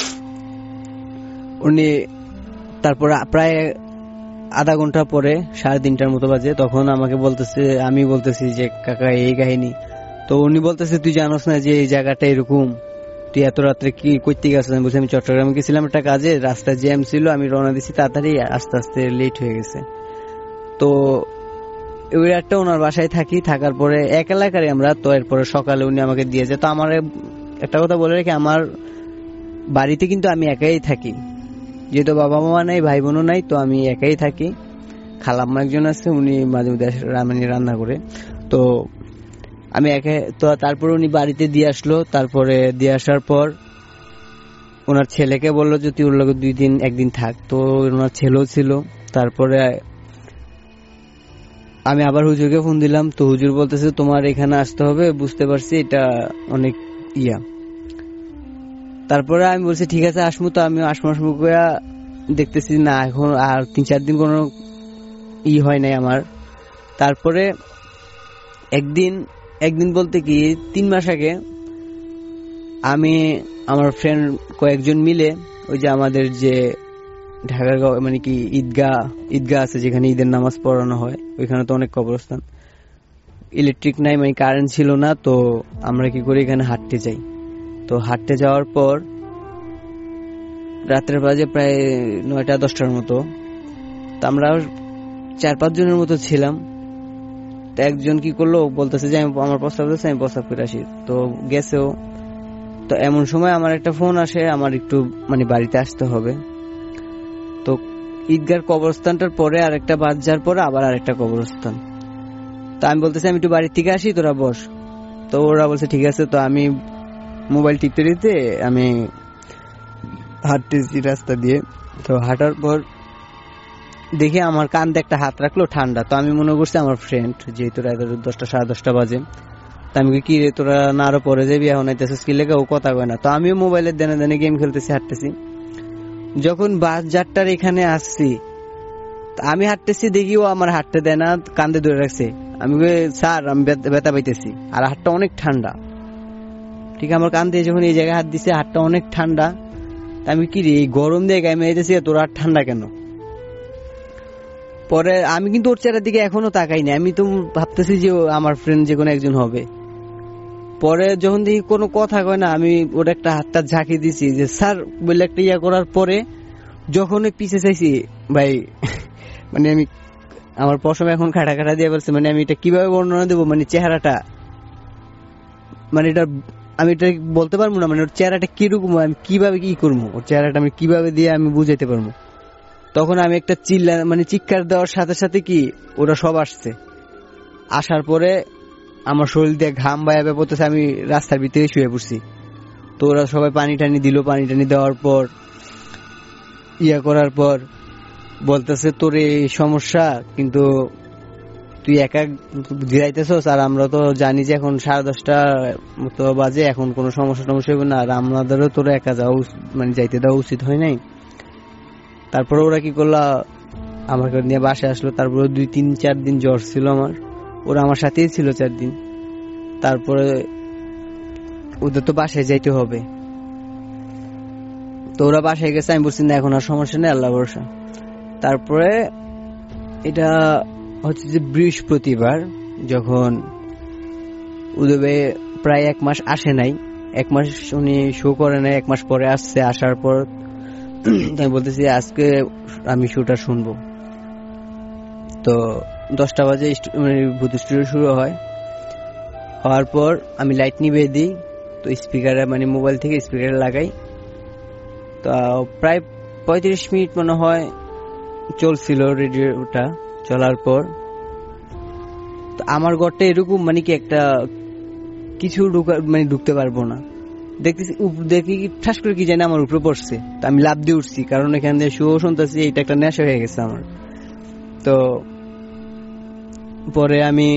উনি তারপর প্রায় আধা ঘন্টা পরে 3:30টার মতো বাজে, তখন আমাকে বলতেছে, আমি বলতেছি যে কাকা এই কাহিনী। তো উনি বলতেছে তুই জানোস না যে এই জায়গাটা এরকম, তুই এত রাত্রে কি করতে গেছিস? আমি বলছি আমি চট্টগ্রামে গেছিলাম একটা কাজে, রাস্তায় জ্যাম ছিল, আমি রওনা দিছি তাড়াতাড়ি, আস্তে আস্তে লেট হয়ে গেছে। তো ওই একটা ওনার বাসায় থাকার পরে এক এলাকারই আমরা। তো এরপরে সকালে উনি আমাকে দিয়ে যায়। তো আমার একটা কথা বলে রেখে, আমার বাড়িতে কিন্তু আমি একাই থাকি, যেহেতু বাবা মা নাই, ভাই বোনও নাই, তো আমি একাই থাকি। খালাম্মা একজন আছে, উনি মাঝে মধ্যে রান্না করে। তো আমি তো তারপরে উনি বাড়িতে দিয়ে আসলো। তারপরে দিয়ে আসার পর ওনার ছেলেকে বললো যে তুই ওর লগে 1 দিন থাক। তো ওনার ছেলেও ছিল। তারপরে আমি আবার হুজুরকে ফোন দিলাম। তো হুজুর বলতেছে তোমার এখানে আসতে হবে, বুঝতে পারছি এটা অনেক তারপরে আমি বলছি ঠিক আছে আসমু। তো আমি আসমু করে দেখতেছি না, এখন আর 3-4 দিন কোনো হয় নাই আমার। তারপরে একদিন বলতে কি 3 মাস আগে আমি আমার ফ্রেন্ড কয়েকজন মিলে, ওই যে আমাদের যে ঢাকার মানে কি ঈদগাহ আছে যেখানে ঈদের নামাজ পড়ানো হয়, ওইখানে তো অনেক কবরস্থান, ইলেকট্রিক নাই, মানে কারেন্ট ছিল না। তো আমরা কি করি, এখানে হাঁটতে যাই। তো হাঁটতে যাওয়ার পর রাত্রের বাজে প্রায় 9টা-10টার মতো। তো আমরা 4-5 জনের মতো ছিলাম। তো একজন কি করলো, বলতেছে যে আমার প্রস্তাব দিচ্ছে, আমি প্রস্তাব করে আসি। তো গেছেও। তো এমন সময় আমার একটা ফোন আসে, আমার একটু মানে বাড়িতে আসতে হবে। ঈদগার কবরস্থানটার পরে আরেকটা বাজার পরে আবার আরেকটা কবরস্থান। তো আমি বলতেছি আমি একটু বাড়ির থেকে আসি, তোরা বস। তো ওরা বলছে ঠিক আছে। তো আমি মোবাইল টিপতে টিপতে আমি হাঁটতেছি রাস্তা দিয়ে। তো হাঁটার পর দেখি আমার কান্দে একটা হাত রাখলো ঠান্ডা। তো আমি মনে করছি আমার ফ্রেন্ড, যেহেতু রাত 10টা 10:30 বাজে। তো আমি কি রে তোরা না আরো পরে যাবি, এখন আইতেছিস কি লেগে? ও কথা কয় না। তো আমিও মোবাইলের দেনে দেনে গেম খেলতেছি, হাঁটতেছি। যখন বাজারটার এখানে আসছি, আমি হাঁটতেছি দেখি ও আমার হাঁটতে দেয় না, কান্দে ধরে রাখছে। আমি স্যার আমি ব্যথা পাইতেছি, আর হাতটা অনেক ঠান্ডা। ঠিক আমার কান্দে যখন এই জায়গায় হাত দিছে, হাতটা অনেক ঠান্ডা। আমি কি রে এই গরম দিয়ে গায়ে মেয়েছি, তোর হাত ঠান্ডা কেন? পরে আমি কিন্তু ওর চেহারার দিকে এখনো তাকাইনি, আমি তো ভাবতেছি যে আমার ফ্রেন্ড যে কোনো একজন হবে। পরে যখন দেখি কোনো কথা কয় না, আমি ওর একটা হাতটা ঝাঁকি দিছি যে স্যার বলে একটা ইয়া করার পরে যখন পিছে চাইছি ভাই, মানে আমি আমার পশম এখন খাটা খাটা দিয়ে বলছে, মানে আমি এটা কিভাবে বর্ণনা দেবো, মানে চেহারাটা, মানে এটা আমি এটা বলতে পারবো না। মানে ওর চেহারাটা কিরকম, আমি কিভাবে কি করবো, ওর চেহারাটা আমি কিভাবে দিয়ে আমি বুঝাইতে পারবো। তখন আমি একটা মানে চিৎকার দেওয়ার সাথে সাথে কি ওরা সব আসছে। আসার পরে আমার শরীর দিয়ে ঘাম বাইবে পড়তেছে, আমি রাস্তার ভিতরে শুয়ে পড়ছি। তো ওরা সবাই পানি টানি দিল। পানি টানি দেওয়ার পর ইয়া করার পর বলতেছে তোর এই সমস্যা, কিন্তু তুই একা জিরাইতেছস, আর আমরা তো জানি যে এখন 10:30 মতো বাজে, এখন কোনো সমস্যা টমস্যা হবে না, আর আমাদেরও তোর একা যাওয়া মানে যাইতে দেওয়া উচিত হয় নাই। তারপরে ওরা কি করলো, আমাকে নিয়ে বাসায় আসলো। তারপরে 2-3-4 দিন জ্বর ছিল আমার, ওরা আমার সাথেই ছিল 4 দিন। তারপরে ওদের তো বাসায় যাইতে হবে, তো ওরা বাসায় গেছে। আমি বলছি না এখন আর সমস্যা নেই, আল্লাহ ভরসা। তারপরে এটা হচ্ছে যে বৃহস্পতিবার, যখন উদবে প্রায় 1 মাস আসে নাই, 1 মাস উনি শো করে নাই, 1 মাস পরে আসছে। আসার পর আমি বলতেছি আজকে আমি শোটা শুনবো। তো 10টা বাজে ভূত স্টুডিও শুরু হয়। হওয়ার পর আমি লাইট নিবে দিই, তো স্পিকারে মানে মোবাইল থেকে স্পিকারে লাগাই। তো প্রায় 35 মিনিট মনে হয় চলছিল রেডিওটা। চলার পর তো আমার ঘরটা এরকম মানে কি একটা কিছু মানে ঢুকতে পারবো না। দেখি ঠাস করে কি জানি আমার উপরে পড়ছে। তো আমি লাফ দিয়ে উঠছি, কারণ এখান দিয়ে শুয়েও শুনতেছি, এটা একটা নেশা হয়ে গেছে আমার। তো পরে আমি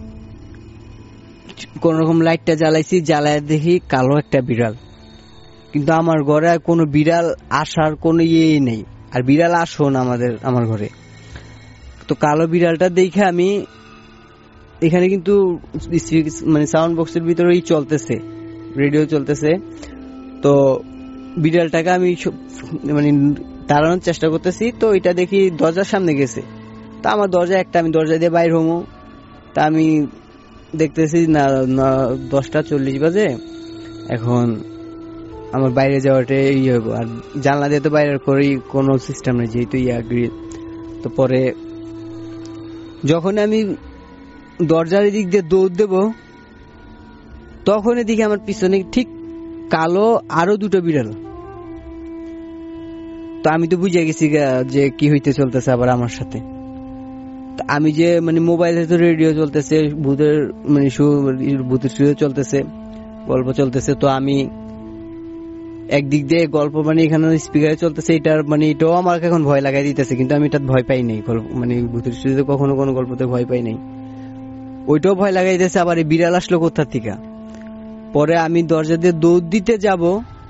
কোন রকম লাইটটা জ্বালাইছি, জ্বালায় দেখি কালো একটা বিড়াল। কিন্তু আমার ঘরে কোনো বিড়াল আসার কোনো ইয়েই নেই, আর বিড়াল আসো না আমার ঘরে। তো কালো বিড়ালটা দেখে আমি এখানে কিন্তু মানে সাউন্ড বক্সের ভিতরেই চলতেছে, রেডিও চলতেছে। তো বিড়ালটাকে আমি মানে দাঁড়ানোর চেষ্টা করতেছি। তো এটা দেখি দরজার সামনে গেছে। তা আমার দরজা একটা, আমি দরজা দিয়ে বাইর হবো। তা আমি দেখতেছি না 10:40 বাজে, এখন আমার বাইরে যাওয়াটা ইয়ে হইব। আর জানলা দিয়ে তো বাইরে করেই কোনো সিস্টেম নেই, যেহেতু গ্রিল। তো পরে যখন আমি দরজার দিক দিয়ে দৌড় দেব, তখন এদিকে আমার পিছনে ঠিক কালো আরো 2টো বিড়াল। তো আমি তো বুঝে গেছি যে কি হইতে চলতেছে আবার আমার সাথে। আমি যে মানে মোবাইলে তো রেডিও চলতেছে, ভূতের মানে ভূতের স্টুডিও চলতেছে, গল্প চলতেছে। তো আমি একদিক দিয়ে গল্প মানে এখানে স্পিকারে চলতেছে, এটার মানে এটাও আমার এখন ভয় লাগাই দিতেছে, কিন্তু আমি এটা ভয় পাই নাই। গল্প মানে ভূতের স্টুডিওতে কখনো কোনো গল্পতে ভয় পাই নাই, ওইটাও ভয় লাগাই দিতেছে। আবার এই বিড়াল আসলো কোথা থেকে। পরে আমি দরজা দিয়ে দৌড় দিতে যাব,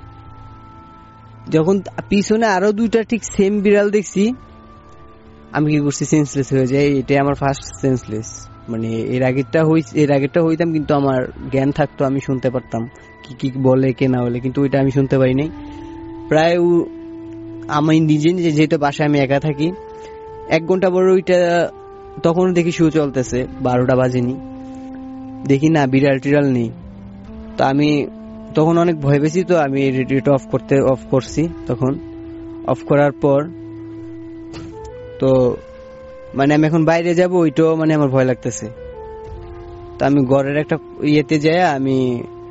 যখন পিছনে আরো 2টা ঠিক সেম বিড়াল দেখছি, আমি কি করছি সেন্সলেস হয়ে যায়। এটাই আমার ফার্স্ট সেন্সলেস। মানে এর আগেরটা হইতাম, কিন্তু আমার জ্ঞান থাকতো, আমি শুনতে পারতাম কি বলে কে না বলে, কিন্তু ওইটা আমি শুনতে পারি নাই। প্রায় আমি নিজে যেহেতু বাসায় আমি একা থাকি, 1 ঘন্টা পরে ওইটা তখন দেখি শো চলতেছে, 12টা বাজেনি, দেখি না বিড়াল টিড়াল নেই। তো আমি তখন অনেক ভয় পেয়েছি। তো আমি রেডিওটা অফ করছি। তখন অফ করার পর তো মানে আমি এখন বাইরে যাব, ওইটাও মানে আমার ভয় লাগতেছে। তো আমি ঘরের একটা ইয়েতে যাই, আমি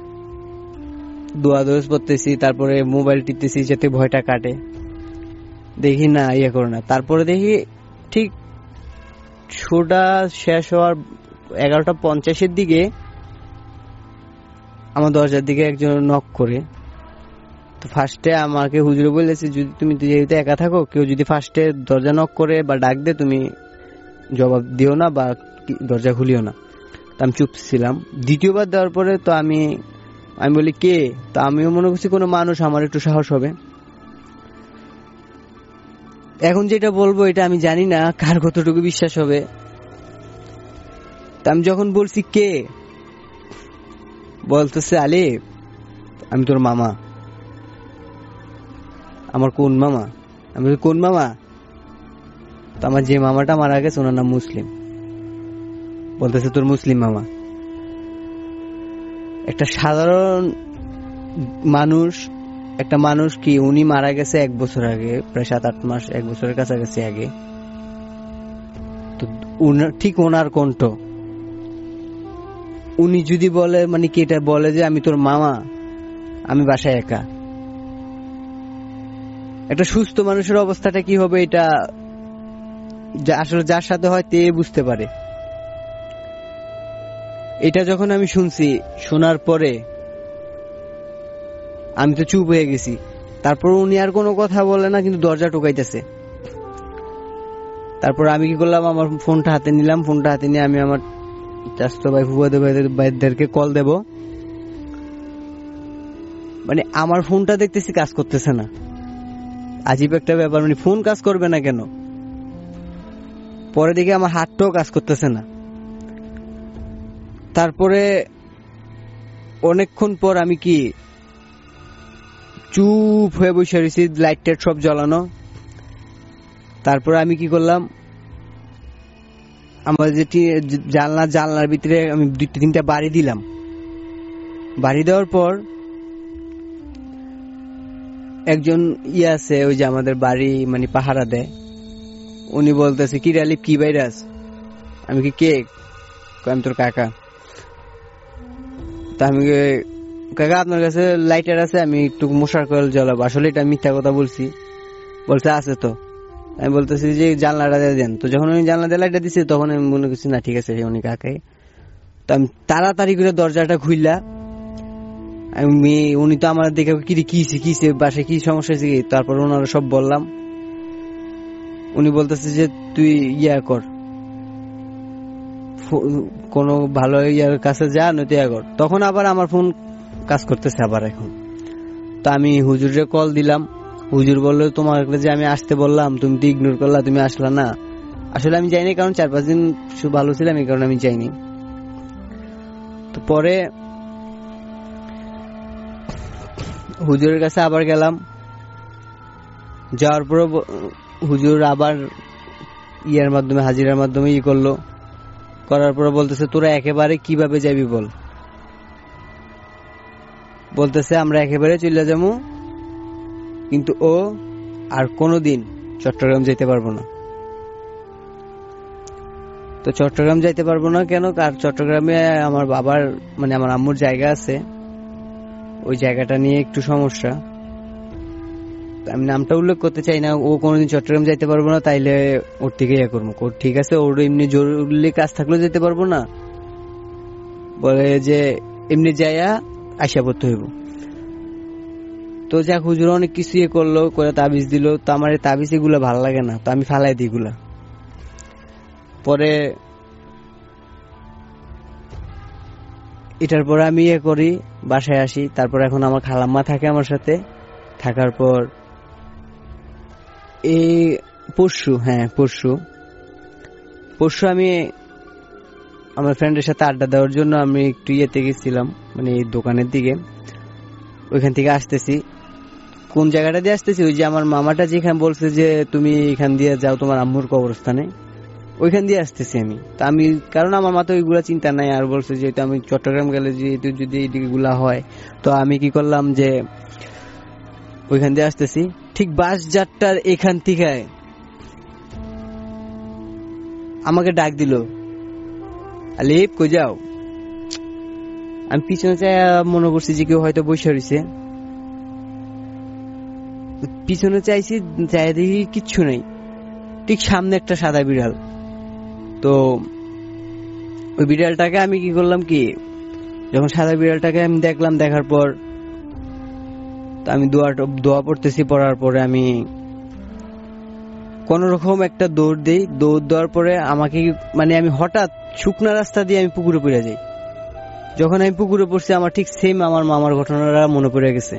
দোয়া দোষ করতেছি, তারপরে মোবাইল টিপতেছি যাতে ভয়টা কাটে। দেখি না ইয়ে করো না। তারপরে দেখি ঠিক শোটা শেষ হওয়ার 11:50 দিকে আমার দরজার দিকে একজন নক করে। তো ফার্স্টে আমাকে হুজুরে বলেছে যদি তুমি যেহেতু একা থাকো, কেউ যদি ফার্স্টে দরজা নক করে বা ডাক দে তুমি জবাব দিও না বা দরজা খুলিও না। তো আমি চুপ ছিলাম। দ্বিতীয়বার দেওয়ার পরে তো আমি বলি কে, তো আমিও মনে করছি কোনো মানুষ, আমার একটু সাহস হবে। এখন যেটা বলবো এটা আমি জানি না কার কতটুকু বিশ্বাস হবে। তা আমি যখন বলছি কে, বলতেছে আলিফ আমি তোর মামা। আমার কোন মামা? আমি বলি কোন মামা? তো আমার যে মামাটা মারা গেছে ওনার নাম মুসলিম। বলতেছে তোর মুসলিম মামা। একটা সাধারণ মানুষ, একটা মানুষ কি উনি মারা গেছে 1 বছর আগে, প্রায় 7-8 মাস, 1 বছরের কাছাকাছি আগে। তো ঠিক ওনার কণ্ঠ, উনি যদি বলে মানে কি এটা বলে যে আমি তোর মামা, আমি বাসায় একা, একটা সুস্থ মানুষের অবস্থাটা কি হবে এটা আসলে যার সাথে হয় তে বুঝতে পারে। এটা যখন আমি শুনছি, শোনার পরে আমি তো চুপ হয়ে গেছি। তারপর উনি আর কোনো কথা বলে না, কিন্তু দরজা টোকাইতেছে। তারপর আমি কি করলাম, আমার ফোনটা হাতে নিলাম। ফোনটা হাতে নিয়ে আমি আমার চাচতো ভাই, ফুফাতো ভাইদেরকে কল দেব। মানে আমার ফোনটা দেখতেছি কাজ করতেছে না। আজীব একটা ব্যাপার, মানে ফোন কাজ করবে না কেন? পরে দেখি আমার হাতটাও কাজ করতেছে না। তারপরে অনেকক্ষণ পর আমি কি চুপ হয়ে বসে রয়েছি, লাইট টাইট সব জ্বালানো। তারপরে আমি কি করলাম, আমার যে জানলার ভিতরে আমি 2-3টা বাড়ি দিলাম। বাড়ি দেওয়ার পর একজন আছে ওই যে আমাদের বাড়ি মানে পাহারা দেয়, উনি বলতেছে কি রে আলিফ কি ভাইরাস? আমি কি কে? আমি তোর কাকা। তা আমি কাকা আপনার কাছে লাইটার আছে, আমি একটু মশার কয়েল জ্বালাবো। আসলে এটা মিথ্যা কথা বলছি। বলছে আছে তো। আমি বলতেছি যে জানলাটা দিয়ে দেন। তো যখন উনি জানলা দিয়ে লাইটটা দিচ্ছে তখন আমি মনে করছি না ঠিক আছে উনি কাকাই। তো আমি তাড়াতাড়ি করে দরজাটা খুললা, উনি তো আমার দেখে কিছে বাসায় কি সমস্যা হয়েছে। তারপর ওনারা সব বললাম। উনি বলতেছে যে তুই ইয়া কর, কোন ভালো ইয়ার কাছে যা, নয়তো ইয়া কর। তখন আবার আমার ফোন কাজ করতেছে আবার এখন। তো আমি হুজুরে কল দিলাম। হুজুর বললো তোমার যে আমি আসতে বললাম তুমি তো ইগনোর করলা, তুমি আসলা না। আসলে আমি যাইনি, কারণ 4-5 দিন ভালো ছিলাম, এই কারণে আমি যাইনি। তো পরে হুজুরের কাছে আবার গেলাম। যাওয়ার পর হুজুর আবার ইয়ার মাধ্যমে, হাজিরার মাধ্যমে করলো। করার পর বলতেছে তোরা একেবারে কিভাবে যাবি বল। বলতেছে আমরা একেবারে চলে যাবো, কিন্তু ও আর কোনোদিন চট্টগ্রাম যাইতে পারবো না। তো চট্টগ্রাম যাইতে পারবো না কেন? কার চট্টগ্রামে আমার বাবার মানে আমার আম্মুর জায়গা আছে, ওই জায়গাটা নিয়ে একটু সমস্যা। আমি নামটা উল্লেখ করতে চাই না। ও কোনোদিন চট্টগ্রাম যাইতে পারবো না, তাইলে ওর থেকে ইয়ে করবো। ঠিক আছে, ওর এমনি জরুরি কাজ থাকলেও যেতে পারবো না, বলে যে এমনি যাইয়া আশা করতে হইব। তো যাক হুজুর অনেক কিছু ইয়ে করলো, করে তাবিজ দিল। তো আমার এই তাবিজ এগুলো ভালো লাগে না, তো আমি ফালাই দিই এগুলা। পরে এটার পরে আমি ইয়ে করি, বাসায় আসি। তারপর এখন আমার খালাম্মা থাকে আমার সাথে। থাকার পর এই পরশু আমি আমার ফ্রেন্ডের সাথে আড্ডা দেওয়ার জন্য আমি একটু ইয়েতে গেছিলাম, মানে এই দোকানের দিকে। ওইখান থেকে আসতেছি, কোন জায়গাটা দিয়ে আসতেছি, ওই যে আমার মামাটা যেখানে বলছে যে তুমি এখান দিয়ে যাও তোমার আম্মুর কবরস্থানে, ওইখান দিয়ে আসতেছি আমি। তা আমি, কারণ আমার মাথায় ওইগুলা চিন্তা নাই। আর বলছে যেহেতু আমি চট্টগ্রাম গেলে যেহেতু যদি এইগুলা হয়, তো আমি কি করলাম যে ওইখান দিয়ে আসতেছি। ঠিক বাসযাত্রার এখান থেকে আমাকে ডাক দিল, আলিফ কই যাও? আমি পিছনে চাই মনে করছি যে কেউ হয়তো বসে রয়েছে। পিছনে চাইছি, চাই দেখি কিচ্ছু নেই, ঠিক সামনে একটা সাদা বিড়াল। তো ওই বিড়ালটাকে আমি কি করলাম কি, যখন সাদা বিড়ালটাকে আমি দেখলাম, দেখার পর আমি দোয়া পড়তেছি, পড়ার পরে আমি কোন রকম একটা দৌড় দেই। দৌড় দেওয়ার পরে আমাকে মানে আমি হঠাৎ শুকনা রাস্তা দিয়ে আমি পুকুরে পড়ে যাই। যখন আমি পুকুরে পড়ছি, আমার ঠিক সেম আমার মামার ঘটনাটা মনে পড়ে গেছে।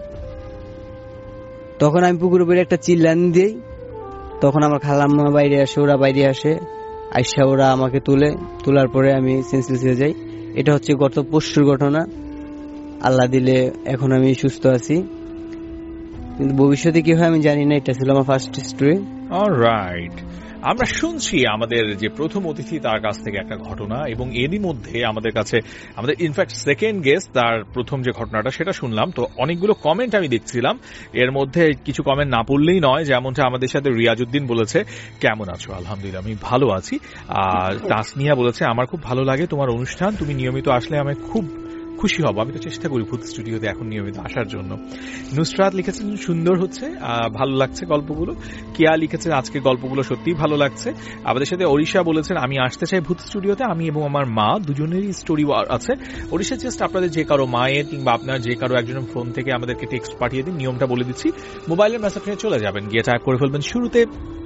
তখন আমি পুকুরে পড়ে একটা চিল্লানি দিই। তখন আমার খালাম্মা বাইরে আসে, ওরা বাইরে আসে, আইসা ওরা আমাকে তোলার পরে আমি সেন্সলেস হয়ে যাই। এটা হচ্ছে গত পরশুর ঘটনা। আল্লাহ দিলে এখন আমি সুস্থ আছি, কিন্তু ভবিষ্যতে কি হয় আমি জানি না। এটা ছিল আমার ফার্স্ট স্টোরি।
অলরাইট, আমরা শুনছি আমাদের যে প্রথম অতিথি তার কাছ থেকে একটা ঘটনা, এবং এরই মধ্যে আমাদের কাছে আমাদের ইনফ্যাক্ট সেকেন্ড গেস্ট তার প্রথম যে ঘটনাটা সেটা শুনলাম। তো অনেকগুলো কমেন্ট আমি দেখছিলাম, এর মধ্যে কিছু কমেন্ট না পড়লেই নয়। যেমনটা আমাদের সাথে রিয়াজউদ্দিন বলেছে, কেমন আছো? আলহামদুলিল্লাহ আমি ভালো আছি। আর তাসনিয়া বলেছে, আমার খুব ভালো লাগে তোমার অনুষ্ঠান, তুমি নিয়মিত আসলে আমি খুব খুশি হব, আমি তো চেষ্টা করি ভূত স্টুডিওতে এখন নিয়মিত আসার জন্য। নুসরাত লিখেছেন সুন্দর হচ্ছে, ভালো লাগছে গল্পগুলো। কেয়া লিখেছেন আজকে গল্পগুলো সত্যিই ভালো লাগছে। আমাদের সাথে ওড়িশা বলেছেন, আমি আসতে চাই ভূত স্টুডিওতে, আমি এবং আমার মা দুজনেরই স্টোরি আছে। ওড়িশা জাস্ট আপনাদের যে কারো মায়ের কিংবা আপনার যে কারো একজনের ফোন থেকে আমাদেরকে টেক্সট পাঠিয়ে দিন। নিয়মটা বলে দিচ্ছি, মোবাইলের মেসেজ নিয়ে চলে যাবেন, গিয়ে টাইপ করে ফেলবেন শুরুতে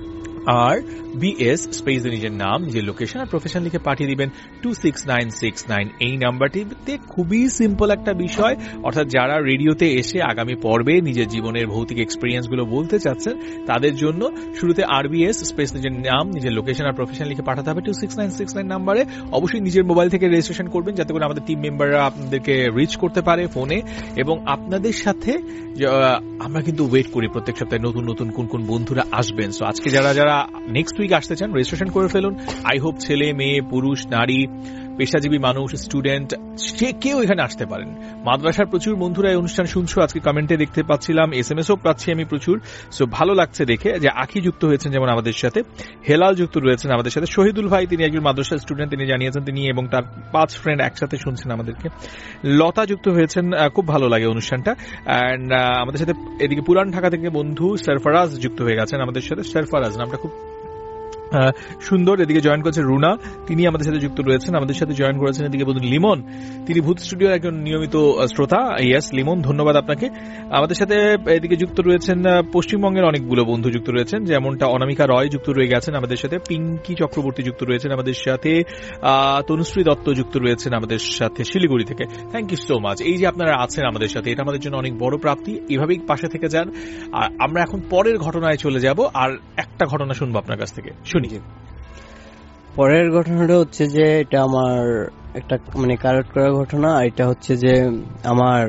RBS স্পেস নিজের নাম, নিজের লোকেশন আর প্রফেশন লিখে পাঠিয়ে দিবেন 26969। এই নাম্বারটিতে খুবই সিম্পল একটা বিষয়, অর্থাৎ যারা রেডিওতে এসে আগামী পর্বে নিজের জীবনের ভৌতিক এক্সপিরিয়েন্স গুলো বলতে চাচ্ছেন তাদের জন্য শুরুতে RBS স্পেস নিজের নাম, নিজের লোকেশন আর প্রফেশন লিখে পাঠাতে হবে 26969 নাম্বারে। অবশ্যই নিজের মোবাইল থেকে রেজিস্ট্রেশন করবেন, যাতে করে আমাদের টিম মেম্বাররা আপনাদেরকে রিচ করতে পারে ফোনে। এবং আপনাদের সাথে আমরা কিন্তু ওয়েট করি প্রত্যেক সপ্তাহে নতুন নতুন কোন কোন বন্ধুরা আসবেন। সো আজকে যারা যারা নেক্সট উইক আসতে চান রেজিস্ট্রেশন করে ফেলুন। আই হোপ ছেলে মেয়ে পুরুষ নারী পেশাজীবী মানুষ স্টুডেন্ট সে কেউ এখানে আসতে পারেন। মাদ্রাসার প্রচুর বন্ধুরা এই অনুষ্ঠান শুনছো, আজকে কমেন্টে দেখতে পাচ্ছিলাম, SMS ও পাচ্ছি আমি প্রচুর। সো ভালো লাগছে দেখে যে আখি যুক্ত হয়েছেন যেমন আমাদের সাথে, হেলাল যুক্ত রয়েছেন আমাদের সাথে, শহীদুল ভাই তিনি একজন মাদ্রাসার স্টুডেন্ট, তিনি জানিয়েছেন তিনি এবং তার 5 ফ্রেন্ড একসাথে শুনছেন আমাদেরকে। লতা যুক্ত হয়েছেন, খুব ভালো লাগে অনুষ্ঠানটা। অ্যান্ড আমাদের সাথে এদিকে পুরান ঢাকা থেকে বন্ধু সরফরাজ যুক্ত হয়ে গেছেন আমাদের সাথে। সরফরাজ নামটা খুব সুন্দর। এদিকে জয়েন করেছে রুনা, তিনি আমাদের সাথে যুক্ত রয়েছেন। আমাদের সাথে জয়েন করেছেন এদিকে বন্ধু লিমন, তিনি ভূত স্টুডিওর একজন নিয়মিত শ্রোতা। ইয়েস লিমন, ধন্যবাদ আপনাকে। আমাদের সাথে এদিকে যুক্ত রয়েছেন পশ্চিমবঙ্গের অনেকগুলো বন্ধু যুক্ত রয়েছেন, যেমনটা অনামিকা রয় যুক্ত রয়ে গেছেন আমাদের সাথে, পিঙ্কি চক্রবর্তী যুক্ত রয়েছেন আমাদের সাথে, তনুশ্রী দত্ত যুক্ত রয়েছেন আমাদের সাথে শিলিগুড়ি থেকে। Thank you so much. এই যে আপনারা আছেন আমাদের সাথে, এটা আমাদের জন্য অনেক বড় প্রাপ্তি। এভাবেই পাশে থেকে যান। আর আমরা এখন পরের ঘটনায় চলে যাব, আর একটা ঘটনা শুনবো আপনার কাছ থেকে। শুনি।
পরের ঘটনাটা হচ্ছে যে এটা আমার একটা মানে কালেক্ট করা ঘটনা। এটা হচ্ছে যে আমার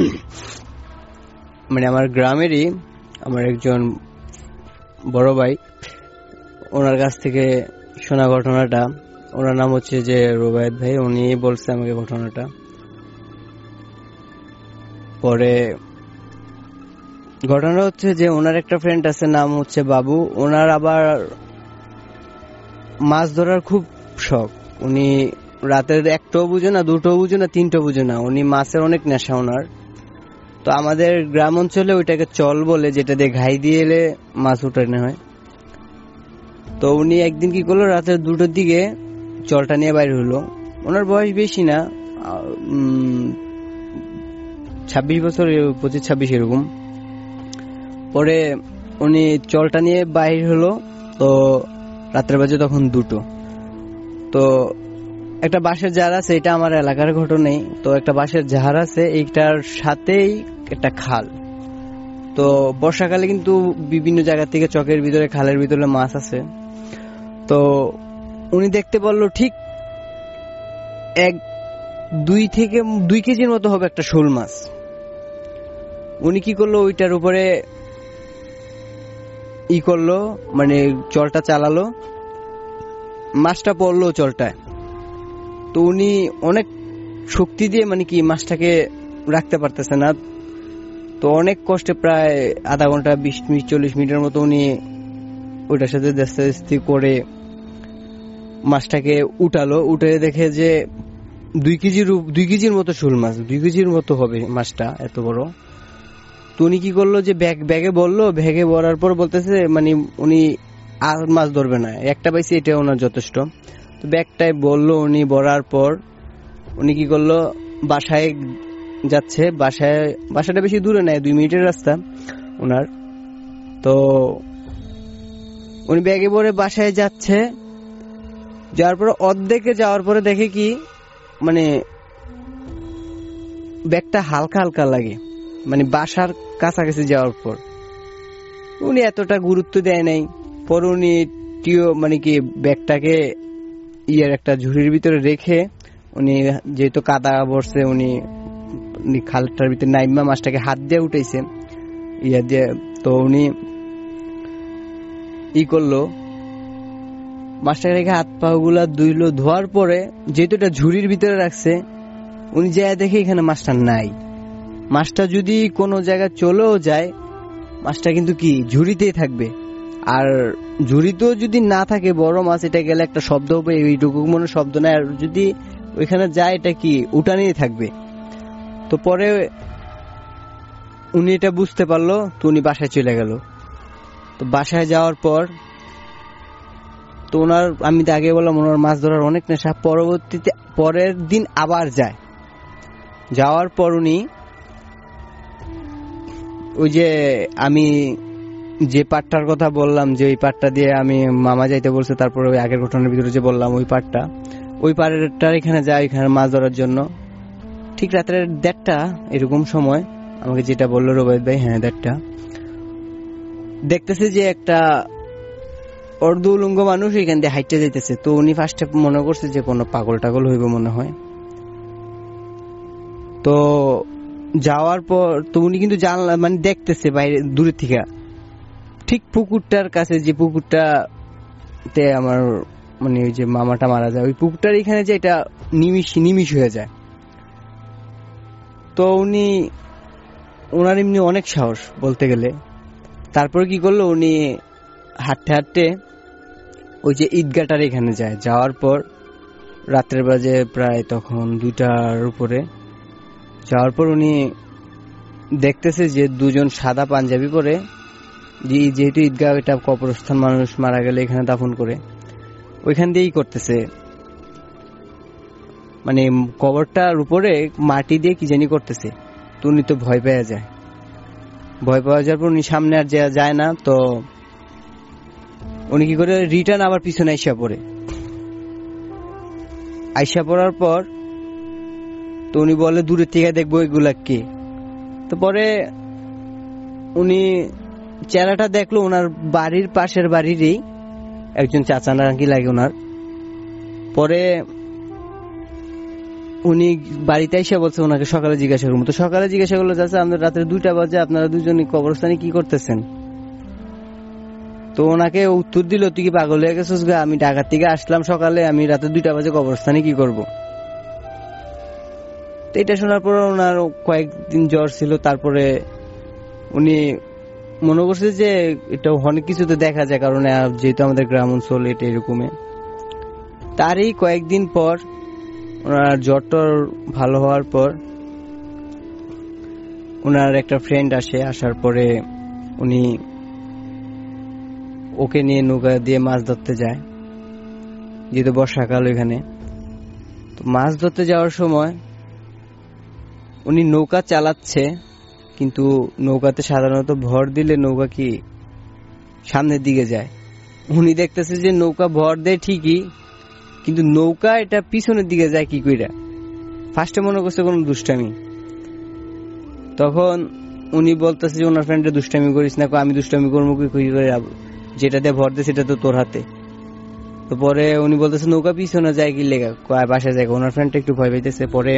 মানে আমার গ্রামেরই আমার একজন বড় ভাই, ওনার কাছ থেকে শোনা ঘটনাটা। ওনার নাম হচ্ছে যে রুবায়েত ভাই, উনি বলছে আমাকে ঘটনাটা। পরে ঘটনা হচ্ছে যে ওনার একটা ফ্রেন্ড আছে, নাম হচ্ছে বাবু। ওনার আবার মাছ ধরার খুব শখ। উনি রাতের 1টাও বুঝে না, 2টাও বুঝে না, 3টাও বুঝে না, উনি মাছের অনেক নেশা ওনার। তো আমাদের গ্রাম অঞ্চলে ওইটাকে চল বলে, যেটা দিয়ে ঘাই দিয়ে এলে মাছ উঠানো হয়। তো উনি একদিন কি করলো, রাতের 2টার দিকে চলটা নিয়ে বাইরে হলো। ওনার বয়স বেশি না, 26 বছর, 25-26 এরকম। পরে উনি চলটা নিয়ে বাইরে হলো, তো রাত্রে বাজে তখন 2টো। তো একটা বাঁশের ঝাড় আছে, এটা আমার এলাকার ঘটনাই। তো একটা বাঁশের ঝাড় আছে, এইটার সাথেই একটা খাল। তো বর্ষাকালে কিন্তু বিভিন্ন জায়গা থেকে চকের ভিতরে, খালের ভিতরে মাছ আছে। তো উনি দেখতে পারলো ঠিক 2 কেজির মতো হবে একটা শোল মাছ। উনি কি করলো, ওইটার উপরে করলো, মানে চলটা চালালো, মাছটা পড়লো চলটায়। তো উনি অনেক শক্তি দিয়ে মানে কি মাছটাকে রাখতে পারতেছে না। তো অনেক কষ্টে প্রায় আধা ঘন্টা 20 মিনিট 40 মিনিটের মতো উনি ওইটার সাথে দেস্তাদেস্তি করে মাছটাকে উঠালো। উঠে দেখে যে 2 কেজির মতো শোল মাছ, 2 কেজির মতো হবে মাছটা, এত বড়। তো উনি কি করলো যে ব্যাগে বললো, ব্যাগে ভরার পর বলতেছে মানে উনি আর মাছ ধরবে না, একটা পাইছে এটা ওনার যথেষ্ট। তো ব্যাগটাই বললো উনি ভরার পর উনি কি করলো বাসায় যাচ্ছে, বাসাটা বেশি দূরে নাই, 2 মিনিটের রাস্তা ওনার। তো উনি ব্যাগে ভরে বাসায় যাচ্ছে, যাওয়ার পরে অর্ধেকে যাওয়ার পরে দেখে কি মানে ব্যাগটা হালকা হালকা লাগে, মানে বাসার কাছাকাছি যাওয়ার পর উনি এতটা গুরুত্ব দেয় নাই। পরে উনি মানে কি ব্যাগটাকে একটা ঝুড়ির ভিতরে রেখে উনি যেহেতু কাদা বসছে উনি খালটার ভিতরে নাইমা মাছটাকে হাত দিয়ে উঠেছে দিয়ে। তো উনি করলো মাছটাকে রেখে হাত পা গুলা ধুইলো, ধোয়ার পরে যেহেতু এটা ঝুড়ির ভিতরে রাখছে উনি যায় দেখে এখানে মাছটা নাই। মাছটা যদি কোনো জায়গায় চলেও যায় মাছটা কিন্তু কি ঝুড়িতেই থাকবে, আর ঝুড়িতেও যদি না থাকে বড় মাছ এটা গেলে একটা শব্দ হবে, এইটুকু মনে শব্দ নাই, আর যদি ওইখানে যায় এটা কি উঠানেই থাকবে। তো পরে উনি এটা বুঝতে পারলো, তো উনি বাসায় চলে গেল। তো বাসায় যাওয়ার পর তো ওনার, আমি তো আগে বললাম ওনার মাছ ধরার অনেক নেশা। পরবর্তীতে পরের দিন আবার যায়, যাওয়ার পর উনি ওই যে আমি যে পাটটার কথা বললাম যে ওই পাটটা দিয়ে আমি মামা যাইতে বলছে, তারপরে ওই আগের ঘটনার ভিতরে যে বললাম ওই পাটটার এখানে যায় এখানে মাছ ধরার জন্য। ঠিক রাত্রে 1:30 এরকম সময় আমাকে যেটা বললো রোবায়ত ভাই, হ্যাঁ 1:30 দেখতেছে যে একটা অর্ধ উলঙ্গ মানুষ এখান দিয়ে হাইটে যাইতেছে। তো উনি ফার্স্টে মনে করছে যে কোনো পাগল টাগল হইব মনে হয়। তো যাওয়ার পর তো উনি কিন্তু জানলা মানে দেখতেছে বাইরে দূরে থেকে, ঠিক পুকুরটার কাছে, যে পুকুরটাতে আমার মানে ওই যে মামাটা মারা যায় ওই পুকুরটার এখানে যে এটা নিমিষ হয়ে যায়। তো ওনার এমনি অনেক সাহস বলতে গেলে। তারপরে কি করলো উনি হাঁটতে হাঁটতে ওই যে ঈদগাহটার এখানে যায়, যাওয়ার পর রাত্রের বাজে প্রায় তখন 2টার উপরে, যাওয়ার পর উনি দেখতেছে যে 2জন সাদা পাঞ্জাবি পরে, যেহেতু ঈদগাহ এটা কবরস্থান, মানুষ মারা গেলে এখানে দাফন করে, ওইখান দিয়েই করতেছে মানে কবরটার উপরে মাটি দিয়ে কি জানি করতেছে। তো উনি তো ভয় পেয়ে যায়, ভয় পাওয়া যাওয়ার পর উনি সামনে আর যায় না। তো উনি কি করে রিটার্ন আবার পিছনে আইসা পড়ার পর তো উনি বলে দূরের থেকে দেখবো এগুলা কে। তো পরে উনি চেহারাটা দেখলো ওনার বাড়ির পাশের বাড়িরই একজন চাচা নাকি লাগে ওনার। পরে উনি বাড়িতে এসে বলছে ওনাকে সকালে জিজ্ঞাসা করবো। তো সকালে জিজ্ঞাসা করলো চাচা আমাদের রাত্রে 2টা বাজে আপনারা দুজনই কবরস্থানে কি করতেছেন? তো ওনাকে উত্তর দিল তুই কি পাগল হয়ে গেছিস গা, আমি ঢাকার থেকে আসলাম সকালে, আমি রাতে 2টা বাজে কবরস্থানে কি করব? তো এটা শোনার পর ওনার কয়েকদিন জ্বর ছিল। তারপরে উনি মনে করছে যে এটা অনেক কিছুতে দেখা যায়, কারণ যেহেতু আমাদের গ্রাম অঞ্চল এটা এরকমই। তারই কয়েকদিন পর ওনার জ্বরটর ভালো হওয়ার পর ওনার একটা ফ্রেন্ড আসার পরে উনি ওকে নিয়ে নৌকা দিয়ে মাছ ধরতে যায়, যেহেতু বর্ষাকাল ওইখানে। তো মাছ ধরতে যাওয়ার সময় উনি নৌকা চালাচ্ছে, কিন্তু নৌকাতে সাধারণত ভর দিলে নৌকা কি সামনের দিকে যায়। উনি দেখতেছে যে নৌকা ভর দেয় ঠিকই, কিন্তু নৌকা এটা পিছনের দিকে যায় কি কইরা। ফার্স্টে মনে করছে কোন দুষ্টামি। তখন উনি বলতেছে যে ওনার ফ্রেন্ডে দুষ্টামি করিস না, আমি দুষ্টামি করবো কি করে, যেটা দিয়ে ভর দে সেটা তো তোর হাতে। তো পরে উনি বলতেছে নৌকা পিছনে যায় কি লেগা, বাসায় যায়। ওনার ফ্রেন্ডটা একটু ভয় পাইতেছে। পরে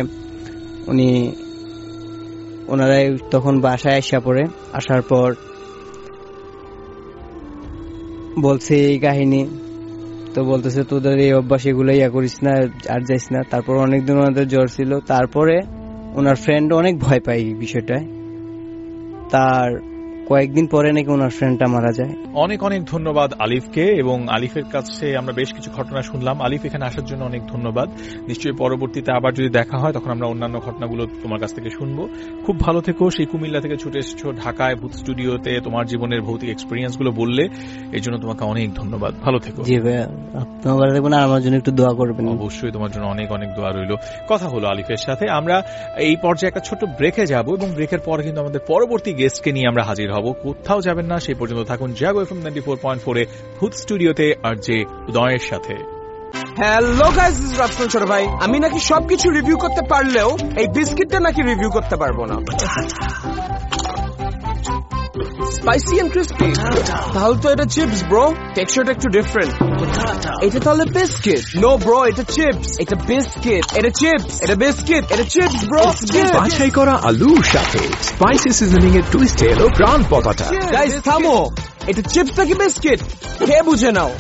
ওনারাই তখন বাসায় আসার পর বলছে এই কাহিনী। তো বলতেছে তোদের এই অভ্যাস এগুলো করিস না, আর যাইস না। তারপর অনেকদিন ওনাদের জ্বর ছিল। তারপরে ওনার ফ্রেন্ড অনেক ভয় পায় এই বিষয়টায়। তার কয়েকদিন পরে নাকি ওনার ফ্রেন্ডটা মারা যায়।
অনেক অনেক ধন্যবাদ আলিফকে, এবং আলিফের কাছে আমরা বেশ কিছু ঘটনা শুনলাম। আলিফ, এখানে আসার জন্য অনেক ধন্যবাদ। নিশ্চয়ই পরবর্তীতে আবার যদি দেখা হয় তখন আমরা অন্যান্য ঘটনাগুলো তোমার কাছ থেকে শুনবো। খুব ভালো থেকো। সেই কুমিল্লা থেকে ছুটে এসেছো ঢাকায় ভূত স্টুডিওতে, তোমার জীবনের ভৌতিক এক্সপিরিয়েন্স গুলো বললে, এই জন্য তোমাকে অনেক ধন্যবাদ। ভালো থেকো।
জি ভাইয়া, আপনার ভালো থাকবেন, আর আমার জন্য একটু দোয়া করবেন।
অবশ্যই, তোমার জন্য অনেক অনেক দোয়া রইল। কথা হলো আলিফের সাথে। আমরা এই পর্যায়ে একটা ছোট ব্রেকে যাব, এবং ব্রেকের পরে কিন্তু আমাদের পরবর্তী গেস্টকে নিয়ে আমরা হাজির হব। কোথাও যাবেন না, সেই পর্যন্ত থাকুন জাগো এফএম 94.4 ভূত স্টুডিওতে আর যে উদয়ের সাথে।
Hello guys, this is Rafsan ছোট ভাই। আমি নাকি সবকিছু রিভিউ করতে পারলেও এই বিস্কিটটা নাকি রিভিউ করতে পারবো না। স্পাইসি এন্ড ক্রিস্পি, তাহলে তো এটা চিপস ব্রো, টেক্সচারটা একটু ডিফারেন্ট। এটা তাহলে বিস্কিট? নো ব্রো, এটা চিপস। এটা বিস্কিট, এটা চিপস, এটা বিস্কিট, এটা চিপস ব্রো।
বাছাই করা আলুর সাথে স্পাইসি সিজনিং এর টুইস্ট এলো প্রাণ পতাটা।
গাইস থামো, এটা চিপস নাকি বিস্কিট খেয়ে বুঝে নাও।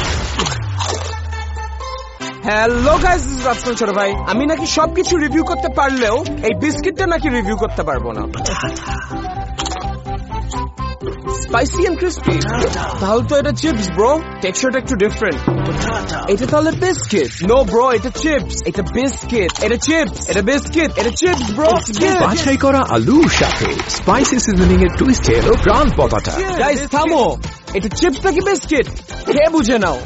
Hello guys, this is Rafsan ছোট ভাই। আমি নাকি সবকিছু রিভিউ করতে পারলেও এই বিস্কিটটা নাকি রিভিউ করতে পারবো না। স্পাইসি এন্ড ক্রিস্পি, তাহলে তো এটা চিপস ব্রো, টেক্সচারটা একটু ডিফারেন্ট। এটা তাহলে বিস্কিট? নো ব্রো, এটা চিপস। এটা বিস্কিট, এটা চিপস, এটা বিস্কিট, এটা চিপস ব্রো।
বাছাই করা আলুর সাথে স্পাইসি সিজনিং এর টুইস্ট এলো প্রাণ পতাটা।
গাইস থামো, এটা চিপস নাকি বিস্কিট খেয়ে বুঝে নাও।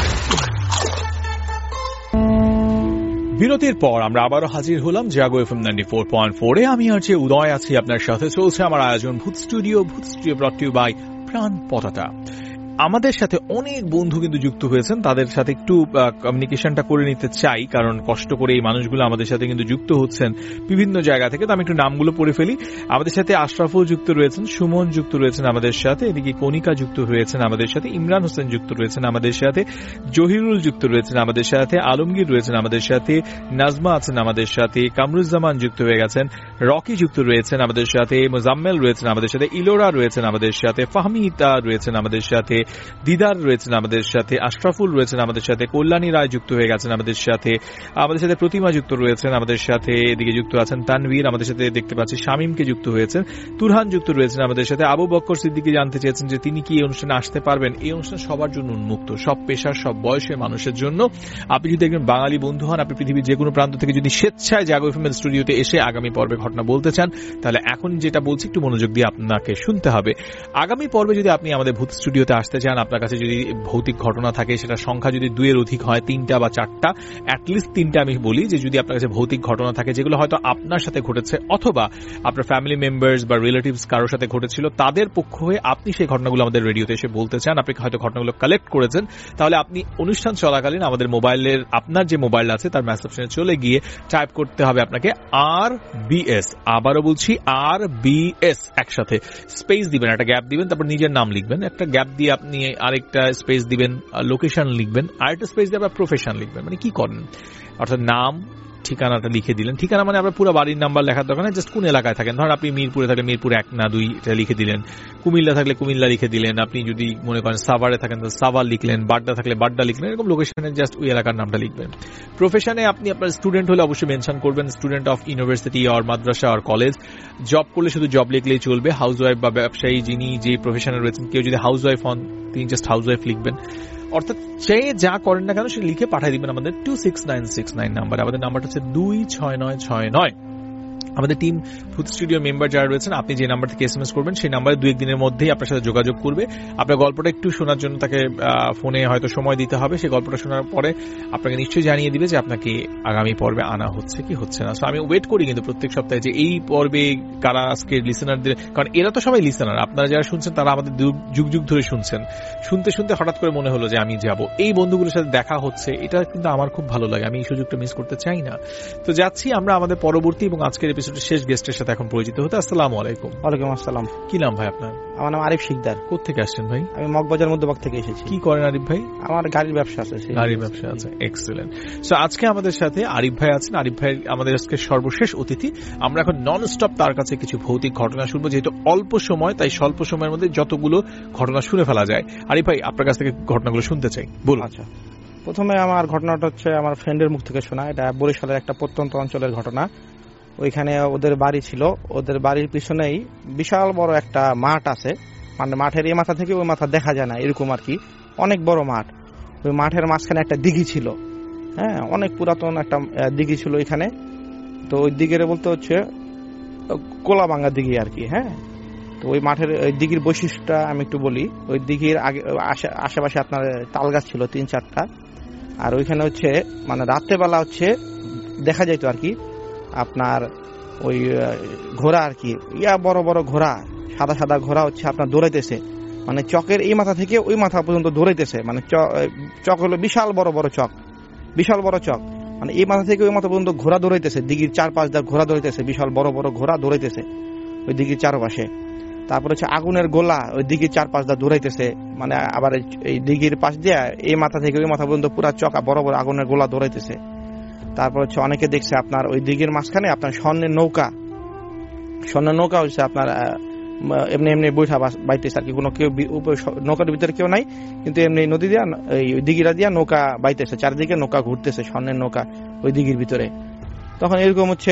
বিরতির পর আমরা আবারও হাজির হলাম জাগো এফএম 94.4 আমি আর যে উদয় আছি আপনার সাথে। চলছে আমার আয়োজন Bhoot studio brought to you by Pran Potata. আমাদের সাথে অনেক বন্ধু কিন্তু যুক্ত হয়েছেন, তাদের সাথে একটু কমিউনিকেশনটা করে নিতে চাই, কারণ কষ্ট করে এই মানুষগুলো আমাদের সাথে কিন্তু যুক্ত হচ্ছেন বিভিন্ন জায়গা থেকে। তো আমি একটু নামগুলো পড়ে ফেলি। আমাদের সাথে আশরাফুল যুক্ত রয়েছেন, সুমন যুক্ত রয়েছেন আমাদের সাথে, এদিকে কণিকা যুক্ত রয়েছেন আমাদের সাথে, ইমরান হোসেন যুক্ত রয়েছেন আমাদের সাথে, জহিরুল যুক্ত রয়েছেন আমাদের সাথে, আলমগীর রয়েছেন আমাদের সাথে, নাজমা আছেন আমাদের সাথে, কামরুজ্জামান যুক্ত হয়ে গেছেন, রকি যুক্ত রয়েছেন আমাদের সাথে, মোজাম্মেল রয়েছেন আমাদের সাথে, ইলোরা রয়েছেন আমাদের সাথে, ফাহমিতা রয়েছেন আমাদের সাথে, দিদার রয়েছেন আমাদের সাথে, আশরাফুল রয়েছেন আমাদের সাথে, কল্যাণী রায় যুক্ত হয়ে গেছেন আমাদের সাথে, প্রতিমা যুক্ত রয়েছেন আমাদের সাথে, এদিকে যুক্ত আছেন তানভীর আমাদের সাথে, দেখতে পাচ্ছি শামীমকে যুক্ত হয়েছেন, তুরহান যুক্ত রয়েছেন আমাদের সাথে, আবু বক্কর সিদ্দিকী জানতে চেয়েছেন যে তিনি কি এই অনুষ্ঠানে আসতে পারবেন। এই অনুষ্ঠান সবার জন্য উন্মুক্ত, সব পেশার সব বয়সের মানুষের জন্য। আপনি যদি একজন বাঙালি বন্ধু হন, আপনি পৃথিবীর যে কোনো প্রান্ত থেকে যদি স্বেচ্ছায় জাগো এফএম স্টুডিওতে এসে আগামী পর্বে ঘটনা বলতে চান, তাহলে এখন যেটা বলছি একটু মনোযোগ দিয়ে আপনাকে শুনতে হবে। আগামী পর্বে যদি আপনি আমাদের ভূত স্টুডিওতে আসতে চান, আপনার কাছে যদি ভৌতিক ঘটনা থাকে, সেটা সংখ্যা যদি 2 এর অধিক হয়, 3টা বা 4টা, অ্যাটলিস্ট 3টা আমি বলি, যে যদি আপনার কাছে ভৌতিক ঘটনা থাকে যেগুলো হয়তো আপনার সাথে ঘটেছে অথবা আপনার ফ্যামিলি মেম্বার্স বা রিলেটিভস কারোর সাথে ঘটেছিল, তাদের পক্ষ হয়ে আপনি সেই ঘটনাগুলো আমাদের রেডিওতে এসে বলতে চান, আপনি হয়তো ঘটনাগুলো কালেক্ট করেছেন, তাহলে আপনি অনুষ্ঠান চলাকালীন আমাদের মোবাইলের, আপনার যে মোবাইল আছে তার মেসেজ অপশনে চলে গিয়ে টাইপ করতে হবে আপনাকে RBS, আবারও বলছি RBS, একসাথে স্পেস দিবেন, একটা গ্যাপ দিবেন, তারপর নিজের নাম লিখবেন, একটা গ্যাপ দিয়ে আপনি আরেকটা স্পেস দিবেন, লোকেশন লিখবেন, আরেকটা স্পেস দিয়ে আবার প্রফেশন লিখবেন। মানে কি করেন, অর্থাৎ নাম, ঠিকানাটা লিখে দিলেন। ঠিকানা মানে আপনার পুরো বাড়ির নাম্বার লেখার দরকার নেই, জাস্ট কোন এলাকায় থাকেন। ধরেন আপনি মিরপুরে থাকলে মিরপুর 1 না 2 এটা লিখে দিলেন, কুমিল্লা থাকলে কুমিল্লা লিখে দিলেন, আপনি যদি মনে করেন সাভারে থাকেন তো সাভার লিখলেন, বাড্ডা থাকলে বাড্ডা লিখলেন, এরকম লোকেশনে জাস্ট ওই এলাকার নামটা লিখবেন। প্রফেশনে আপনি আপনার স্টুডেন্ট হলে অবশ্যই মেনশন করবেন, স্টুডেন্ট অফ ইউনিভার্সিটি আর মাদ্রাসা আর কলেজ। জব করলে শুধু জব লিখলেই চলবে। হাউস ওয়াইফ বা ব্যবসায়ী যিনি যে প্রফেশনে রয়েছেন, কেউ যদি হাউস ওয়াইফ হন তিনি জাস্ট হাউস ওয়াইফ লিখবেন। অর্থাৎ সে যা করেন না কেন সে লিখে পাঠিয়ে দিবেন আমাদের 26969 নাম্বার। আমাদের নাম্বারটা হচ্ছে 26969। আমাদের টিম ভূত স্টুডিও মেম্বার যারা রয়েছেন, আপনি যে নাম্বার থেকে এসএমএস করবেন সেই নাম্বারে 2-1 দিনের মধ্যেই আপনার সাথে যোগাযোগ করবে। আপনার গল্পটা একটু শোনার জন্য তাকে ফোনে হয়তো সময় দিতে হবে। সেই গল্পটা শোনার পরে আপনাকে নিশ্চয়ই জানিয়ে দিবে যে আপনাকে আগামী পর্বে আনা হচ্ছে কি হচ্ছে না। সো আমি ওয়েট করি কিন্তু প্রত্যেক সপ্তাহে যে এই পর্বে কারা আজকে লিসেনারদের, কারণ এরা তো সবাই লিসেনার, আপনারা যারা শুনছেন তারা আমাদের যুগ যুগ ধরে শুনছেন। শুনতে শুনতে হঠাৎ করে মনে হলো যে আমি যাব, এই বন্ধুগুলোর সাথে দেখা হচ্ছে, এটা কিন্তু আমার খুব ভালো লাগে, আমি এই সুযোগটা মিস করতে চাই না। তো যাচ্ছি আমরা আমাদের পরবর্তী এবং আজকের এপিসোডের শেষ গেস্টের সাথে এখন পরিচিত হতে। আসসালামু আলাইকুম।
ওয়ালাইকুম আসসালাম।
কি নাম ভাই আপনার?
আমার নাম আরিফ শিকদার।
কোথেকে আসছেন ভাই?
আমি মগবাজার মধ্যবাগ থেকে এসেছি।
কি করেন আরিফ ভাই?
আমার গাড়ির ব্যবসা আছে।
গাড়ির ব্যবসা আছে, এক্সেলেন্ট। সো আজকে আমাদের সাথে আরিফ ভাই আছেন। আরিফ ভাই আমাদের আজকে সর্বশেষ অতিথি। আমরা এখন নন স্টপ তার কাছে কিছু ভৌতিক ঘটনা শুনবো, যেহেতু অল্প সময়, তাই স্বল্প সময়ের মধ্যে যতগুলো ঘটনা শুনে ফেলা যায়। আরিফ ভাই আপনার কাছ থেকে ঘটনাগুলো শুনতে চাই, বলুন।
আচ্ছা, প্রথমে আমার ঘটনাটা হচ্ছে আমার ফ্রেন্ডের মুখ থেকে শোনা। এটা বরিশালের একটা প্রত্যন্ত অঞ্চলের ঘটনা। ওইখানে ওদের বাড়ি ছিল। ওদের বাড়ির পিছনেই বিশাল বড় একটা মাঠ আছে, মানে মাঠের এই মাথা থেকে ওই মাথা দেখা যায় না এরকম আর কি, অনেক বড় মাঠ। ওই মাঠের মাঝখানে একটা দিঘি ছিল, হ্যাঁ, অনেক পুরাতন একটা দিঘি ছিল ওইখানে। তো ওই দিঘির বলতে হচ্ছে কোলাবাঙ্গা দিঘি আর কি, হ্যাঁ। তো ওই মাঠের ওই দিঘির বৈশিষ্ট্যটা আমি একটু বলি। ওই দিঘির আশেপাশে আপনার তাল গাছ ছিল 3-4টা, আর ওইখানে হচ্ছে মানে রাত্রেবেলা হচ্ছে দেখা যাইতো আর কি আপনার ওই ঘোড়া আর কি, বড় বড় ঘোড়া, সাদা সাদা ঘোড়া হচ্ছে আপনার দৌড়াইতেছে, মানে চকের এই মাথা থেকে ওই মাথা পর্যন্ত দৌড়াইতেছে। মানে চক হলো বিশাল বড় বড় চক, বিশাল বড় চক, মানে এই মাথা থেকে ওই মাথা পর্যন্ত ঘোড়া দৌড়াইতেছে, দিঘির 4-5 দা ঘোড়া দৌড়াইতেছে, বিশাল বড় বড় ঘোড়া দৌড়াইতেছে ওই দিঘির চারপাশে। তারপর হচ্ছে আগুনের গোলা ওই দিঘির 4-5 দা দৌড়াইতেছে, মানে আবার এই দিঘির পাশ দিয়ে এই মাথা থেকে ওই মাথা পর্যন্ত পুরা চকা বড় বড় আগুনের গোলা দৌড়াইতেছে। তারপর হচ্ছে অনেকে দেখছে আপনার ওই দিঘির মাঝখানে আপনার স্বর্ণের নৌকা হচ্ছে আপনার এমনি এমনি বৈঠা বাইতেছে আর কি, কোনো কেউ নৌকার ভিতরে কেউ নাই, কিন্তু এমনি নদী দিয়া এই দিঘিরা দিয়া নৌকা বাইতেছে, চারিদিকে নৌকা ঘুরতেছে, স্বর্ণের নৌকা ওই দিঘির ভিতরে। তখন এরকম হচ্ছে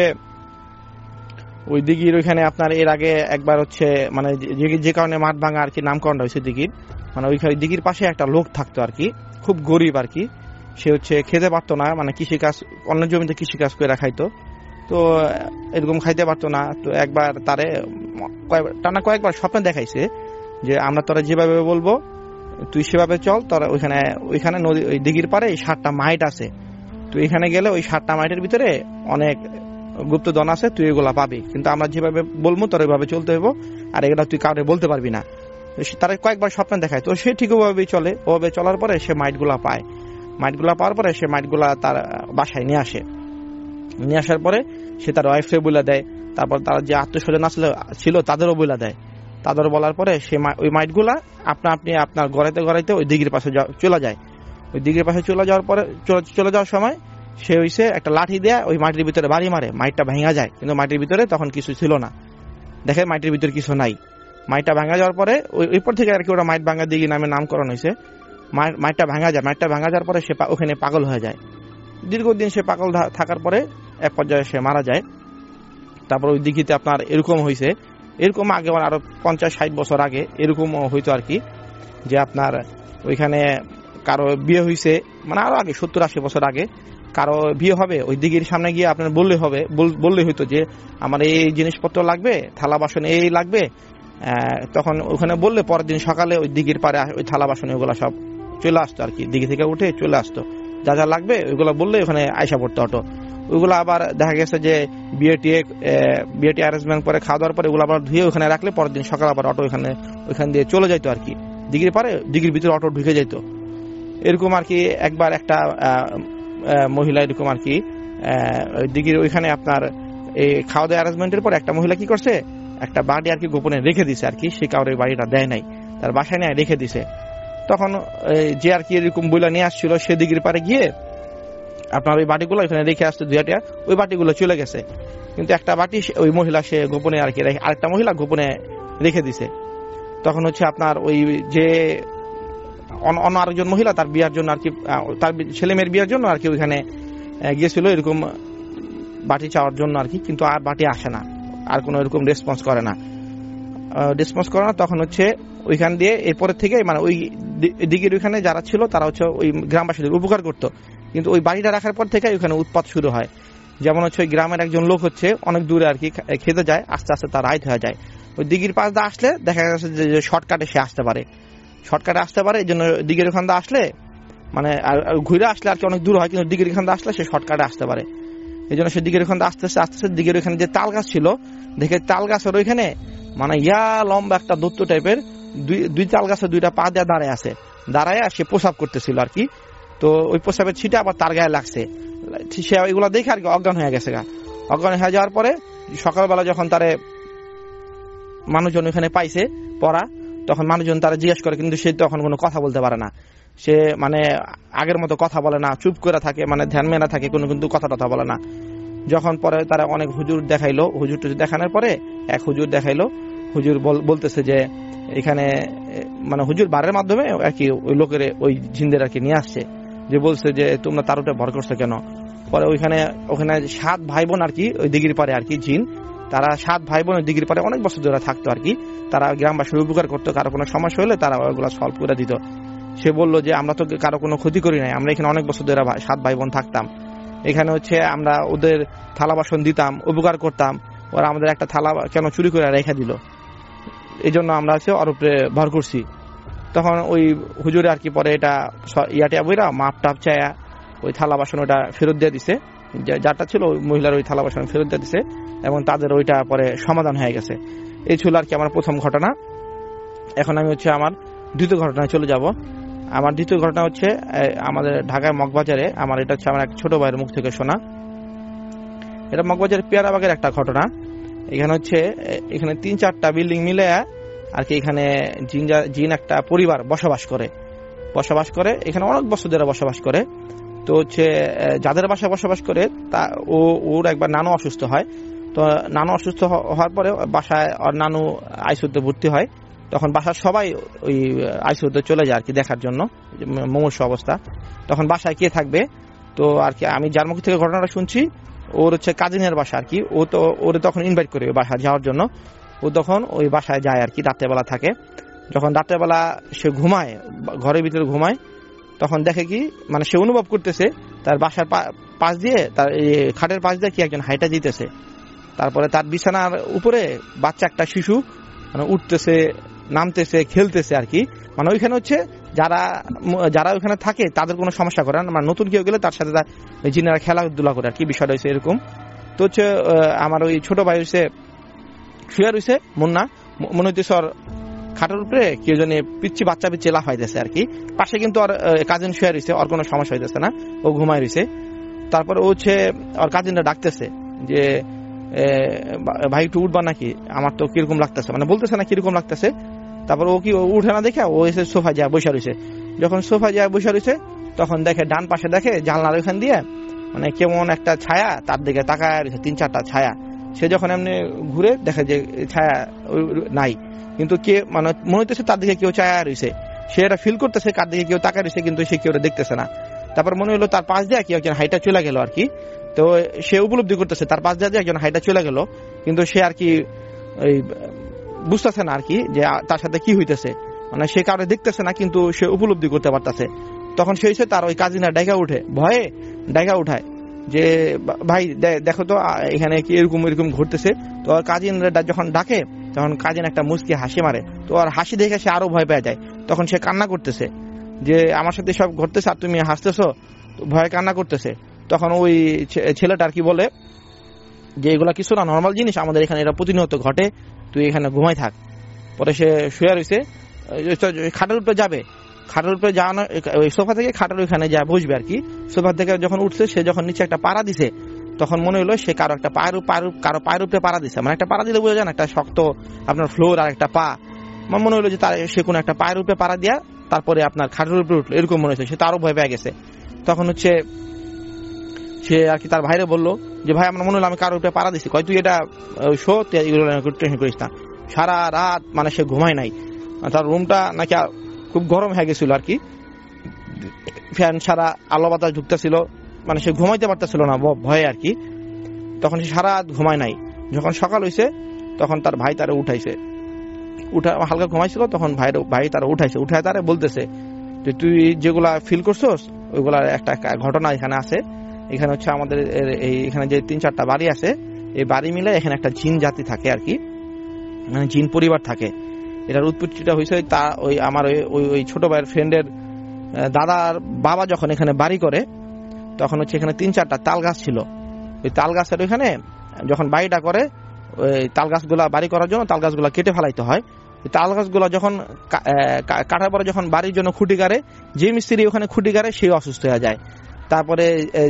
ওই দিঘির ওইখানে আপনার এর আগে একবার হচ্ছে মানে যে কারণে মাঠ ভাঙা আর কি নামকরণ হয়েছে দিঘির, মানে ওইখানে দিঘির পাশে একটা লোক থাকতো আর কি, খুব গরিব আর কি। সে হচ্ছে খেতে পারতো না, মানে কৃষিকাজ, অন্য জমিতে কৃষিকাজ করে খাইতো, তো এরকম খাইতে পারতো না। তো একবার তারে টানা কয়েকবার স্বপ্নে দেখাইছে যে আমরা তোরা যেভাবে বলবো তুই সেভাবে চল, তোরা ওইখানে নদী ওই দিঘির পারে 7টা মাইট আছে, তুই এখানে গেলে ওই 7টা মাইটের ভিতরে অনেক গুপ্তধন আছে, তুই এগুলা পাবি, কিন্তু আমরা যেভাবে বলবো তোর ওইভাবে চলতে হইব, আর এগুলা তুই কাউকে বলতে পারবি না। তারা কয়েকবার স্বপ্নে দেখায়, তো সে ঠিক ওভাবেই চলে। ওভাবে চলার পরে সে মাইটগুলা পায়, মাইটগুলা পাওয়ার পরে সে মাইটগুলা তার বাসায় নিয়ে আসে। নিয়ে আসার পরে সে তার ওয়াইফে বলে দেয়, তারপর তার যে আত্মীয়স্বজন ছিল তাদেরও বলে দেয়। তাদের বলার পরে সে ওই মাইটগুলা আপনি আপনার গড়াইতে ওই দিঘির পাশে চলে যায়। ওই দিঘির পাশে চলে যাওয়ার সময় সে হইছে একটা লাঠি দিয়ে ওই মাটির ভিতরে বাড়ি মারে, মাইটটা ভেঙা যায়, কিন্তু মাটির ভিতরে তখন কিছু ছিল না, দেখে মাটির ভিতরে কিছু নাই। মাইটটা ভাঙা যাওয়ার পরে ওইপর থেকে আর কি ওরা মাইট ভাঙা দিঘি নামে নামকরণ হয়েছে। মাইটটা ভাঙা যায়, মাইটটা ভাঙা যাওয়ার পরে সে ওখানে পাগল হয়ে যায়। দীর্ঘদিন সে পাগল থাকার পরে এক পর্যায়ে সে মারা যায়। তারপর ওই দিঘিতে আপনার এরকম হয়েছে, এরকম আগে আরো 50-60 বছর আগে এরকম হইতো আর কি, যে আপনার ওইখানে কারো বিয়ে হয়েছে, মানে আরো আগে 70-80 বছর আগে কারো বিয়ে হবে, ওই দিঘির সামনে গিয়ে আপনার বললে হইতো যে আমার এই জিনিসপত্র লাগবে, থালা বাসন এই লাগবে, তখন ওখানে বললে পরের দিন সকালে ওই দিঘির পারে ওই থালা বাসন ওগুলো সব চলে আসতো আর কি, দিঘি থেকে উঠে চলে আসতো, যা যা লাগবে ওইগুলো বললে ওখানে আইসা পড়তো অটো। ওইগুলো আবার দেখা গেছে যে বিয়েটি অ্যারেঞ্জমেন্ট করে খাওয়া দাওয়ার পরে ওগুলো আবার ধুয়ে ওখানে রাখলে পরের দিন সকাল আবার অটো ওইখান দিয়ে চলে যাইতো আর কি, দিঘির পারে দিঘির ভিতরে অটো ঢুকে যেত। এরকম আর কি একবার একটা মহিলা এরকম আর কি দিঘির ওইখানে আপনার এই খাওয়া দাওয়া অ্যারেঞ্জমেন্টের পর একটা মহিলা কি করছে, একটা বাড়ি আর কি গোপনে রেখে দিছে আর কি, সে কাউরে বাড়িটা দেয় নাই, তার বাসায় নিয়ে রেখে দিছে। তখন যে আর কি এরকম বইলা নিয়ে আসছিল সে দিঘির পারে গিয়ে আপনার ওই বাটিগুলো ওইখানে রেখে আসতো, দুইটা ওই বাটিগুলো চলে গেছে, কিন্তু একটা বাটি ওই মহিলা সে গোপনে আর কি আরেকটা মহিলা গোপনে রেখে দিছে। তখন হচ্ছে আপনার ওই যে অন্য আরেকজন মহিলা তার বিয়ার জন্য আর কি, তার ছেলে মেয়ের বিয়ার জন্য আর কি ওইখানে গিয়েছিল এরকম বাটি চাওয়ার জন্য আর কি, কিন্তু আর বাটি আসে না, আর কোনো এরকম রেসপন্স করে না। তখন হচ্ছে ওইখান দিয়ে এরপরের থেকে মানে ওই দিঘির ওইখানে যারা ছিল তারা হচ্ছে ওই গ্রামবাসীদের উপকার করতো, কিন্তু ওই বাড়িটা রাখার পর থেকে ওইখানে উৎপাত শুরু হয়। যেমন হচ্ছে ওই গ্রামের একজন লোক হচ্ছে অনেক দূরে আর কি খেতে যায়, আস্তে আস্তে তার রাইত হয়ে যায়। ওই দিঘির পাশ দিয়ে আসলে দেখা যাচ্ছে যে শর্টকাটে সে আসতে পারে, এই জন্য দিঘির ওখান দিয়ে আসলে মানে ঘুরে আসলে আর কি অনেক দূর হয়, কিন্তু দিঘির ওখান দিয়ে আসলে সে শর্টকাটে আসতে পারে। এই জন্য সে দিঘির ওখান দিয়ে আস্তে দিঘির ওখানে যে তাল গাছ ছিল দেখে তাল গাছের ওইখানে মানে লম্বা একটা দত্ত টাইপের দুই তাল গাছের দুইটা পা দিয়ে দাঁড়ায় সে প্রসাব করতেছিল আর কি। তো ওই প্রসাবের ছিটা আবার তার গায়ে লাগছে, সে এগুলো দেখে আর কি অজ্ঞান হয়ে গেছে। অজ্ঞান হয়ে যাওয়ার পরে সকালবেলা যখন তারে মানুষজন ওইখানে পাইছে পড়া, তখন মানুষজন তারা জিজ্ঞেস করে, কিন্তু সে তখন কোনো কথা বলতে পারে না, সে মানে আগের মতো কথা বলে না, চুপ করে থাকে, মানে ধ্যান মেনা থাকে, কোনো কিন্তু কথা বলে না। যখন পরে তারা অনেক হুজুর দেখাইলো, হুজুর দেখানোর পরে এক হুজুর দেখাইলো, হুজুর বলতেছে যে এখানে মানে হুজুর বারের মাধ্যমে আর কি ওই লোকের ওই জিনদের আর কি নিয়ে আসছে, যে বলছে যে তোমরা তার উপরে ভর করছো কেন, পরে ওখানে 7 ভাই বোন আর কি ওই দিঘির পারে আর কি জিন, তারা 7 ভাই বোন ওই দিঘির পারে অনেক বছর ধরে থাকতো আর কি। তারা গ্রামবাসীর উপকার করতো, কারো কোনো সমস্যা হলে তারা ওইগুলো সলভ করে দিত। সে বললো যে আমরা তো কারো কোনো ক্ষতি করি নাই, আমরা এখানে অনেক বছর ধরে 7 ভাই বোন থাকতাম, এখানে হচ্ছে আমরা ওদের থালা বাসন দিতাম, উপকার করতাম, ওরা আমাদের একটা থালা কেন চুরি করে রেখে দিল, এই জন্য আমরা হচ্ছে ওর উপরে ভর করছি। তখন ওই হুজুরে আর কি পরে এটা ইয়াটিয়া বইরা মাপ টাপ চায়া ওই থালা বাসন ওটা ফেরত দিয়ে দিছে, যারটা ছিল ওই মহিলার ওই থালা বাসন ফেরত দিয়ে দিছে এবং তাদের ওইটা পরে সমাধান হয়ে গেছে। এই ছিল আর কি আমার প্রথম ঘটনা। এখন আমি হচ্ছে আমার দ্বিতীয় ঘটনায় চলে যাব। আমার দ্বিতীয় ঘটনা হচ্ছে আমাদের ঢাকায় মগবাজারে, আমার এটা হচ্ছে আমার এক ছোট ভাইয়ের মুখ থেকে শোনা। এটা মগবাজারের পেয়ারাবাগের একটা ঘটনা। এখানে হচ্ছে এখানে 3-4টা বিল্ডিং মিলে আর কি এখানে জিন একটা পরিবার বসবাস করে, এখানে অনেক বছর ধরে বসবাস করে। তো হচ্ছে যাদের বাসায় বসবাস করে তা ওর একবার নানু অসুস্থ হয়। তো নানু অসুস্থ হওয়ার পরে বাসায় ওর নানু আইসিইউতে ভর্তি হয়। তখন বাসার সবাই ওই আইসিইউতে চলে যায় আর কি দেখার জন্য, মুমূর্ষু অবস্থা। তখন বাসায় কে থাকবে? তো আর কি আমি যার মুখ থেকে ঘটনাটা শুনছি, ওর হচ্ছে কাজিনের বাসা আর কি, ও তো ওরে তখন ইনভাইট করে ওই বাসায় যাওয়ার জন্য। ও তখন ওই বাসায় যায় আর কি, রাত্রেবেলা থাকে। যখন রাত্রেবেলা সে ঘুমায়, ঘরের ভিতরে ঘুমায়, তখন দেখে কি মানে সে অনুভব করতেছে তার বাসার পাশ দিয়ে, তার খাটের পাশ দিয়ে কি একজন হাইটা যেতেছে। তারপরে তার বিছানার উপরে বাচ্চা একটা শিশু মানে উঠতেছে, নামতেছে, খেলতেছে আর কি। মানে ওইখানে হচ্ছে যারা ওইখানে থাকে তাদের কোনো সমস্যা করে না, মানে নতুন কেউ গেলে তার সাথে জিনেরা খেলাধুলা করে আর কি, বিষয়টা হয়েছে এরকম। তো হচ্ছে আমার ওই ছোট ভাই হচ্ছে শুয়ে রয়েছে, মনে হইতেছে ওর খাটের উপরে কেউ জনে পিচ্ছি বাচ্চা পিচ্ছি লাফাইতেছে আর কি। পাশে কিন্তু ওর কাজিন শুয়ে রয়েছে, ওর কোনো সমস্যা হইতেছে না, ও ঘুমায় রয়েছে। তারপর ও হচ্ছে ওর কাজিনটা ডাকতেছে যে ভাই একটু উঠবা নাকি, আমার তো কিরকম লাগতেছে, মানে বলতেছে না কিরকম লাগতেছে। তারপর ও কি উঠে না দেখে ও এসে সোফায় যায় বসে রয়েছে। যখন সোফায় যায় বসে রয়েছে তখন দেখে ডান পাশে দেখে জানলার ওইখান দিয়ে মানে কেমন একটা ছায়া তার দিকে তাকায় রয়েছে, 3-4টা ছায়া। সে যখন এমনি ঘুরে দেখে যে ছায়া নাই, কিন্তু কে মানে মনে হইতেছে তার দিকে কেউ ছায়া রয়েছে। সে এটা ফিল করতেছে কার দিকে কেউ তাকায় রয়েছে, কিন্তু সে কেউ দেখতেছে না। তারপর মনে হলো তার পাশ দিয়ে কেউ একজন হাইটা চলে গেল আর কি। তো সে উপলব্ধি করতেছে তার পাশ দিয়ে একজন হাইটা চলে গেল, কিন্তু সে আর কি ওই বুঝতেছে না আর কি যে তার সাথে কি হইতেছে, মানে সে কারো দেখতেছে না কিন্তু সে উপলব্ধি করতে পারতেছে। তখন সে হচ্ছে তার ওই কাজিনা ডাইকা উঠে, ভয়ে ডাইকা উঠায় যে ভাই দেখো তো এখানে কি এরকম ঘটতেছে। তো ওর কাজিনরা যখন ডাকে তখন কাজিন একটা মুচকি হাসি মারে। তো আর হাসি দেখে সে আরো ভয় পেয়ে যায়। তখন সে কান্না করতেছে যে আমার সাথে সব ঘটতেছে আর তুমি হাসতেছো, ভয়ে কান্না করতেছে। তখন ওই ছেলেটা আর কি বলে যে এগুলা কিছু না, নর্মাল জিনিস, আমাদের এখানে এটা প্রতিনিয়ত ঘটে, তুই এখানে ঘুমাই থাক। পরে সে শুয়ে রয়েছে, খাটের উপরে যাবে, খাটের উপরে যাওয়ানো ওই সোফা থেকে খাটের ওইখানে যা বসবে আর কি। সোফা থেকে যখন উঠছে সে যখন নিচে একটা পাড়া দিছে, তখন মনে হলো সে কারো একটা কারো পায়ের উপরে পাড়া দিছে। মানে একটা পাড়া দিলে বোঝা যায় না, একটা শক্ত আপনার ফ্লোর আর একটা পা। আমার মনে হলো যে তার সে কোনো একটা পায়ের উপরে পাড়া দিয়া তারপরে আপনার খাটের উপরে উঠলো, এরকম মনে হচ্ছে। সে তারও ভয় পেয়ে গেছে। তখন হচ্ছে সে আর কি তার ভাইরে বললো যে ভাই আমার মনে হলো আমি কারোর উপরে পাড়া দিছি। কয় তুই এটা শো, এগুলো টেনশন করিস না। সারা রাত মানে সে ঘুমায় নাই, তার রুমটা নাকি খুব গরম হয়ে গেছিল আর কি, ফ্যান ছাড়া আলো বাতাস ঢুকতেছিল, মানে সে ঘুমাইতে পারতেছিল না ভয়ে আর কি। তখন সে সারা রাত ঘুমায় নাই। যখন সকাল হয়েছে তখন তার ভাই তারা উঠাইছে, হালকা ঘুমাইছিল, তখন ভাই তারা উঠাইছে, উঠায় তারা বলতেছে যে তুই যেগুলা ফিল করছস ওইগুলার একটা ঘটনা এখানে আছে। এখানে হচ্ছে আমাদের এখানে যে 3-4টা বাড়ি আছে, এই বাড়ি মিলে এখানে একটা জিন জাতি থাকে আর কি, মানে জিন পরিবার থাকে। এটার উৎপত্তিটা হয়েছে তা ওই আমার ওই ছোট ভাইয়ের ফ্রেন্ডের দাদার বাবা যখন এখানে বাড়ি করে তখন হচ্ছে এখানে 3-4টা তাল গাছ ছিল। ওই তাল গাছের ওইখানে যখন বাড়িটা করে ওই তাল গাছগুলা বাড়ি করার জন্য তাল গাছগুলা কেটে ফেলাইতে হয়। তাল গাছগুলা যখন কাটার পরে যখন বাড়ির জন্য খুঁটি গাড়ে, যে মিস্ত্রি ওখানে খুঁটি গাড়ে সে অসুস্থ হয়ে যায়। তারপরে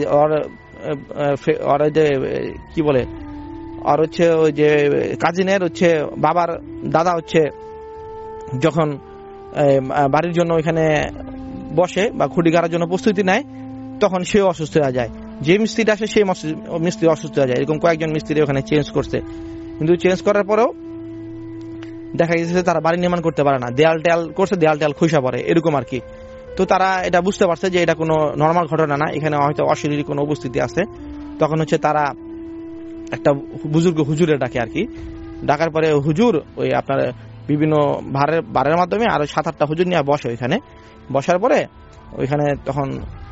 ওর যে কি বলে আর হচ্ছে ওই যে কাজিনের হচ্ছে বাবার দাদা হচ্ছে যখন বাড়ির জন্য ওইখানে বসে বা খুঁটি গাড়ার জন্য প্রস্তুতি নেয় তখন সে অসুস্থ হয়ে যায়। যে মিস্ত্রিটা আসে সেই মিস্ত্রি অসুস্থ হয়ে যায়। এরকম কয়েকজন মিস্ত্রি ওখানে চেঞ্জ করছে, কিন্তু চেঞ্জ করার পরেও দেখা গেছে তারা বাড়ি নির্মাণ করতে পারে না, দেয়াল টেয়াল করছে, দেয়াল টেয়াল খুইসা পড়ে এরকম আর কি। তো তারা এটা বুঝতে পারছে যে এটা কোনো নর্মাল ঘটনা না, এখানে হয়তো অশরীরী কোনো উপস্থিতি আছে। তখন হচ্ছে তারা একটা বুজুর্গ হুজুরে ডাকে আর কি। ডাকার পরে হুজুর ওই আপনার বিভিন্ন বারের মাধ্যমে আরো 7-8টা হুজুর নিয়ে বসে ওইখানে। বসার পরে ওইখানে তখন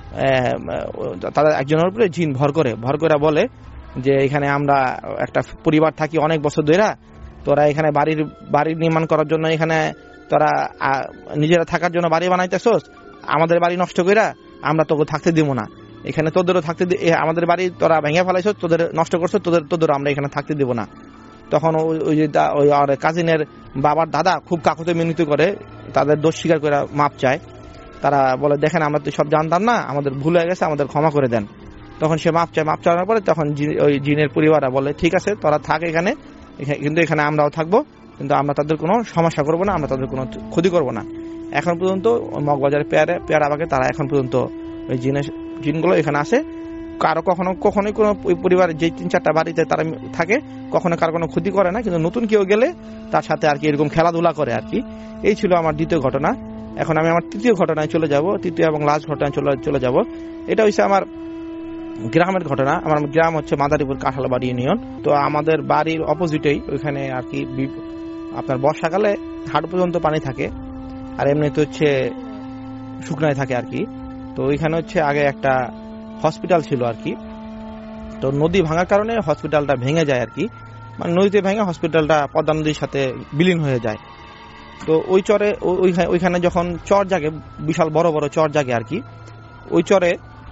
তাদের একজনের উপরে জিন ভর করে বলে যে এখানে আমরা একটা পরিবার থাকি অনেক বছর ধরে, তোরা এখানে বাড়ি নির্মাণ করার জন্য এখানে তোরা নিজেরা থাকার জন্য বাড়ি বানাইতেছস, আমাদের বাড়ি নষ্ট কইরা আমরা তোকে থাকতে দিব না, এখানে তোদেরও থাকতে, আমাদের বাড়ি তোরা ভেঙে ফেলাইছস, তোদের নষ্ট করছো, তোদেরও আমরা এখানে থাকতে দিব না। তখন ওই যে ওই কাজিনের বাবার দাদা খুব কাকুতে মিনতি করে, তাদের দোষ স্বীকার করে মাপ চায়। তারা বলে দেখেন আমরা তো সব জানতাম না, আমাদের ভুল হয়ে গেছে, আমাদের ক্ষমা করে দেন। তখন সে মাপ চাওয়ার পরে তখন ওই জিনের পরিবাররা বলে ঠিক আছে তোরা থাক এখানে, কিন্তু এখানে আমরাও থাকবো, কিন্তু আমরা তাদের কোনো সমস্যা করবো না, আমরা তাদের কোনো ক্ষতি করবো না। এখন পর্যন্ত মগবাজারের পেয়ারা বাগে তারা এখন পর্যন্ত ওই জিনগুলো এখানে আসে। কারো কখনোই কোনো পরিবারের যে 3-4টা বাড়িতে তারা থাকে কখনো কারো কোনো ক্ষতি করে না, কিন্তু নতুন কেউ গেলে তার সাথে আর কি এরকম খেলাধুলা করে আর কি। এই ছিল আমার দ্বিতীয় ঘটনা। এখন আমি আমার তৃতীয় ঘটনায় চলে যাব, তৃতীয় এবং লাস্ট ঘটনায় চলে যাব। এটা হচ্ছে আমার গ্রামের ঘটনা। আমার গ্রাম হচ্ছে মাদারীপুর কাঁঠালবাড়ি ইউনিয়ন। তো আমাদের বাড়ির অপোজিটেই ওইখানে আর কি আপনার বর্ষাকালে হাঁটু পর্যন্ত পানি থাকে, আর এমনিতে হচ্ছে শুকনায় থাকে আর কি। তো ওইখানে হচ্ছে আগে একটা হসপিটাল ছিল আর কি। তো নদী ভাঙার কারণে হসপিটালটা ভেঙে যায় আর কি, মানে নদীতে ভেঙে হসপিটালটা পদ্মা নদীর সাথে বিলীন হয়ে যায়। তো ওই চরে ওইখানে যখন চর জাগে, বিশাল বড় বড় চর জাগে আর কি, ওই চরে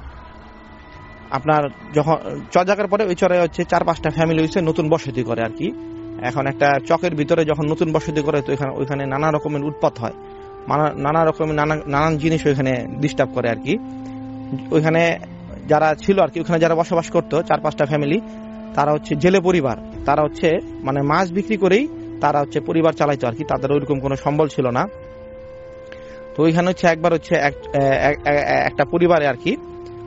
আপনার যখন চর জাগার পরে ওই চরে হচ্ছে 4-5টা ফ্যামিলি হয়েছে নতুন বসতি করে আর কি। এখন একটা চকের ভিতরে যখন নতুন বসতি করে তো ওইখানে নানা রকমের উৎপাত হয়, নানা রকমের নানান জিনিস ওইখানে ডিস্টার্ব করে আর কি। ওইখানে যারা ছিল আর কি, ওখানে যারা বসবাস করতো 4-5টা ফ্যামিলি, তারা হচ্ছে জেলে পরিবার, তারা হচ্ছে মানে মাছ বিক্রি করেই তারা হচ্ছে পরিবার চালাইতো আর কি, তাদের ওইরকম কোনো সম্বল ছিল না। তো ওইখানে হচ্ছে একবার হচ্ছে একটা পরিবারে আর কি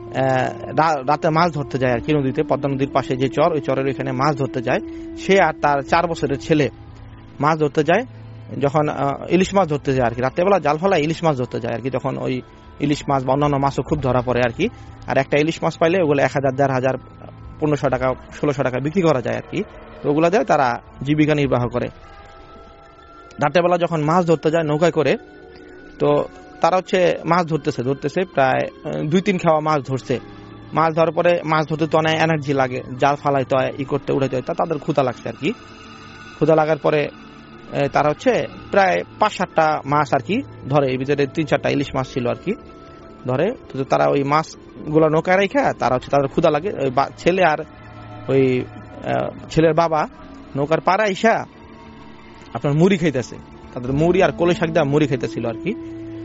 রাতে মাছ ধরতে যায় আর কি নদীতে, পদ্মা নদীর পাশে যে চর, ওই চরের ওইখানে মাছ ধরতে যায়। সে আর তার 4 বছরের ছেলে মাছ ধরতে যায়। যখন ইলিশ মাছ ধরতে যায় আর কি, রাত্রেবেলা জাল ফেলায় ইলিশ মাছ ধরতে যায় আর কি, তখন ওই ইলিশ মাছ বা অন্যান্য মাছও খুব ধরা পড়ে আর কি। আর একটা ইলিশ মাছ পাইলে ওগুলো 1000, 1500, 1500 টাকা, 1600 টাকা বিক্রি করা যায় আর কি। তো ওগুলা দেয়, তারা জীবিকা নির্বাহ করে। রাত্রেবেলা যখন মাছ ধরতে যায় নৌকায় করে, তো তারা হচ্ছে মাছ ধরতেছে প্রায় 2-3 খাওয়া মাছ ধরছে। মাছ ধরার পরে মাছ ধরতে তো অনেক এনার্জি লাগে, জাল ফালাইতে হয়, করতে উঠাইতে হয়, তা তাদের ক্ষুধা লাগছে আর কি। ক্ষুধা লাগার পরে তারা হচ্ছে প্রায় 5-7টা মাছ আর কি ধরে, এর ভিতরে 3-4টা ইলিশ মাছ ছিল আর কি ধরে। তো তারা ওই মাছ গুলা নৌকায় রেখে তারা হচ্ছে, তাদের ক্ষুধা লাগে, ছেলে আর ওই ছেলের বাবা নৌকার পাড়া ইসা আপনার মুড়ি খাইতেছে, তাদের মুড়ি আর কলই শাক দেওয়া মুড়ি খাইতেছিল আর কি।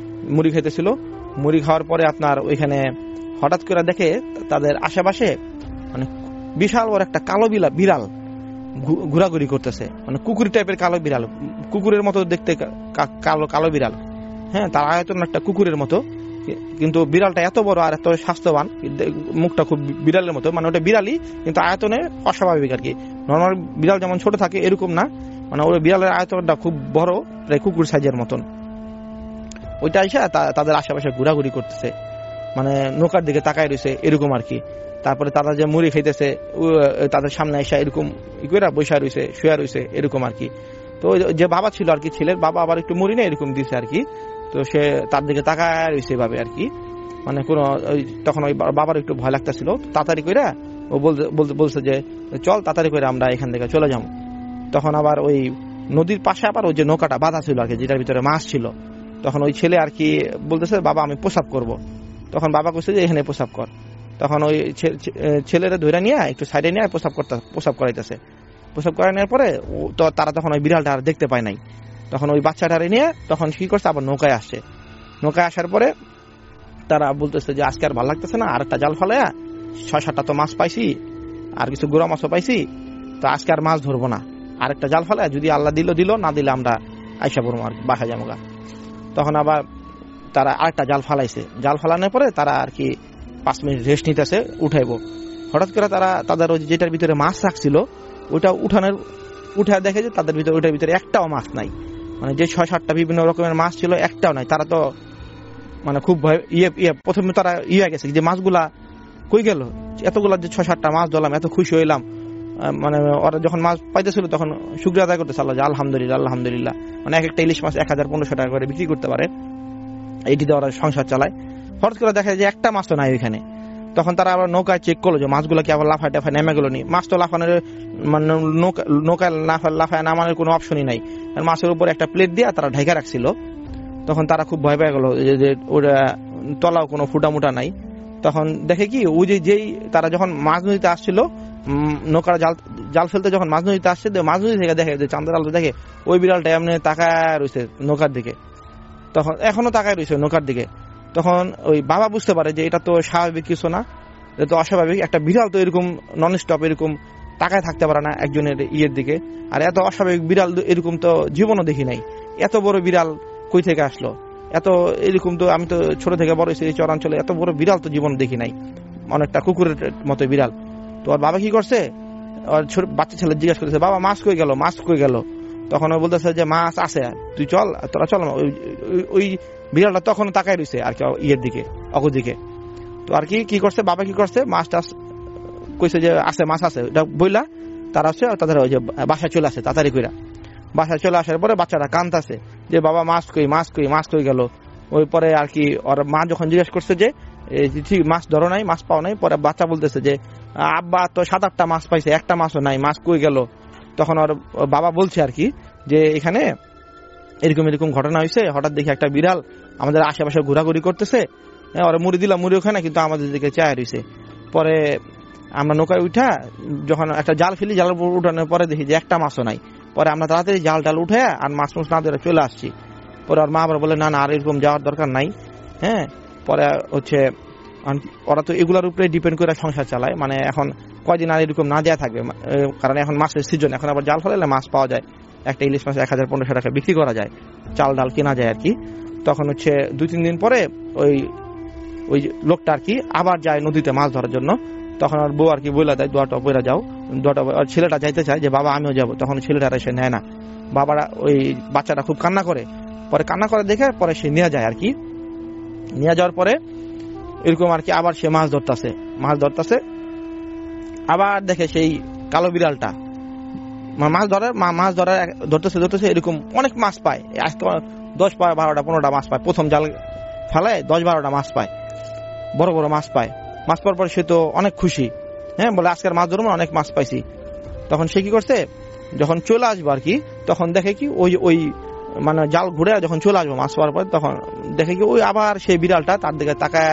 মুড়ি খাওয়ার পরে আপনার ওইখানে হঠাৎ করে দেখে তাদের আশেপাশে মানে বিশাল বড় একটা কালো বিড়াল ঘোরাঘুরি করতেছে, মানে কুকুর টাইপের কালো বিড়াল, কুকুরের মতো দেখতে কালো বিড়াল। হ্যাঁ, তার আয়তন একটা কুকুরের মতো, কিন্তু বিড়ালটা এত বড় আর এত স্বাস্থ্যবান, মুখটা খুব বিড়ালের মতো, মানে ওটা বিড়ালই কিন্তু আয়তনে অস্বাভাবিক আর কি। নর্মাল বিড়াল যেমন ছোট থাকে এরকম না, মানে ওই বিড়ালের আয়তনটা খুব বড়, প্রায় কুকুর সাইজের মতন। ওইটা এসে তাদের আশেপাশে ঘোরাঘুরি করতেছে, মানে নৌকার দিকে তাকায় রয়েছে এরকম আর কি। তারপরে তারা যে মুড়ি খাইতেছে তাদের সামনে এসে এরকম বৈশা রয়েছে, শুয়া রয়েছে এরকম আর কি। তো যে বাবা ছিল আর কি, ছেলের বাবা আবার একটু মুড়ি নিয়ে এরকম দিছে আর কি। তো সে তার দিকে তাকায় রয়েছে এভাবে আর কি, মানে কোনো তখন ওই বাবার একটু ভয় লাগতেছিল। তাড়াতাড়ি করে ও বলছে যে চল তাড়াতাড়ি করে আমরা এখান থেকে চলে যাবো। তখন আবার ওই নদীর পাশে আবার ওই যে নৌকাটা বাঁধা ছিল আর কি, যেটার ভিতরে মাছ ছিল, তখন ওই ছেলে আর কি বলতেছে বাবা আমি প্রসাব করব। তখন বাবা কইছে যে এখানে প্রসাব কর। তখন ওই ছেলেরা ধরে নিয়ে একটু সাইডে নিয়ে প্রসাব করাইতেছে। প্রসাব করাই নেওয়ার পরে তো তারা তখন ওই বিড়ালটা আর দেখতে পায় নাই। তখন ওই বাচ্চাটারে নিয়ে তখন কি করছে, আবার নৌকায় আসছে। নৌকায় আসার পরে তারা বলতেছে যে আজকে আর ভালো লাগতেছে না, আর একটা জাল ফেলায়া 6-7টা তো মাছ পাইছি, আর কিছু গোড়া মাছও পাইছি, তো আজকে আর মাছ ধরবো না, আরেকটা জাল ফেলায়া যদি আল্লাহ দিল, না দিলে আমরা আইসা পড়বো আর বাসা যাবো। তখন আবার তারা আরেকটা জাল ফালাইছে। জাল ফালানোর পরে তারা আর কি 5 মিনিট রেস্ট নিতেছে, উঠাইবো। হঠাৎ করে তারা তাদের ওই যেটার ভিতরে মাছ রাখছিল ওইটা উঠে দেখে যে তাদের ভিতরে ওইটার ভিতরে একটাও মাছ নাই, মানে যে 6-7টা বিভিন্ন রকমের মাছ ছিল একটাও নাই। তারা তো মানে খুব ভয় প্রথমে তারা গেছে যে মাছগুলা কই গেল, এতগুলা যে 6-7টা মাছ ধরলাম, এত খুশি হইলাম। মানে ওরা যখন মাছ পাইতেছিল তখন শুকরিয়া আদায় করতেছে আল্লাহ, যে আলহামদুলিল্লাহ আলহামদুলিল্লাহ। মানে এক একটা ইলিশ মাছ 1000-1500 টাকা করে বিক্রি করতে পারে, এইটি দিয়ে ওরা সংসার চালায়। হঠাৎ করে দেখা যায় যে একটা মাছও নাই ওইখানে। তখন তারা আবার নৌকায় চেক করলো যে মাছগুলো কি আবার লাফায় টাফায় নেমে গেল নি। মাছ তো লাফানোর মানে নৌকায় লাফায় নামানোর কোনো অপশনই নাই, মাছের উপর একটা প্লেট দিয়ে তারা ঢেকে রাখছিল। তখন তারা খুব ভয় পেয়ে গেল যে ওরা তলাও কোনো ফুটামুটা নাই। তখন দেখে কি ওই যেই তারা যখন মাছ নদীতে আসছিল, নৌকার জাল ফেলতে যখন মাছ নদীতে আসছে, মাছ নদী থেকে দেখে যে চাঁদের আলো দেখে ওই বিড়ালটা এমনি তাকায় রয়েছে নৌকার দিকে, তখন এখনো তাকায় রয়েছে নৌকার দিকে। তখন ওই বাবা বুঝতে পারে যে এটা তো স্বাভাবিক কিছু না, এটা তো অস্বাভাবিক। একটা বিড়াল তো এরকম নন স্টপ এরকম তাকায় থাকতে পারে না একজনের ইয়ের দিকে, আর এত অস্বাভাবিক বিড়াল এরকম তো জীবনও দেখি নাই। এত বড় বিড়াল কই থেকে আসলো, এত এরকম তো আমি তো ছোট থেকে বড় হয়েছি এই চরাঞ্চলে, এত বড় বিড়াল তো জীবন দেখি নাই, অনেকটা কুকুরের মতো বিড়াল। তো ওর বাবা কি করছে, ওর ছোট বাচ্চা ছেলে জিজ্ঞাসা করতেছে বাবা মাছ কই গেল, মাছ কই গেল। তখন ও বলতেছে যে মাছ আছে, তুই চল, তোরা চল। ওই বিড়ালটা তখন তাকায় রয়েছে আর কি ইয়ের দিকে, অগর দিকে। তো আর কি করছে বাবা, কি করছে মাছটা কইছে যে আছে মাছ আছে, এটা বইলা তারা হচ্ছে তাদের ওই যে বাসায় চলে আসে তাড়াতাড়ি কইরা। বাসায় চলে আসার পরে বাচ্চারা কাঁদতেছে যে বাবা মাছ কই, মাছ কই, মাছ কই গেল। ওই পরে আর কি ওর মা যখন জিজ্ঞেস করছে যে ঠিক মাছ ধরো নাই, মাছ পাও নাই, পরে বাচ্চা বলতেছে যে আব্বা তো 7-8টা মাছ পাইছে, একটা মাছও নাই, মাছ কই গেল। তখন ওর বাবা বলছে আর কি যে এখানে এরকম এরকম ঘটনা হয়েছে, হঠাৎ দেখি একটা বিড়াল আমাদের আশেপাশে ঘোরাঘুরি করতেছে, ওরা মুড়ি দিলাম, মুড়ি ওখানে কিন্তু আমাদের দিকে চায় রয়েছে। পরে আমরা নৌকায় উঠা যখন একটা জাল ফেলি, জাল উঠানোর পরে দেখি যে একটা মাছও নাই। পরে আমরা তাড়াতাড়ি জাল টাল উঠে আর মাছ না ধরে চলে আসছি। পরে ওর মা আবার বলে না না আর এরকম যাওয়ার দরকার নাই। হ্যাঁ, পরে হচ্ছে ওরা তো এগুলোর উপরে ডিপেন্ড করে সংসার চালায়, মানে এখন কয়দিন আর এরকম না দেওয়া থাকবে, কারণ এখন মাছের সিজন, এখন আবার জাল ফেলালে মাছ পাওয়া যায়, একটা ইলিশ মাছ 1000-1500 টাকা বিক্রি করা যায়, চাল ডাল কেনা যায় আর কি। তখন হচ্ছে 2-3 দিন পরে ওই লোকটা আর কি আবার যায় নদীতে মাছ ধরার জন্য। তখন আর বউ আর কি বইলা দেয় দোয়াটা বইরা যাও, দোয়াটা। ছেলেটা যাইতে চায় যে বাবা আমিও যাবো, তখন ছেলেটা এসে নেয় না। বাবারা ওই বাচ্চাটা খুব কান্না করে, পরে কান্না করে দেখে পরে সে নিয়ে যায় আর কি। নিয়ে যাওয়ার পরে এরকম আর কি আবার সে মাছ ধরতেছে, আবার দেখে সেই কালো বিড়ালটা মাছ ধরতেছে এরকম অনেক মাছ পায়, 10-12-15টা মাছ পায়। প্রথম জাল ফেলায় 10-12টা মাছ পায়, বড় বড় মাছ পায়। মাছ পাওয়ার পর সে তো অনেক খুশি, হ্যাঁ, বলে আজকের মাছ ধরবো, অনেক মাছ পাইছি। তখন সে কি করছে, যখন চলে আসবো আর কি, তখন দেখে কি ওই মানে জাল ঘুরে যখন চলে আসবো মাছ পাওয়ার পর, তখন দেখে কি ওই আবার সেই বিড়ালটা তার দিকে তাকায়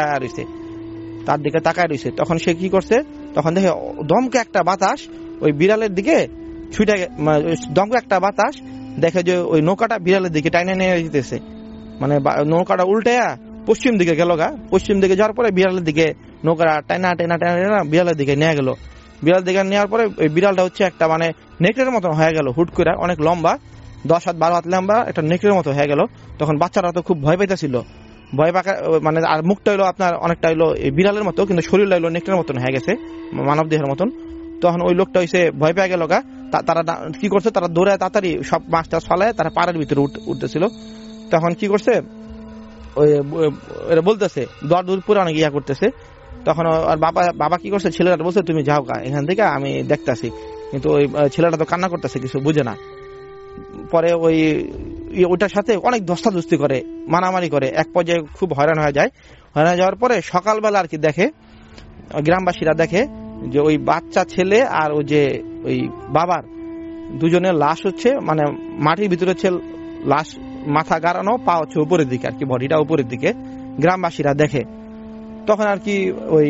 রয়েছে। তখন সে কি করছে, তখন দেখে দমকে একটা বাতাস ওই বিড়ালের দিকে ছুটে, দমকে একটা বাতাস দেখে যে ওই নৌকাটা বিড়ালের দিকে টাইনে নিয়ে যেতেছে। মানে নৌকাটা উল্টে পশ্চিম দিকে গেল পশ্চিম দিকে যাওয়ার পরে বিড়ালের দিকে নৌকাটা টাইনা বিড়ালের দিকে নিয়ে গেল। বিড়াল দিকে নেওয়ার পরে ওই বিড়ালটা হচ্ছে একটা মানে নেকড়ের মতন হয়ে গেল, হুট করে অনেক লম্বা, 10-12 হাত লম্বা একটা নেকড়ের মতো হয়ে গেল। তখন বাচ্চারা তো খুব ভয় পাইতেছিল, ভয় পাকা মানে, আর মুখটা হইলো আপনার অনেকটা হইলো বিড়ালের মতো, কিন্তু শরীরটা হইলো নেকড়ের মতন হয়ে গেছে, মানব দেহের মতন। তখন ওই লোকটা হইছে ভয় পেয়ে গেল তারা কি করছে, তারা দৌড়ে তাড়াতাড়ি সব মাছটা ফালায় তারা পাড়ের ভিতরে উঠতেছিল। তখন কি করছে, ওই বলতেছে দৌড় পুরো অনেক ইয়া করতেছে। তখন আর বাবা কি করছে, ছেলেটা বলছে তুমি যাও এখান থেকে, আমি দেখতেছি। কিন্তু ওই ছেলেটা তো কান্না করতেছে, কিছু বুঝে না। পরে ওইটার সাথে অনেক ধস্তাধস্তি করে, মারামারি করে, এক পর্যায়ে খুব হয়রান হয়ে যায়। হয়রান যাওয়ার পরে সকালবেলা আর কি দেখে, গ্রামবাসীরা দেখে যে ওই বাচ্চা ছেলে আর ওই যে ওই বাবার দুজনের লাশ হচ্ছে মানে মাটির ভিতরে হচ্ছে লাশ, মাথা গাড়ানো, পা হচ্ছে উপরের দিকে আর কি, বডিটা উপরের দিকে গ্রামবাসীরা দেখে। তখন আর কি ওই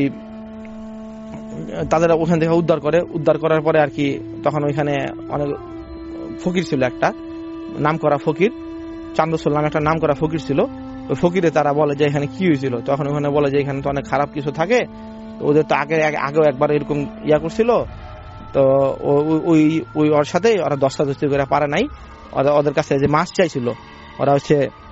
তাদের ওখান থেকে উদ্ধার করার পরে আর কি, তখন ওইখানে অনেক ফকির ছিল, একটা নাম করা ফকির, চান্দসুল নামে একটা নাম করা ফকির ছিল। ওই ফকিরে তারা বলে যে এখানে কি হয়েছিল, তখন ওখানে বলে যে এখানে তো অনেক খারাপ কিছু থাকে, ওদের তো আগেও একবার এরকম ইয়া করছিল, তো ওই ওর সাথে ওরা দস্তাদস্তি করে পারে নাই, ওদের কাছে যে মাছ চাইছিল, ওরা হচ্ছে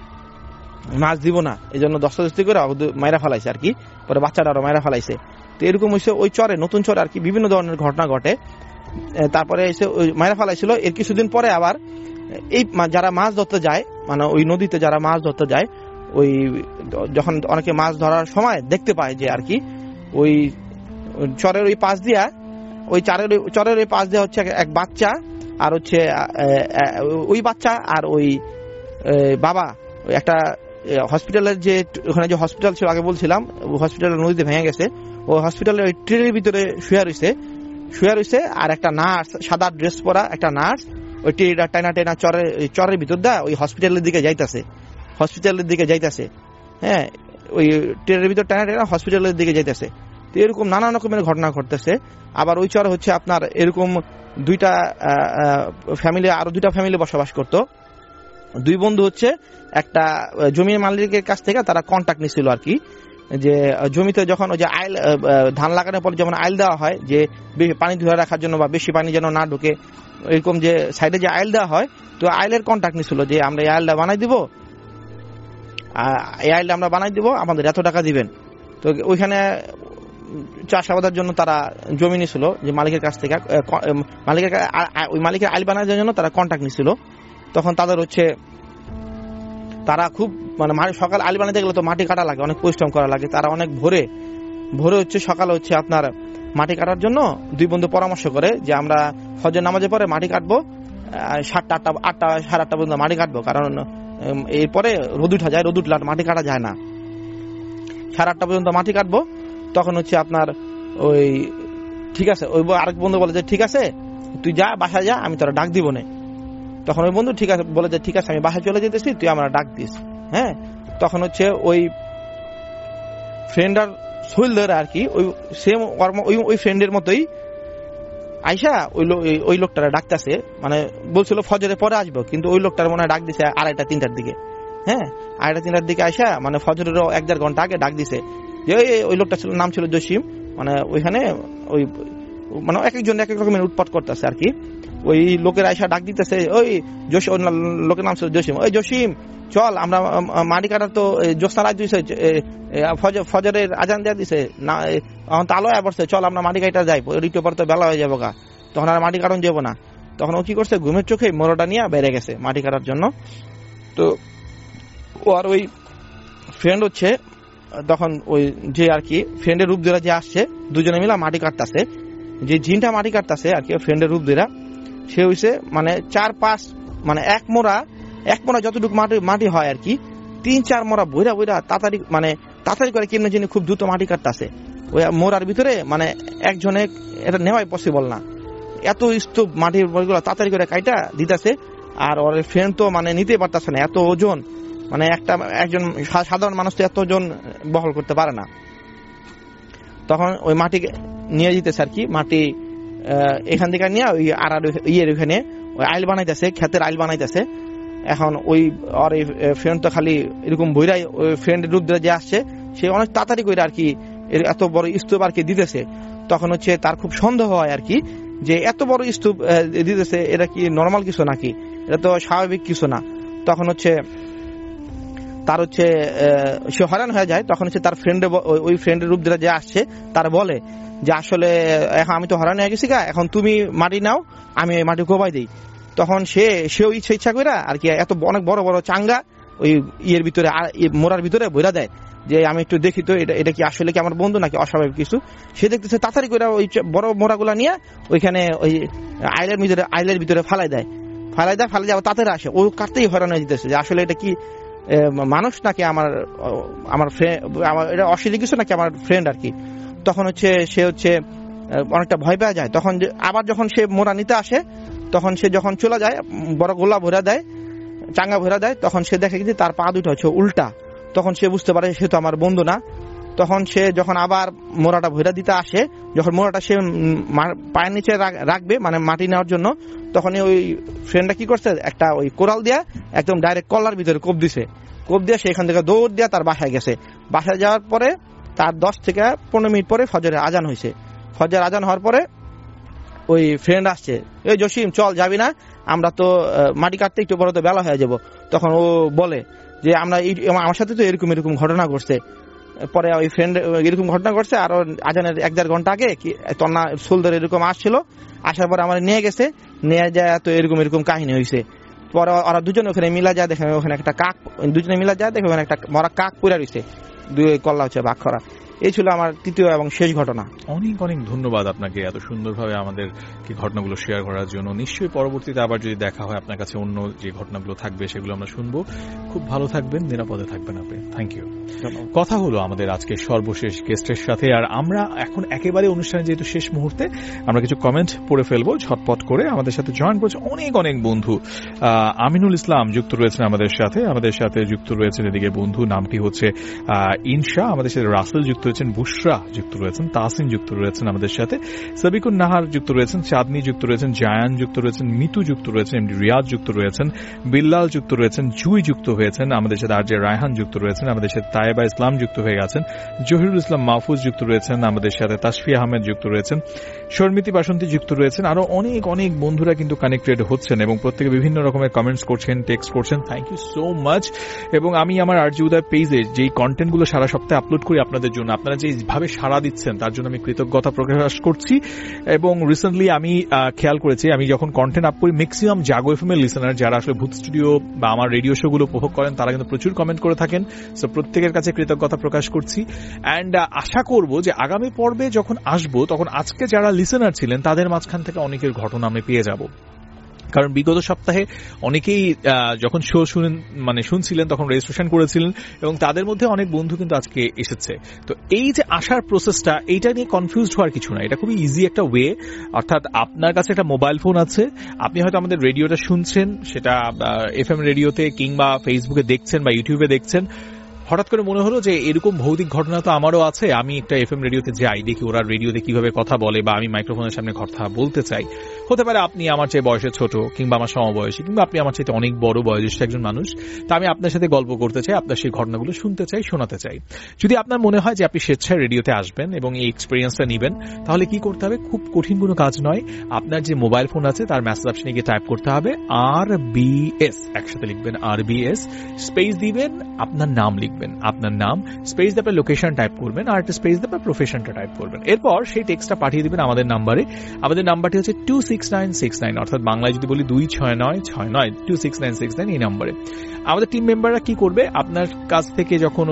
মাছ দিব না, এই জন্য দস্তাদস্তি করে মাইরা ফেলাইছে আর কি। পরে বাচ্চাটা আরো মাইরা ফেলাইছে। তো এরকম হচ্ছে ওই চরে, নতুন চরে আর কি বিভিন্ন ধরনের ঘটনা ঘটে। তারপরে এসে ওই মাইরা ফেলাইছিল। এর কিছুদিন পরে আবার এই যারা মাছ ধরতে যায়, মানে ওই নদীতে যারা মাছ ধরতে যায়, ওই যখন অনেকে মাছ ধরার সময় দেখতে পায় যে আর কি ওই চরের ওই পাশ দিয়া ওই চরের ওই পাশ দিয়া হচ্ছে এক বাচ্চা আর হচ্ছে ওই বাচ্চা আর ওই বাবা একটা হসপিটালের যে ওখানে যে হসপিটাল ছিল আগে বলছিলাম, হসপিটালের নদীতে ভেঙে গেছে, ওই হসপিটালের ওই ট্রেনের ভিতরে শুয়ে রয়েছে আর একটা নার্স, সাদা ড্রেস পরা একটা নার্স ওই ট্রেনটা টানা চরের ভিতর দা ওই হসপিটালের দিকে যাইতেছে। হ্যাঁ, ওই ট্রেনের ভিতর টানা হসপিটালের দিকে যাইতেছে। তো এরকম নানা রকমের ঘটনা ঘটতেছে। আবার ওই চরে হচ্ছে আপনার এরকম আরো দুইটা ফ্যামিলি বসবাস করতো। দুই বন্ধু হচ্ছে একটা জমির মালিকের কাছ থেকে তারা কন্ট্যাক্ট নিছিল আর কি, যে জমিতে যখন ওই যে আইল ধান লাগানোর পর যেমন আইল দেওয়া হয় যে পানি ধরে রাখার জন্য বা বেশি পানি যেন না ঢুকে, এরকম যে সাইডে যে আইল দেওয়া হয়, তো আইলের কন্ট্যাক্ট নিছিল যে আমরা এই আইলটা বানাই দিব, আমাদের এত টাকা দিবেন। তো ওইখানে চাষাবাদের জন্য তারা জমি নিছিল যে মালিকের কাছ থেকে, ওই মালিকের আইল বানানোর জন্য তারা কন্ট্যাক্ট নিছিল। তখন তাদের হচ্ছে তারা খুব মানে সকাল আইল বানাতে গেলে তো মাটি কাটা লাগে, অনেক পরিশ্রম করা লাগে। তারা অনেক ভোরে হচ্ছে সকালে হচ্ছে আপনার মাটি কাটার জন্য দুই বন্ধু পরামর্শ করে যে আমরা ফজর নামাজের পরে মাটি কাটবো, 7টা 8টা সাড়ে 8টা পর্যন্ত মাটি কাটবো, কারণ এরপরে রোদ উঠা যায়, রোদ উঠলে মাটি কাটা যায় না। 8:30 পর্যন্ত মাটি কাটবো। তখন হচ্ছে আপনার ওই ঠিক আছে, ওই আরেক বন্ধু বলে যে ঠিক আছে তুই যা, বাসায় যা, আমি তোরা ডাক দিব না। তখন ওই বন্ধু ঠিক আছে বলে যে ঠিক আছে আমি বাসায় চলে যেতেছি, তুই আমরা ডাক দিস। হ্যাঁ, তখন হচ্ছে ওই ফ্রেন্ডার শৈলদের আর কি ওই সেম ওই ফ্রেন্ডের মতোই আইসা ওই লোকটারা ডাকতেছে, মানে বলছিল ফজরের পরে আসবো, কিন্তু ওই লোকটার মনে হয় ডাক দিছে 2:30-3টার দিকে। হ্যাঁ, 2:30-3টার দিকে আইসা মানে ফজরেরও 1-1.5 ঘন্টা আগে ডাক দিছে যে ওই লোকটা ছিল, নাম ছিল জসিম। মানে ওইখানে ওই মানে এক একজন এক এক রকমের উৎপাত করতেছে আর কি। ওই লোকের আইসা ডাক দিতেছে, ওই লোকের নাম ছিল জসিম, ওই জসিম চল আমরা মাটি কাটার তো জোস্তা রাজ দিছে, ফজরের আজান দেওয়া দিছে না, এখন তো আলো পড়ছে, চল আমরা মাটি কাটা যাই, ঋতু পর তো বেলা হয়ে যাবো গা, তখন আর মাটি কাটন যাবো না। তখন ও কি করছে, ঘুমের চোখে মোড়টা নিয়ে বেড়ে গেছে মাটি কাটার জন্য। তো ও আর ওই ফ্রেন্ড হচ্ছে তখন ওই যে আর কি ফ্রেন্ডের রূপ ধরে যে আসছে, দুজনে মিলা মাটি কাটতেছে, যে জিনটা মাটি কাটতেছে আর কি ফ্রেন্ডের রূপ ধরে, সে হইছে মানে 4-5 মানে এক মোড়া যতটুকু মাটি হয় আর কি 3-4 মোড়া বইরা তাড়াতাড়ি করে কেমনে যিনি খুব দ্রুত মাটি কাটতেছে। ওই মোড়ার ভিতরে মানে একজনে এটা নেওয়াই পসিবল না, এত স্তূপ মাটির বইগুলো তাড়াতাড়ি করে কাইটা দিতেছে। আর ওর ফ্রেন্ড তো মানে নিতে পারতেছে না, এত ওজন, মানে একজন সাধারণ মানুষ তো এত ওজন বহল করতে পারে না। তখন ওই মাটি নিয়ে যেতেছে আর কি, মাটি এখান থেকে নিয়ে ওই আর ইয়ের ওইখানে ওই আইল বানাইতেছে, ক্ষেতের আইল বানাইতেছে। এখন ওই আর এই ফ্রেন্ড তো খালি এরকম বইরাই ওই ফ্রেন্ডের রূপ ধরে যে আসছে, সে অনেক তাড়াতাড়ি করে আর কি এত বড় স্তূপ আর কি দিতেছে। তখন হচ্ছে তার খুব সন্দেহ হয় আর কি যে এত বড় স্তূপ দিতেছে, এটা কি নর্মাল কিছু নাকি, এটা তো স্বাভাবিক কিছু না। তখন হচ্ছে তার হচ্ছে সে হয়রান হয়ে যায়। তখন হচ্ছে তার ওই ফ্রেন্ডের রূপ ধরে যে আসছে তার বলে যে আসলে এখন আমি তো হয়রান হয়ে গেছি গা, এখন তুমি মাটি নাও, আমি মাটি কোবাই দিই। তখন সেও ইচ্ছা করে আর কি এত অনেক বড় বড় চাঙ্গা ওই ইয়ের ভিতরে মোড়ার ভিতরে বইরা দেয় যে আমি একটু দেখি তো এটা কি আসলে কি আমার বন্ধু নাকি অস্বাভাবিক কিছু। সে দেখতেছে তাড়াতাড়ি করে ওই বড় মোড়াগুলা নিয়ে ওইখানে ওই আইলের ভিতরে ফালাই দেয় তাড়াতাড়ি আসে, ও কাটতেই হয়রান হয়ে যেতেছে যে আসলে এটা কি মানুষ নাকি আমার ফ্রেন্ড, এটা অশ্লীল কিছু নাকি আমার ফ্রেন্ড আর কি। তখন হচ্ছে সে হচ্ছে অনেকটা ভয় পেয়ে যায়। তখন আবার যখন সে মোড়া নিতে আসে, তখন সে যখন চলে যায় বড় গোলা ভরা দেয়, চাঙ্গা ভরা দেয়, তখন সে দেখে যে তার পা দুটো হচ্ছে উল্টা। তখন সে বুঝতে পারে সে তো আমার বন্ধু না। তখন সে যখন আবার মোড়াটা ভরা দিতে আসে, যখন মোড়াটা সে পায়ের নিচে রাখবে মানে মাটি নেওয়ার জন্য, তখন ওই ফ্রেন্ডটা কি করছে, একটা ওই কোরাল দিয়া একদম ডাইরেক্ট কলার ভিতরে কোপ দিয়ে সে এখান থেকে দৌড় দিয়া তার বাসায় গেছে। বাসায় যাওয়ার পরে তার 10 থেকে 15 মিনিট পরে ফজরের আজান হয়েছে। ফজরের আজান হওয়ার পরে ওই ফ্রেন্ড আসছে, এই জসিম চল যাবি না, আমরা তো মাটি কাটতে একটু বড় তো বেলা হয়ে যাব। তখন ও বলে যে আমার সাথে তো এরকম ঘটনা ঘটছে। পরে ওই ফ্রেন্ড এরকম ঘটনা ঘটছে, আরো আজানের 1-1.5 ঘন্টা আগে তন্না সোলদার এরকম আসছিল, আসার পরে আমার নিয়ে গেছে, নিয়ে যায় তো এরকম কাহিনী হয়েছে। পরে ওরা দুজনে ওখানে মিলা যায়, দেখে ওখানে একটা কাক, দুজনে মিলা যায় দেখে ওখানে একটা মরা কাক পড়ে রয়েছে, দুই কল্লা হচ্ছে ভাগ করা। এই ছিল আমার তৃতীয় এবং শেষ ঘটনা।
অনেক অনেক ধন্যবাদ আপনাকে এত সুন্দরভাবে আমাদেরকে ঘটনাগুলো শেয়ার করার জন্য। নিশ্চয়ই পরবর্তীতে আবার যদি দেখা হয় আপনার কাছে অন্য যে ঘটনাগুলো থাকবে সেগুলো আমরা শুনবো। খুব ভালো থাকবেন, নিরাপদে থাকবেন আপনি। Thank you. কথা হলো আমাদের আজকে সর্বশেষ গেস্টের সাথে, আর আমরা এখন একেবারে অনুষ্ঠানের যেহেতু শেষ মুহূর্তে আমরা কিছু কমেন্ট পড়ে ফেলবো ঝটপট করে। আমাদের সাথে জয়েন করছে অনেক অনেক বন্ধু। আমিনুল ইসলাম যুক্ত রয়েছেন আমাদের সাথে যুক্ত রয়েছেন এদিকে বন্ধু নামটি হচ্ছে ইনশা, আমাদের সাথে রাসেল যুক্ত রয়েছেন, বুশরা যুক্ত রয়েছেন, তাসিম যুক্ত রয়েছেন আমাদের সাথে, সাবিকুন নাহার যুক্ত রয়েছেন, চাঁদনি যুক্ত রয়েছেন, জায়ান যুক্ত রয়েছেন, মিতু যুক্ত রয়েছেন, এমডি রিয়াজ যুক্ত রয়েছেন, বিল্লাল যুক্ত রয়েছেন, জুই যুক্ত হয়েছেন আমাদের সাথে, আর জে রায়হান যুক্ত রয়েছেন আমাদের সাথে, তায়েবা ইসলাম যুক্ত হয়ে গেছেন, জহিরুল ইসলাম মাহফুজ যুক্ত রয়েছেন আমাদের সাথে, তাসফি আহমেদ যুক্ত রয়েছেন, শর্মিতি বাসন্তী যুক্ত রয়েছেন, আরো অনেক অনেক বন্ধুরা কিন্তু কানেক্টেড হচ্ছেন এবং প্রত্যেকে বিভিন্ন রকমের কমেন্টস করছেন, টেক্সট করছেন। Thank you so much. এবং আমি আমার আরজি উদয় পেজে যেই কন্টেন্টগুলো সারা সপ্তাহে আপলোড করি আপনাদের জন্য, আপনারা যেভাবে সাড়া দিচ্ছেন তার জন্য আমি কৃতজ্ঞতা প্রকাশ করছি। এবং রিসেন্টলি আমি খেয়াল করেছি, আমি যখন কন্টেন্ট আপ করি ম্যাক্সিমাম জাগো এফএম এর লিসেনার যারা আসলে ভূত স্টুডিও বা আমার রেডিও শো গুলো উপভোগ করেন তারা কিন্তু প্রচুর কমেন্ট করে থাকেন। সো প্রত্যেকের কাছে কৃতজ্ঞতা প্রকাশ করছি। অ্যান্ড আশা করব যে আগামী পর্বে যখন আসবো তখন আজকে যারা লিসেনার ছিলেন তাদের মাঝখান থেকে অনেকের ঘটনা আমি পেয়ে যাব। কারণ বিগত সপ্তাহে অনেকেই যখন শো শুনছিলেন তখন রেজিস্ট্রেশন করেছিলেন এবং তাদের মধ্যে অনেক বন্ধু কিন্তু আজকে এসেছে। তো এই যে আসার প্রসেসটা, এইটা নিয়ে কনফিউজড হওয়ার কিছু না, এটা খুবই ইজি একটা ওয়ে। অর্থাৎ আপনার কাছে একটা মোবাইল ফোন আছে, আপনি হয়তো আমাদের রেডিওটা শুনছেন, সেটা এফএম রেডিওতে কিংবা ফেসবুকে দেখছেন বা ইউটিউবে দেখছেন। হঠাৎ করে মনে হলো যে এরকম ভৌতিক ঘটনা তো আমারও আছে, আমি একটা এফএম রেডিওতে যাই, দেখি ওরা রেডিওতে কিভাবে কথা বলে, বা আমি মাইক্রোফোনের সামনে কথা বলতে চাই। হতে পারে আপনি আমার চেয়ে বয়সে ছোট কিংবা আমার সমবয়সী, কিংবা আপনি আমার চাইতে অনেক বড় বয়োজ্যেষ্ঠ একজন মানুষ, তা আমি আপনার সাথে গল্প করতে চাই, আপনার সেই ঘটনাগুলো শুনতে চাই, শোনাতে চাই। যদি আপনার মনে হয় যে আপনি স্বেচ্ছায় রেডিওতে আসবেন এবং এই এক্সপিরিয়েন্সটা নেবেন, তাহলে কি করতে হবে? খুব কঠিন কোনো কাজ নয়। আপনার যে মোবাইল ফোন আছে তার মেসেজ অপশনে গিয়ে টাইপ করতে হবে RBS, একসাথে লিখবেন RBS, স্পেস দিবেন, আপনার নাম লিখবেন, আপনার নাম, স্পেস দেবে লোকেশন টাইপ করবেন, আর একটা স্পেস দেবে প্রফেশনটা টাইপ করবেন। এরপর সেই টেক্সটটা পাঠিয়ে দিবেন আমাদের নাম্বারে। আমাদের নাম্বারটি হচ্ছে 26969, অর্থাৎ বাংলায় যদি বলি 26969, 26969 এই নাম্বারে। আমাদের টিম মেম্বাররা কি করবে, আপনার কাছ থেকে যখন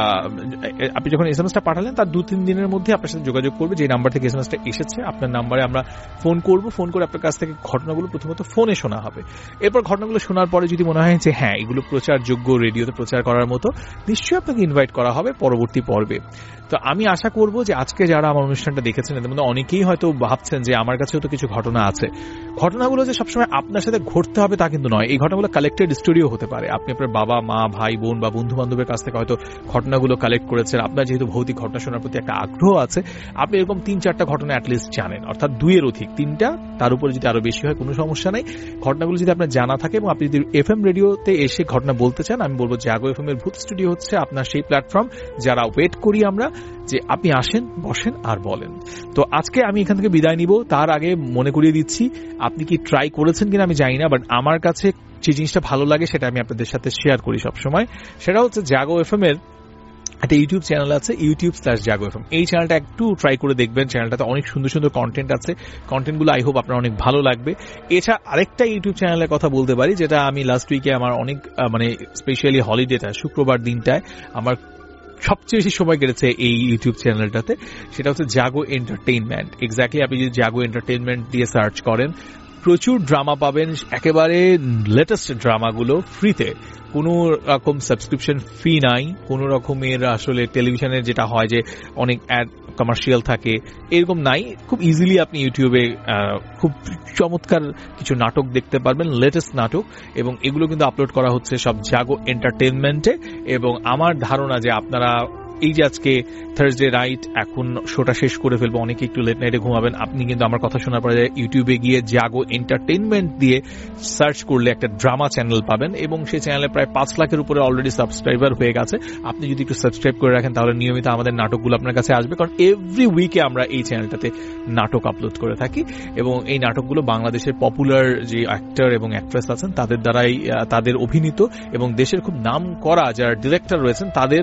আপনি যখন এসএমএসটা পাঠালেন তার 2-3 দিনের মধ্যে আপনার সাথে যোগাযোগ করবে যে নাম্বার থেকে এসএমএসটা এসেছে। আপনার নাম্বারে আমরা ফোন করব, ফোন করে আপনার কাছ থেকে ঘটনাগুলো প্রথমত ফোনে শোনা হবে। এরপর ঘটনাগুলো শোনার পরে যদি মনে হয় যে হ্যাঁ এগুলো প্রচারযোগ্য, রেডিওতে প্রচার করার মতো, নিশ্চয়ই আপনাকে ইনভাইট করা হবে পরবর্তী পর্বে। তো আমি আশা করব যে আজকে যারা আমার অনুষ্ঠানটা দেখেছেন এদের মধ্যে অনেকেই হয়তো ভাবছেন যে আমার কাছেও তো কিছু ঘটনা আছে। ঘটনাগুলো যে সবসময় আপনার সাথে ঘটতে হবে তা কিন্তু নয়। এই ঘটনাগুলো কালেক্টেড স্টোরিও হতে পারে। আপনি আপনার বাবা মা ভাই বোন বা বন্ধু বান্ধবের কাছ থেকে হয়তো ঘটনাগুলো কালেক্ট করেছেন। আপনার যেহেতু ভৌতিক ঘটনা শোনার প্রতি একটা আগ্রহ আছে, আপনি এরকম 3-4টা ঘটনা অ্যাটলিস্ট জানেন, অর্থাৎ 2-এর অধিক, 3টা তার উপরে যদি আরো বেশি হয় কোনো সমস্যা নেই। ঘটনাগুলো যদি আপনার জানা থাকে এবং আপনি যদি এফএম রেডিওতে এসে ঘটনা বলতে চান, আমি বলবো জাগো এফএম এর ভূত স্টুডিও হচ্ছে আপনার সেই প্ল্যাটফর্ম যারা ওয়েট করি আমরা যে আপনি আসেন, বসেন আর বলেন। তো আজকে আমি এখান থেকে বিদায় নিব। তার আগে মনে করিয়ে দিচ্ছি, আপনি কি ট্রাই করেছেন কিনা আমি জানি না, বাট আমার কাছে যে জিনিসটা ভালো লাগে সেটা আমি আপনাদের সাথে শেয়ার করি সবসময়। সেটা হচ্ছে জাগো এফএম এর একটা ইউটিউব চ্যানেল আছে, YouTube/জাগো এফএম। এই চ্যানেলটা একটু ট্রাই করে দেখবেন। চ্যানেলটাতে অনেক সুন্দর সুন্দর কন্টেন্ট আছে। কন্টেন্টগুলো আই হোপ আপনার অনেক ভালো লাগবে। এছাড়া আরেকটা ইউটিউব চ্যানেলের কথা বলতে পারি, যেটা আমি লাস্ট উইকে আমার অনেক স্পেশালি হলিডেটা শুক্রবার দিনটায় আমার সবচেয়ে বেশি সময় কেটেছে এই ইউটিউব চ্যানেলটাতে। সেটা হচ্ছে জাগো এন্টারটেইনমেন্ট। এক্স্যাক্টলি আপনি যদি জাগো এন্টারটেইনমেন্ট দিয়ে সার্চ করেন, প্রচুর ড্রামা পাবেন, একেবারে লেটেস্ট ড্রামাগুলো ফ্রিতে, কোনো রকম সাবস্ক্রিপশন ফি নাই, কোনো রকমের আসলে টেলিভিশনের যেটা হয় যে অনেক অ্যাড কমার্শিয়াল থাকে, এরকম নাই। খুব ইজিলি আপনি ইউটিউবে খুব চমৎকার কিছু নাটক দেখতে পারবেন, লেটেস্ট নাটক, এবং এগুলো কিন্তু আপলোড করা হচ্ছে সব জাগো এন্টারটেইনমেন্টে। এবং আমার ধারণা যে আপনারা এই যে আজকে থার্সডে রাইট, এখন শোটা শেষ করে ফেলবো, অনেকে একটু লেট নাইটে ঘুমাবেন, আপনি কিন্তু আমার কথা শোনার পরে ইউটিউবে গিয়ে জাগো এন্টারটেইনমেন্ট দিয়ে সার্চ করলে একটা ড্রামা চ্যানেল পাবেন, এবং সেই চ্যানেলে প্রায় 5 লাখের উপরে অলরেডি সাবস্ক্রাইবার হয়ে গেছে। আপনি যদি একটু সাবস্ক্রাইব করে রাখেন তাহলে নিয়মিত আমাদের নাটকগুলো আপনার কাছে আসবে, কারণ এভরি উইকে আমরা এই চ্যানেলটাতে নাটক আপলোড করে থাকি, এবং এই নাটকগুলো বাংলাদেশের পপুলার যে অ্যাক্টর এবং অ্যাক্ট্রেস আছেন তাদের দ্বারাই, তাদের অভিনীত, এবং দেশের খুব নাম করা যারা ডিরেক্টর রয়েছেন তাদের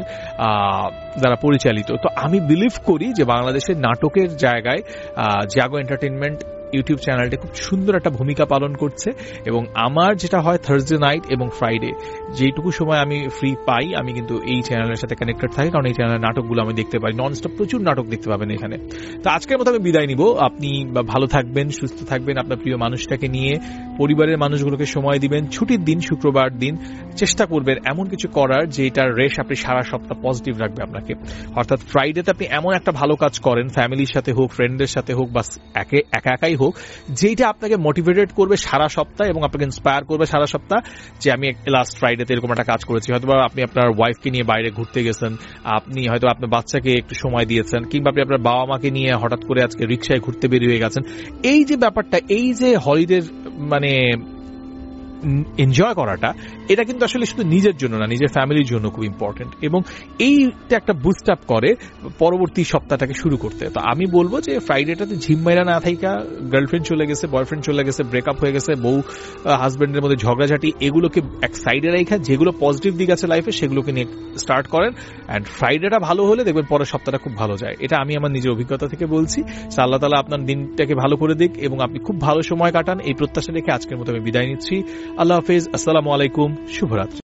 দ্বারা পরিচালিত। তো আমি বিলিভ করি যে বাংলাদেশের নাটকের জায়গায় জাগো এন্টারটেইনমেন্ট ইউটিউব চ্যানেলটা খুব সুন্দর একটা ভূমিকা পালন করছে এবং আমার যেটা হয় থার্সডে নাইট এবং ফ্রাইডে যেটুকু সময় আমি ফ্রি পাই আমি কিন্তু এই চ্যানেলের সাথে কানেক্টেড থাকি, কারণ এই চ্যানেলের নাটকগুলো আমি দেখতে পাই, ননস্টপ প্রচুর নাটক দেখতে পাবেন এখানে। তো আজকের মতো আমি বিদায় নিব। আপনি ভালো থাকবেন, সুস্থ থাকবেন, আপনার প্রিয় মানুষটাকে নিয়ে পরিবারের মানুষগুলোকে সময় দিবেন। ছুটির দিন শুক্রবার দিন চেষ্টা করবেন এমন কিছু করার যেটার রেশ আপনি সারা সপ্তাহ পজিটিভ রাখবে আপনাকে। অর্থাৎ ফ্রাইডেতে আপনি এমন একটা ভালো কাজ করেন, ফ্যামিলির সাথে হোক, ফ্রেন্ডদের সাথে হোক, বা একা একাই হোক, যেটা আপনাকে মোটিভেটেড করবে সারা সপ্তাহ এবং আপনাকে ইন্সপায়ার করবে সারা সপ্তাহ যে আমি লাস্ট ফ্রাইডেতে এরকম একটা কাজ করেছি। হয়তো আপনি আপনার ওয়াইফকে নিয়ে বাইরে ঘুরতে গেছেন, আপনি হয়তো আপনার বাচ্চাকে একটু সময় দিয়েছেন, কিংবা আপনি আপনার বাবা মাকে নিয়ে হঠাৎ করে আজকে রিক্সায় ঘুরতে বেরিয়ে গেছেন। এই যে ব্যাপারটা, এই যে হলিডে মানে এনজয় করাটা, এটা কিন্তু আসলে শুধু নিজের জন্য না, নিজের ফ্যামিলির জন্য খুব ইম্পর্টেন্ট এবং এইটা একটা বুস্ট আপ করে পরবর্তী সপ্তাহটাকে শুরু করতে। তো আমি বলবো যে ফ্রাইডেটাতে ঝিমমাইরা না থাইকা, গার্লফ্রেন্ড চলে গেছে, বয়ফ্রেন্ড চলে গেছে, ব্রেকআপ হয়ে গেছে, বউ হাজব্যান্ডের মধ্যে ঝগড়াঝাটি, এগুলোকে এক সাইডে রাখা, যেগুলো পজিটিভ দিক আছে লাইফে সেগুলোকে নিয়ে স্টার্ট করেন। অ্যান্ড ফ্রাইডেটা ভালো হলে দেখবেন পরের সপ্তাহটা খুব ভালো যায়। এটা আমি আমার নিজের অভিজ্ঞতা থেকে বলছি। আল্লাহ তাআলা আপনার দিনটাকে ভালো করে দিক এবং আপনি খুব ভালো সময় কাটান, এই প্রত্যাশা রেখে আজকের মতো আমি বিদায় নিচ্ছি। আল্লাহ হাফেজ, আসসালামু আলাইকুম, শুভরাত্রি।